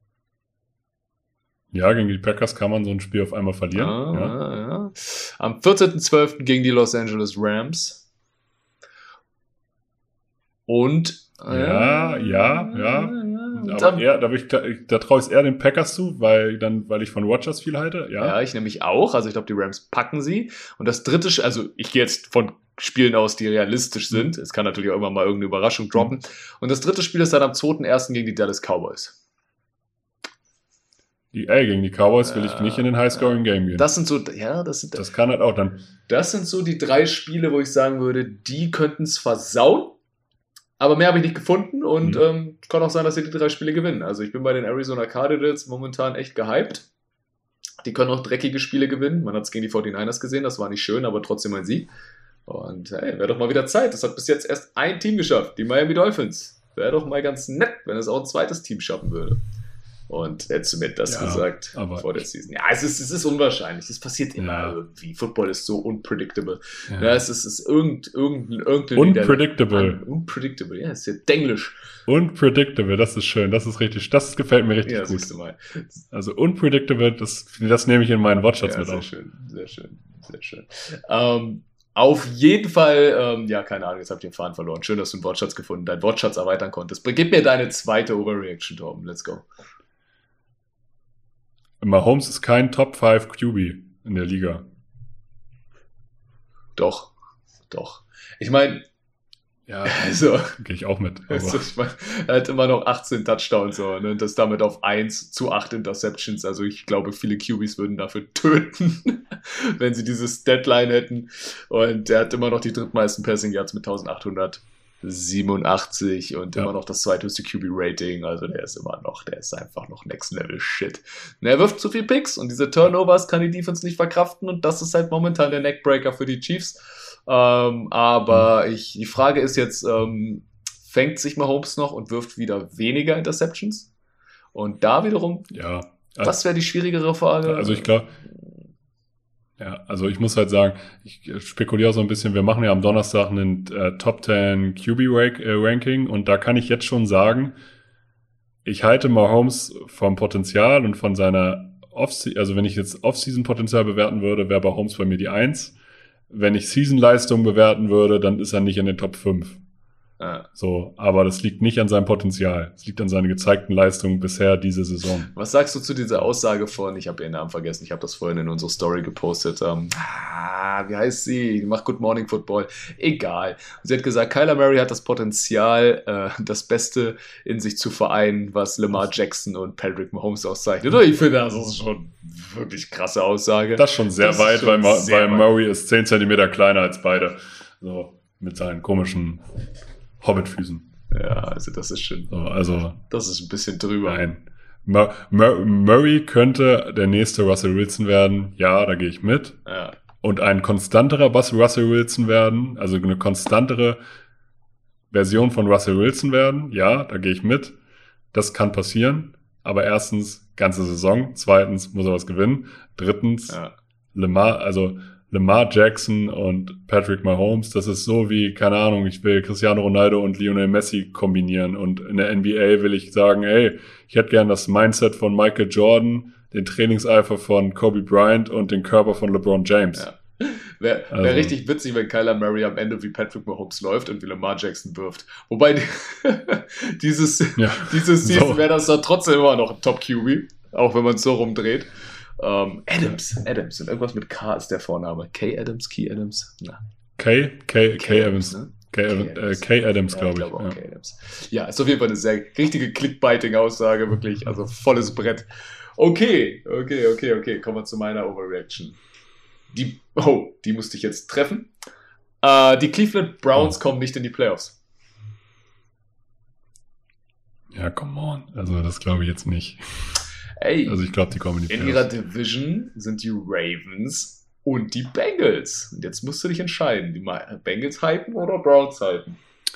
Ja, gegen die Packers kann man so ein Spiel auf einmal verlieren. Ja. Am 14.12. gegen die Los Angeles Rams. Und Ja. Aber da traue ich es eher den Packers zu, weil ich von Rodgers viel halte. Ja, ich nämlich auch. Also ich glaube, die Rams packen sie. Und das dritte, also ich gehe jetzt von Spielen aus, die realistisch sind. Es kann natürlich auch immer mal irgendeine Überraschung droppen. Und das dritte Spiel ist dann am 2.1. gegen die Dallas Cowboys. Gegen die Cowboys will ich nicht in den High-Scoring-Game gehen. Das kann halt auch dann. Das sind so die 3 Spiele, wo ich sagen würde, die könnten es versauen. Aber mehr habe ich nicht gefunden und kann auch sein, dass sie die 3 Spiele gewinnen. Also ich bin bei den Arizona Cardinals momentan echt gehypt. Die können auch dreckige Spiele gewinnen. Man hat es gegen die 49ers gesehen, das war nicht schön, aber trotzdem ein Sieg. Und hey, wäre doch mal wieder Zeit. Das hat bis jetzt erst ein Team geschafft, die Miami Dolphins. Wäre doch mal ganz nett, wenn es auch ein zweites Team schaffen würde. Und hättest du mir das gesagt vor der Season. Ja, es ist unwahrscheinlich. Es passiert immer irgendwie. Football ist so unpredictable. Ja, es ist irgendein Unpredictable. Unpredictable, ja, ist ja Denglisch. Unpredictable, das ist schön. Das gefällt mir richtig gut. Siehst du mal. Also unpredictable, das nehme ich in meinen Wortschatz mit auf. Sehr schön. Auf jeden Fall, keine Ahnung, jetzt habt ihr den Faden verloren. Schön, dass du einen Wortschatz gefunden, deinen Wortschatz erweitern konntest. Gib mir deine zweite Overreaction, Torben. Let's go. Mahomes ist kein Top 5 QB in der Liga. Doch. Ich meine, ja, also, gehe ich auch mit. Also, ich meine, er hat immer noch 18 Touchdowns und das damit auf 1-8 Interceptions. Also ich glaube, viele QBs würden dafür töten, wenn sie dieses Deadline hätten. Und er hat immer noch die drittmeisten Passing Yards mit 1887 und immer noch das zweithöchste QB-Rating. Also der ist einfach noch Next Level Shit. Und er wirft zu viel Picks und diese Turnovers kann die Defense nicht verkraften und das ist halt momentan der Neckbreaker für die Chiefs. Aber die Frage ist jetzt, fängt sich Mahomes noch und wirft wieder weniger Interceptions? Und da wiederum, das wäre die schwierigere Frage. Also ich glaube, also ich muss halt sagen, ich spekuliere so ein bisschen, wir machen ja am Donnerstag einen Top 10 QB-Ranking und da kann ich jetzt schon sagen, ich halte Mahomes vom Potenzial und von seiner also wenn ich jetzt Off-Season-Potenzial bewerten würde, wäre Mahomes bei mir die 1. Wenn ich Season-Leistung bewerten würde, dann ist er nicht in den Top 5. So, aber das liegt nicht an seinem Potenzial. Es liegt an seinen gezeigten Leistungen bisher diese Saison. Was sagst du zu dieser Aussage von, ich habe ihren Namen vergessen, ich habe das vorhin in unsere Story gepostet, wie heißt sie? Die macht Good Morning Football. Egal. Sie hat gesagt, Kyler Murray hat das Potenzial, das Beste in sich zu vereinen, was Lamar Jackson und Patrick Mahomes auszeichnet. Und ich finde, das ist schon wirklich krasse Aussage. Das ist schon sehr weit, weil Murray ist 10 Zentimeter kleiner als beide. So, mit seinen komischen Hobbitfüßen. Ja, also das ist schon. Das ist ein bisschen drüber. Nein. Murray könnte der nächste Russell Wilson werden. Ja, da gehe ich mit. Ja. Und ein konstanterer Russell Wilson werden, also eine konstantere Version von Russell Wilson werden. Ja, da gehe ich mit. Das kann passieren. Aber erstens, ganze Saison. Zweitens, muss er was gewinnen. Drittens, Lamar Jackson und Patrick Mahomes, das ist so wie, keine Ahnung, ich will Cristiano Ronaldo und Lionel Messi kombinieren und in der NBA will ich sagen, hey, ich hätte gern das Mindset von Michael Jordan, den Trainingseifer von Kobe Bryant und den Körper von LeBron James. Ja. Wäre richtig witzig, wenn Kyler Murray am Ende wie Patrick Mahomes läuft und wie Lamar Jackson wirft. Wobei dieses Season wäre das dann trotzdem immer noch ein Top-QB, auch wenn man es so rumdreht. Adams. Und irgendwas mit K ist der Vorname. Key Adams? Na. K Adams. Ne? K Adams, glaube ich. K Adams. Ja, ist auf jeden Fall eine sehr richtige Clickbaiting-Aussage, wirklich. Also volles Brett. Okay. Kommen wir zu meiner Overreaction. Die musste ich jetzt treffen. Die Cleveland Browns kommen nicht in die Playoffs. Ja, come on. Also das glaube ich jetzt nicht. Ey, also ich glaube, die kommen in die Playoffs. In ihrer Division sind die Ravens und die Bengals. Und jetzt musst du dich entscheiden, die Bengals hypen oder Browns hypen?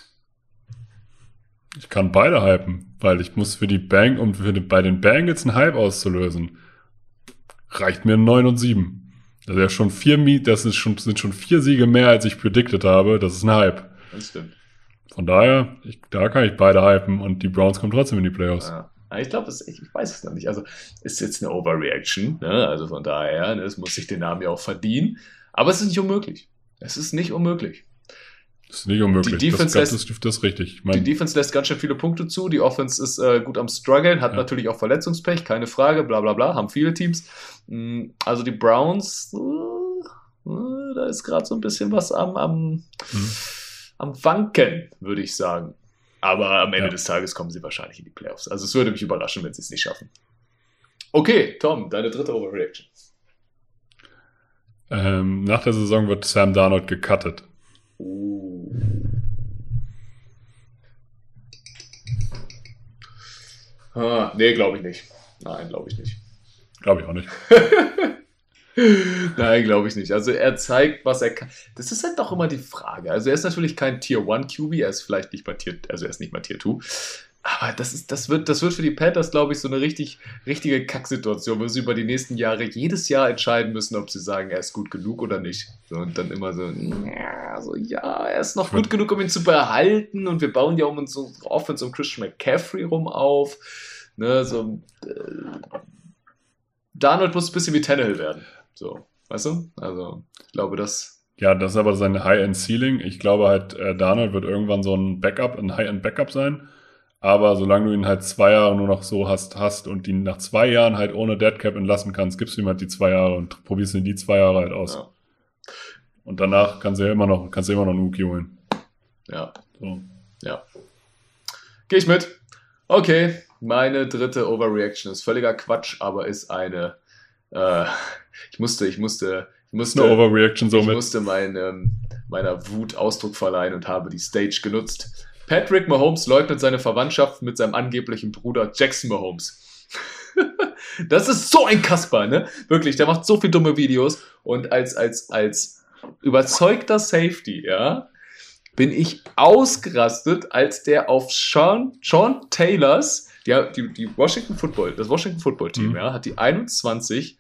Ich kann beide hypen, weil ich muss bei den Bengals einen Hype auszulösen, reicht mir 9-7. Also ja schon sind schon 4 Siege mehr, als ich predicted habe. Das ist ein Hype. Das stimmt. Von daher, da kann ich beide hypen und die Browns kommen trotzdem in die Playoffs. Ja. Ich glaube, ich weiß es noch nicht. Also, ist jetzt eine Overreaction, ne? Also von daher, ne, es muss sich den Namen ja auch verdienen. Aber es ist nicht unmöglich. Es ist nicht unmöglich. Das ist nicht unmöglich. Die Defense das ist richtig. Die Defense lässt ganz schön viele Punkte zu. Die Offense ist gut am struggeln, hat natürlich auch Verletzungspech, keine Frage, bla bla bla, haben viele Teams. Also die Browns, da ist gerade so ein bisschen was am Wanken, würde ich sagen. Aber am Ende des Tages kommen sie wahrscheinlich in die Playoffs. Also es würde mich überraschen, wenn sie es nicht schaffen. Okay, Tom, deine dritte Overreaction. Nach der Saison wird Sam Darnold gecuttet. Nee, glaube ich nicht. Nein, glaube ich nicht. Glaube ich auch nicht. Nein, glaube ich nicht. Also er zeigt, was er kann. Das ist halt doch immer die Frage. Also er ist natürlich kein Tier 1 QB, er ist vielleicht nicht mal er ist nicht mal Tier 2. Aber das wird für die Panthers, glaube ich, so eine richtige Kacksituation, wo sie über die nächsten Jahre jedes Jahr entscheiden müssen, ob sie sagen, er ist gut genug oder nicht. So, und dann immer so, er ist noch gut genug, um ihn zu behalten, und wir bauen ja um unsere Offense um Christian McCaffrey rum auf. Ne, Darnold muss ein bisschen wie Tannehill werden. So, weißt du? Also, ich glaube, Ja, das ist aber sein High-End-Ceiling. Ich glaube halt, Darnold wird irgendwann so ein High-End-Backup sein. Aber solange du ihn halt 2 Jahre nur noch so hast und ihn nach 2 Jahren halt ohne Deadcap entlassen kannst, gibst du ihm halt die 2 Jahre und probierst ihn die 2 Jahre halt aus. Ja. Und danach kannst du immer noch einen Rookie holen. Ja. So. Ja. Geh ich mit. Okay, meine dritte Overreaction ist völliger Quatsch, aber ist eine ich musste eine Overreaction somit. Ich musste meiner Wut Ausdruck verleihen und habe die Stage genutzt. Patrick Mahomes leugnet seine Verwandtschaft mit seinem angeblichen Bruder Jackson Mahomes. Das ist so ein Kasper, ne? Wirklich, der macht so viele dumme Videos, und als überzeugter Safety, ja, bin ich ausgerastet, als der auf Sean Taylors, die Washington Football Team, ja, hat die 21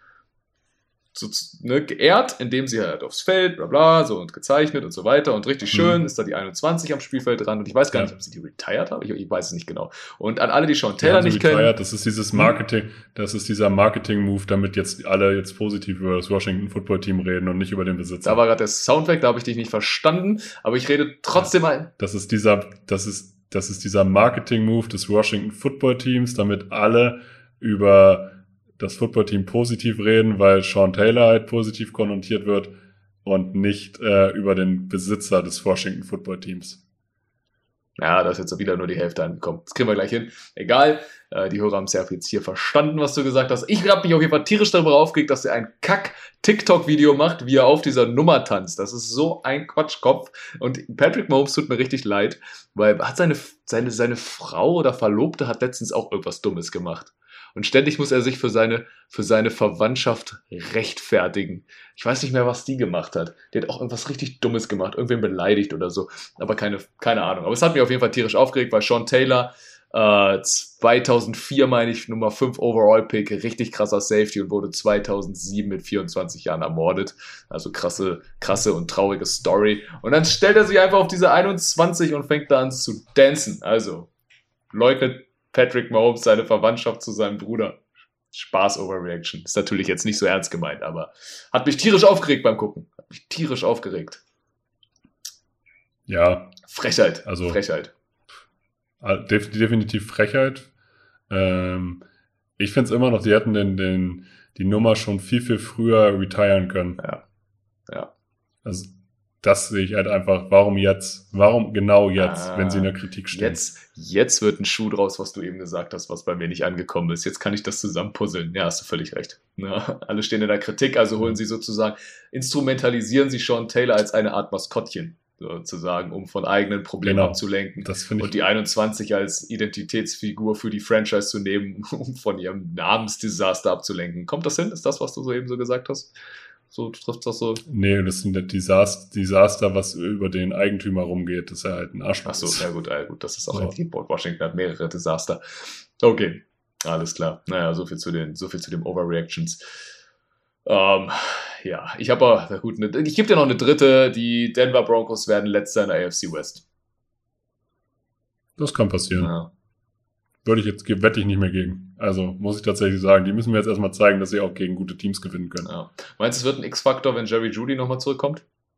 geehrt, indem sie halt aufs Feld, bla bla, so, und gezeichnet und so weiter, und richtig schön ist da die 21 am Spielfeld dran, und ich weiß gar nicht, ob sie die retired haben, ich weiß es nicht genau. Und an alle, die Sean Taylor nicht kennen. Das ist dieses Marketing, dieser Marketing-Move, damit jetzt alle positiv über das Washington Football Team reden und nicht über den Besitzer. Da war gerade der Sound weg, da habe ich dich nicht verstanden, aber ich rede trotzdem ein. Das ist dieser Marketing-Move des Washington Football Teams, damit alle über das Footballteam positiv reden, weil Sean Taylor halt positiv konnotiert wird und nicht über den Besitzer des Washington Football Teams. Ja, da ist jetzt wieder nur die Hälfte angekommen. Das kriegen wir gleich hin. Egal, die Hörer haben es ja jetzt hier verstanden, was du gesagt hast. Ich habe mich auf jeden Fall tierisch darüber aufgeregt, dass er ein Kack-TikTok-Video macht, wie er auf dieser Nummer tanzt. Das ist so ein Quatschkopf. Und Patrick Mahomes tut mir richtig leid, weil hat seine Frau oder Verlobte hat letztens auch irgendwas Dummes gemacht. Und ständig muss er sich für seine Verwandtschaft rechtfertigen. Ich weiß nicht mehr, was die gemacht hat. Die hat auch irgendwas richtig Dummes gemacht. Irgendwen beleidigt oder so. Aber keine Ahnung. Aber es hat mich auf jeden Fall tierisch aufgeregt, weil Sean Taylor 2004, meine ich, Nummer 5 Overall-Pick, richtig krasser Safety, und wurde 2007 mit 24 Jahren ermordet. Also krasse und traurige Story. Und dann stellt er sich einfach auf diese 21 und fängt da an zu dancen. Also leugnet Patrick Mahomes seine Verwandtschaft zu seinem Bruder. Spaß Overreaction. Ist natürlich jetzt nicht so ernst gemeint, aber hat mich tierisch aufgeregt beim Gucken. Hat mich tierisch aufgeregt. Ja. Frechheit. Also Frechheit. Definitiv Frechheit. Ich finde es immer noch, die hätten die Nummer schon viel, viel früher retiren können. Ja. Also das sehe ich halt einfach. Warum jetzt? Warum genau jetzt, wenn sie in der Kritik stehen? Jetzt wird ein Schuh draus, was du eben gesagt hast, was bei mir nicht angekommen ist. Jetzt kann ich das zusammenpuzzeln. Ja, hast du völlig recht. Ja, alle stehen in der Kritik, also holen sie sozusagen, instrumentalisieren sie Sean Taylor als eine Art Maskottchen, sozusagen, um von eigenen Problemen abzulenken. Und die 21 als Identitätsfigur für die Franchise zu nehmen, um von ihrem Namensdesaster abzulenken. Kommt das hin? Ist das, was du soeben so gesagt hast? So, trifft das so? Nee, das sind Desaster, was über den Eigentümer rumgeht. Das ist ja halt ein Arschloch. Ach so, ja gut, das ist auch ein Teamboard. Washington hat mehrere Desaster. Okay, alles klar. Naja, so viel zu den Overreactions. Ja, ich gebe dir noch eine dritte. Die Denver Broncos werden letzter in der AFC West. Das kann passieren. Ja. Wette ich nicht mehr gegen. Also muss ich tatsächlich sagen, die müssen mir jetzt erstmal zeigen, dass sie auch gegen gute Teams gewinnen können. Ja. Meinst du, es wird ein X-Faktor, wenn Jerry Jeudy nochmal zurückkommt?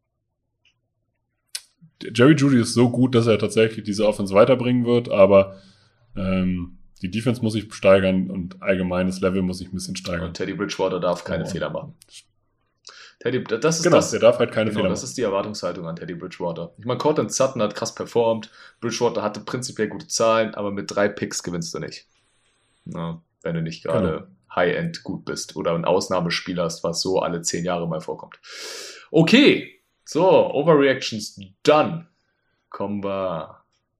Jerry Jeudy ist so gut, dass er tatsächlich diese Offense weiterbringen wird, aber die Defense muss sich steigern und allgemeines Level muss sich ein bisschen steigern. Und Teddy Bridgewater darf keine Fehler machen. Der darf halt keine Fehler machen. Das ist die Erwartungshaltung an Teddy Bridgewater. Ich meine, Cortland Sutton hat krass performt, Bridgewater hatte prinzipiell gute Zahlen, aber mit 3 Picks gewinnst du nicht. Ja, wenn du nicht gerade High-End gut bist oder ein Ausnahmespieler hast, was so alle 10 Jahre mal vorkommt. Okay, so, Overreactions done. Kommen wir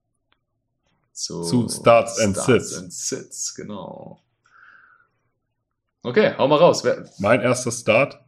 zu Starts and Sits. Genau. Okay, hau mal raus. Mein erster Start,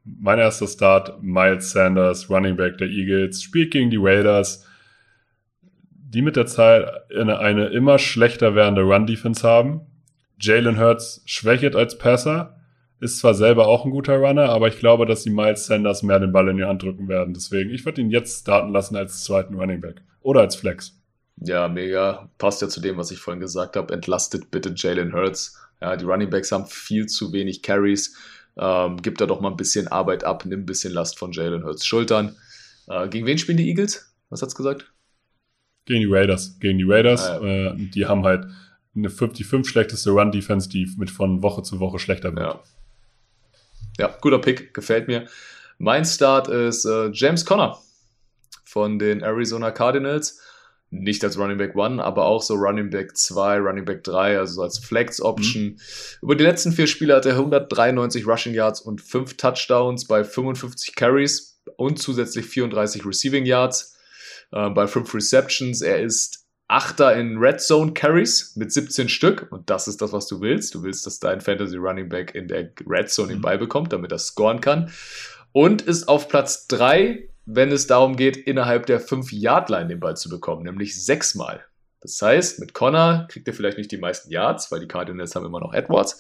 Miles Sanders, Running Back der Eagles, spielt gegen die Raiders, die mit der Zeit eine immer schlechter werdende Run-Defense haben. Jalen Hurts schwächelt als Passer, ist zwar selber auch ein guter Runner, aber ich glaube, dass die Miles Sanders mehr den Ball in die Hand drücken werden. Deswegen, ich würde ihn jetzt starten lassen als zweiten Running Back oder als Flex. Ja, mega. Passt ja zu dem, was ich vorhin gesagt habe. Entlastet bitte Jalen Hurts. Ja, die Running Backs haben viel zu wenig Carries. Gib da doch mal ein bisschen Arbeit ab, nimm ein bisschen Last von Jalen Hurts Schultern. Gegen wen spielen die Eagles? Was hat's gesagt? Gegen die Raiders. Die haben halt die 5 schlechteste Run-Defense, die von Woche zu Woche schlechter wird. Ja, guter Pick, gefällt mir. Mein Start ist James Conner von den Arizona Cardinals. Nicht als Running Back 1, aber auch so Running Back 2, Running Back 3, also als Flex-Option. Über die letzten 4 Spiele hat er 193 Rushing Yards und 5 Touchdowns bei 55 Carries und zusätzlich 34 Receiving Yards bei 5 Receptions. Er ist Achter in Red Zone Carries mit 17 Stück und das ist das, was du willst. Du willst, dass dein Fantasy Running Back in der Red Zone den Ball bekommt, damit er scoren kann. Und ist auf Platz 3, wenn es darum geht, innerhalb der 5-Yard-Line den Ball zu bekommen, nämlich 6-mal. Das heißt, mit Conner kriegt er vielleicht nicht die meisten Yards, weil die Cardinals haben immer noch Edwards.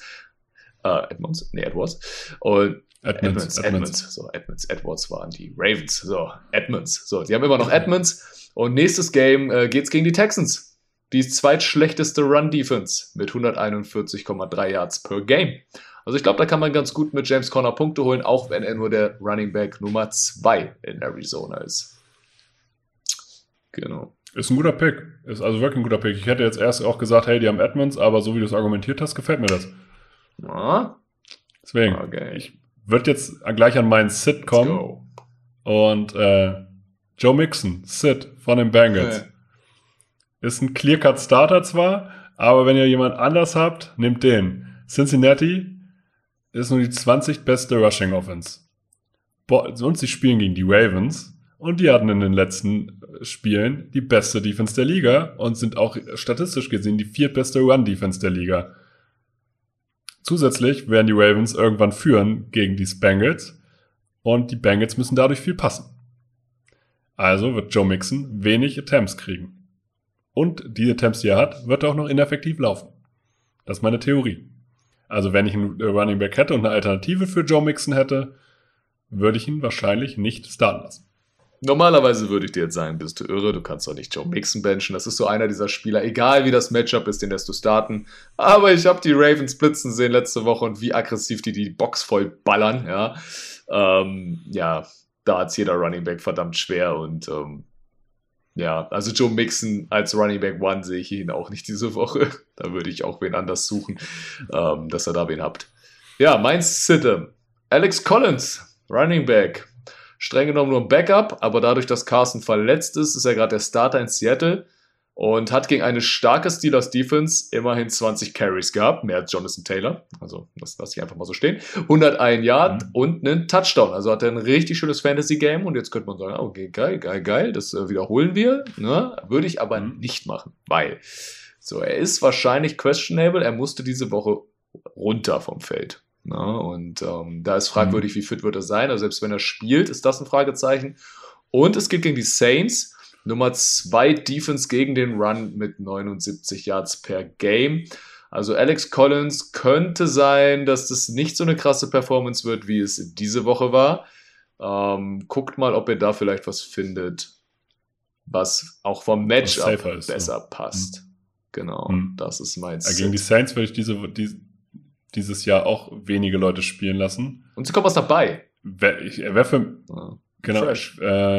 Und Edmonds. Edwards waren die Ravens. So, Edmonds. So, die haben immer noch Edmonds. Und nächstes Game geht's gegen die Texans. Die zweitschlechteste Run-Defense mit 141,3 Yards per Game. Also ich glaube, da kann man ganz gut mit James Conner Punkte holen, auch wenn er nur der Running Back Nummer 2 in Arizona ist. Genau. Ist ein guter Pick. Ist also wirklich ein guter Pick. Ich hätte jetzt erst auch gesagt, hey, die haben Edmonds, aber so wie du es argumentiert hast, gefällt mir das. Ja. Deswegen, ich würde jetzt gleich an meinen Sit kommen. Und Joe Mixon, Sit von den Bengals. Ist ein Clear-Cut-Starter zwar, aber wenn ihr jemand anders habt, nehmt den. Cincinnati ist nur die 20. beste Rushing Offense. Und sie spielen gegen die Ravens und die hatten in den letzten Spielen die beste Defense der Liga und sind auch statistisch gesehen die 4. beste Run-Defense der Liga. Zusätzlich werden die Ravens irgendwann führen gegen die Bengals und die Bengals müssen dadurch viel passen. Also wird Joe Mixon wenig Attempts kriegen. Und die Attempts, die er hat, wird er auch noch ineffektiv laufen. Das ist meine Theorie. Also wenn ich einen Running Back hätte und eine Alternative für Joe Mixon hätte, würde ich ihn wahrscheinlich nicht starten lassen. Normalerweise würde ich dir jetzt sagen, bist du irre, du kannst doch nicht Joe Mixon benchen. Das ist so einer dieser Spieler, egal wie das Matchup ist, den lässt du starten. Aber ich habe die Ravens blitzen sehen letzte Woche und wie aggressiv die Box voll ballern. Ja, da hat es jeder Running Back verdammt schwer und also Joe Mixon als Running Back 1 sehe ich ihn auch nicht diese Woche. Da würde ich auch wen anders suchen, dass ihr da wen habt. Ja, mein Sitte. Alex Collins, Running Back. Streng genommen nur ein Backup, aber dadurch, dass Carson verletzt ist, ist er gerade der Starter in Seattle und hat gegen eine starke Steelers Defense immerhin 20 Carries gehabt, mehr als Jonathan Taylor. Also das lasse ich einfach mal so stehen. 101 Yard und einen Touchdown. Also hat er ein richtig schönes Fantasy-Game und jetzt könnte man sagen, okay, geil, das wiederholen wir. Ne? Würde ich aber nicht machen, weil er ist wahrscheinlich questionable. Er musste diese Woche runter vom Feld. Na, und da ist fragwürdig, wie fit wird er sein. Also selbst wenn er spielt, ist das ein Fragezeichen. Und es geht gegen die Saints. Nummer 2 Defense gegen den Run mit 79 Yards per Game. Also Alex Collins könnte sein, dass das nicht so eine krasse Performance wird, wie es diese Woche war. Guckt mal, ob ihr da vielleicht was findet. was auch vom Matchup safer ist, besser so. passt. Genau, das ist mein Gegen die Saints würde ich dieses Jahr auch wenige Leute spielen lassen. Und sie kommt was dabei. Wer für... Ja. Genau. Fresh.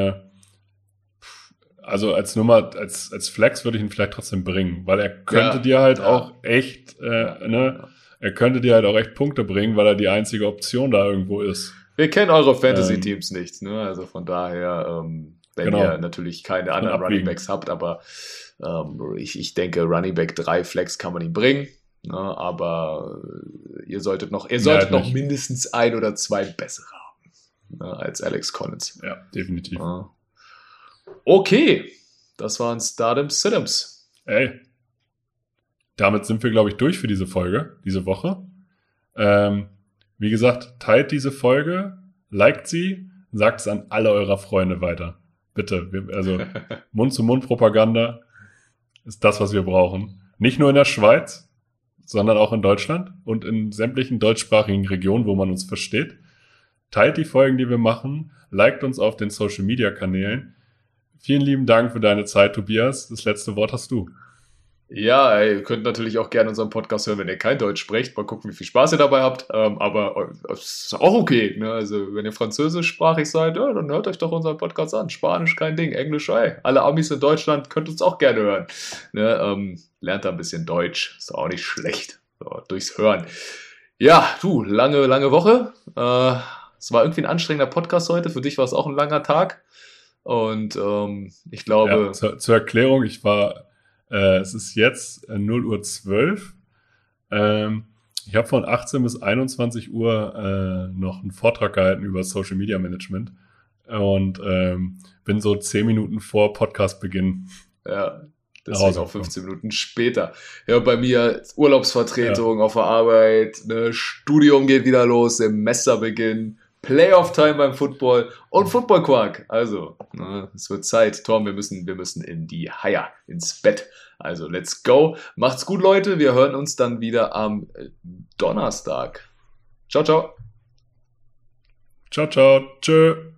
Also als Nummer, als Flex würde ich ihn vielleicht trotzdem bringen, weil er könnte dir halt auch echt, er könnte dir halt auch echt Punkte bringen, weil er die einzige Option da irgendwo ist. Wir kennen eure Fantasy-Teams nicht, ne? Also von daher, wenn Genau. ihr natürlich keine anderen abwiegen. Runningbacks habt, aber ich denke, Runningback 3 Flex kann man ihn bringen, ne? Aber ihr solltet noch nicht. mindestens 1 oder 2 bessere haben, ne? Als Alex Collins. Ja, definitiv. Ja. Okay, das waren Stardoms, Sidoms. Ey, damit sind wir, glaube ich, durch für diese Folge, diese Woche. Wie gesagt, teilt diese Folge, liked sie, sagt es an alle eurer Freunde weiter. Bitte, also Mund-zu-Mund-Propaganda ist das, was wir brauchen. Nicht nur in der Schweiz, sondern auch in Deutschland und in sämtlichen deutschsprachigen Regionen, wo man uns versteht. Teilt die Folgen, die wir machen, liked uns auf den Social-Media-Kanälen. Vielen lieben Dank für deine Zeit, Tobias. Das letzte Wort hast du. Ja, ihr könnt natürlich auch gerne unseren Podcast hören, wenn ihr kein Deutsch sprecht. Mal gucken, wie viel Spaß ihr dabei habt. Aber es ist auch okay. Ne? Also, wenn ihr französischsprachig seid, ja, dann hört euch doch unseren Podcast an. Spanisch kein Ding, Englisch, ey. Alle Amis in Deutschland könnt uns auch gerne hören. Ne? Lernt da ein bisschen Deutsch. Ist auch nicht schlecht. So, durchs Hören. Ja, du, lange Woche. Es war irgendwie ein anstrengender Podcast heute. Für dich war es auch ein langer Tag. Und ich glaube... Ja, zur Erklärung, es ist jetzt 0:12 Uhr. Ich habe von 18 bis 21 Uhr noch einen Vortrag gehalten über Social Media Management und bin so 10 Minuten vor Podcastbeginn. Ja, deswegen auch 15 Minuten später. Ja, bei mir Urlaubsvertretung auf der Arbeit, ne, Studium geht wieder los, Semesterbeginn, Playoff-Time beim Football und Football-Quark. Also, ne, es wird Zeit. Tom, wir müssen in die Haie, ins Bett. Also, let's go. Macht's gut, Leute. Wir hören uns dann wieder am Donnerstag. Ciao, ciao. Ciao, ciao. Tschö.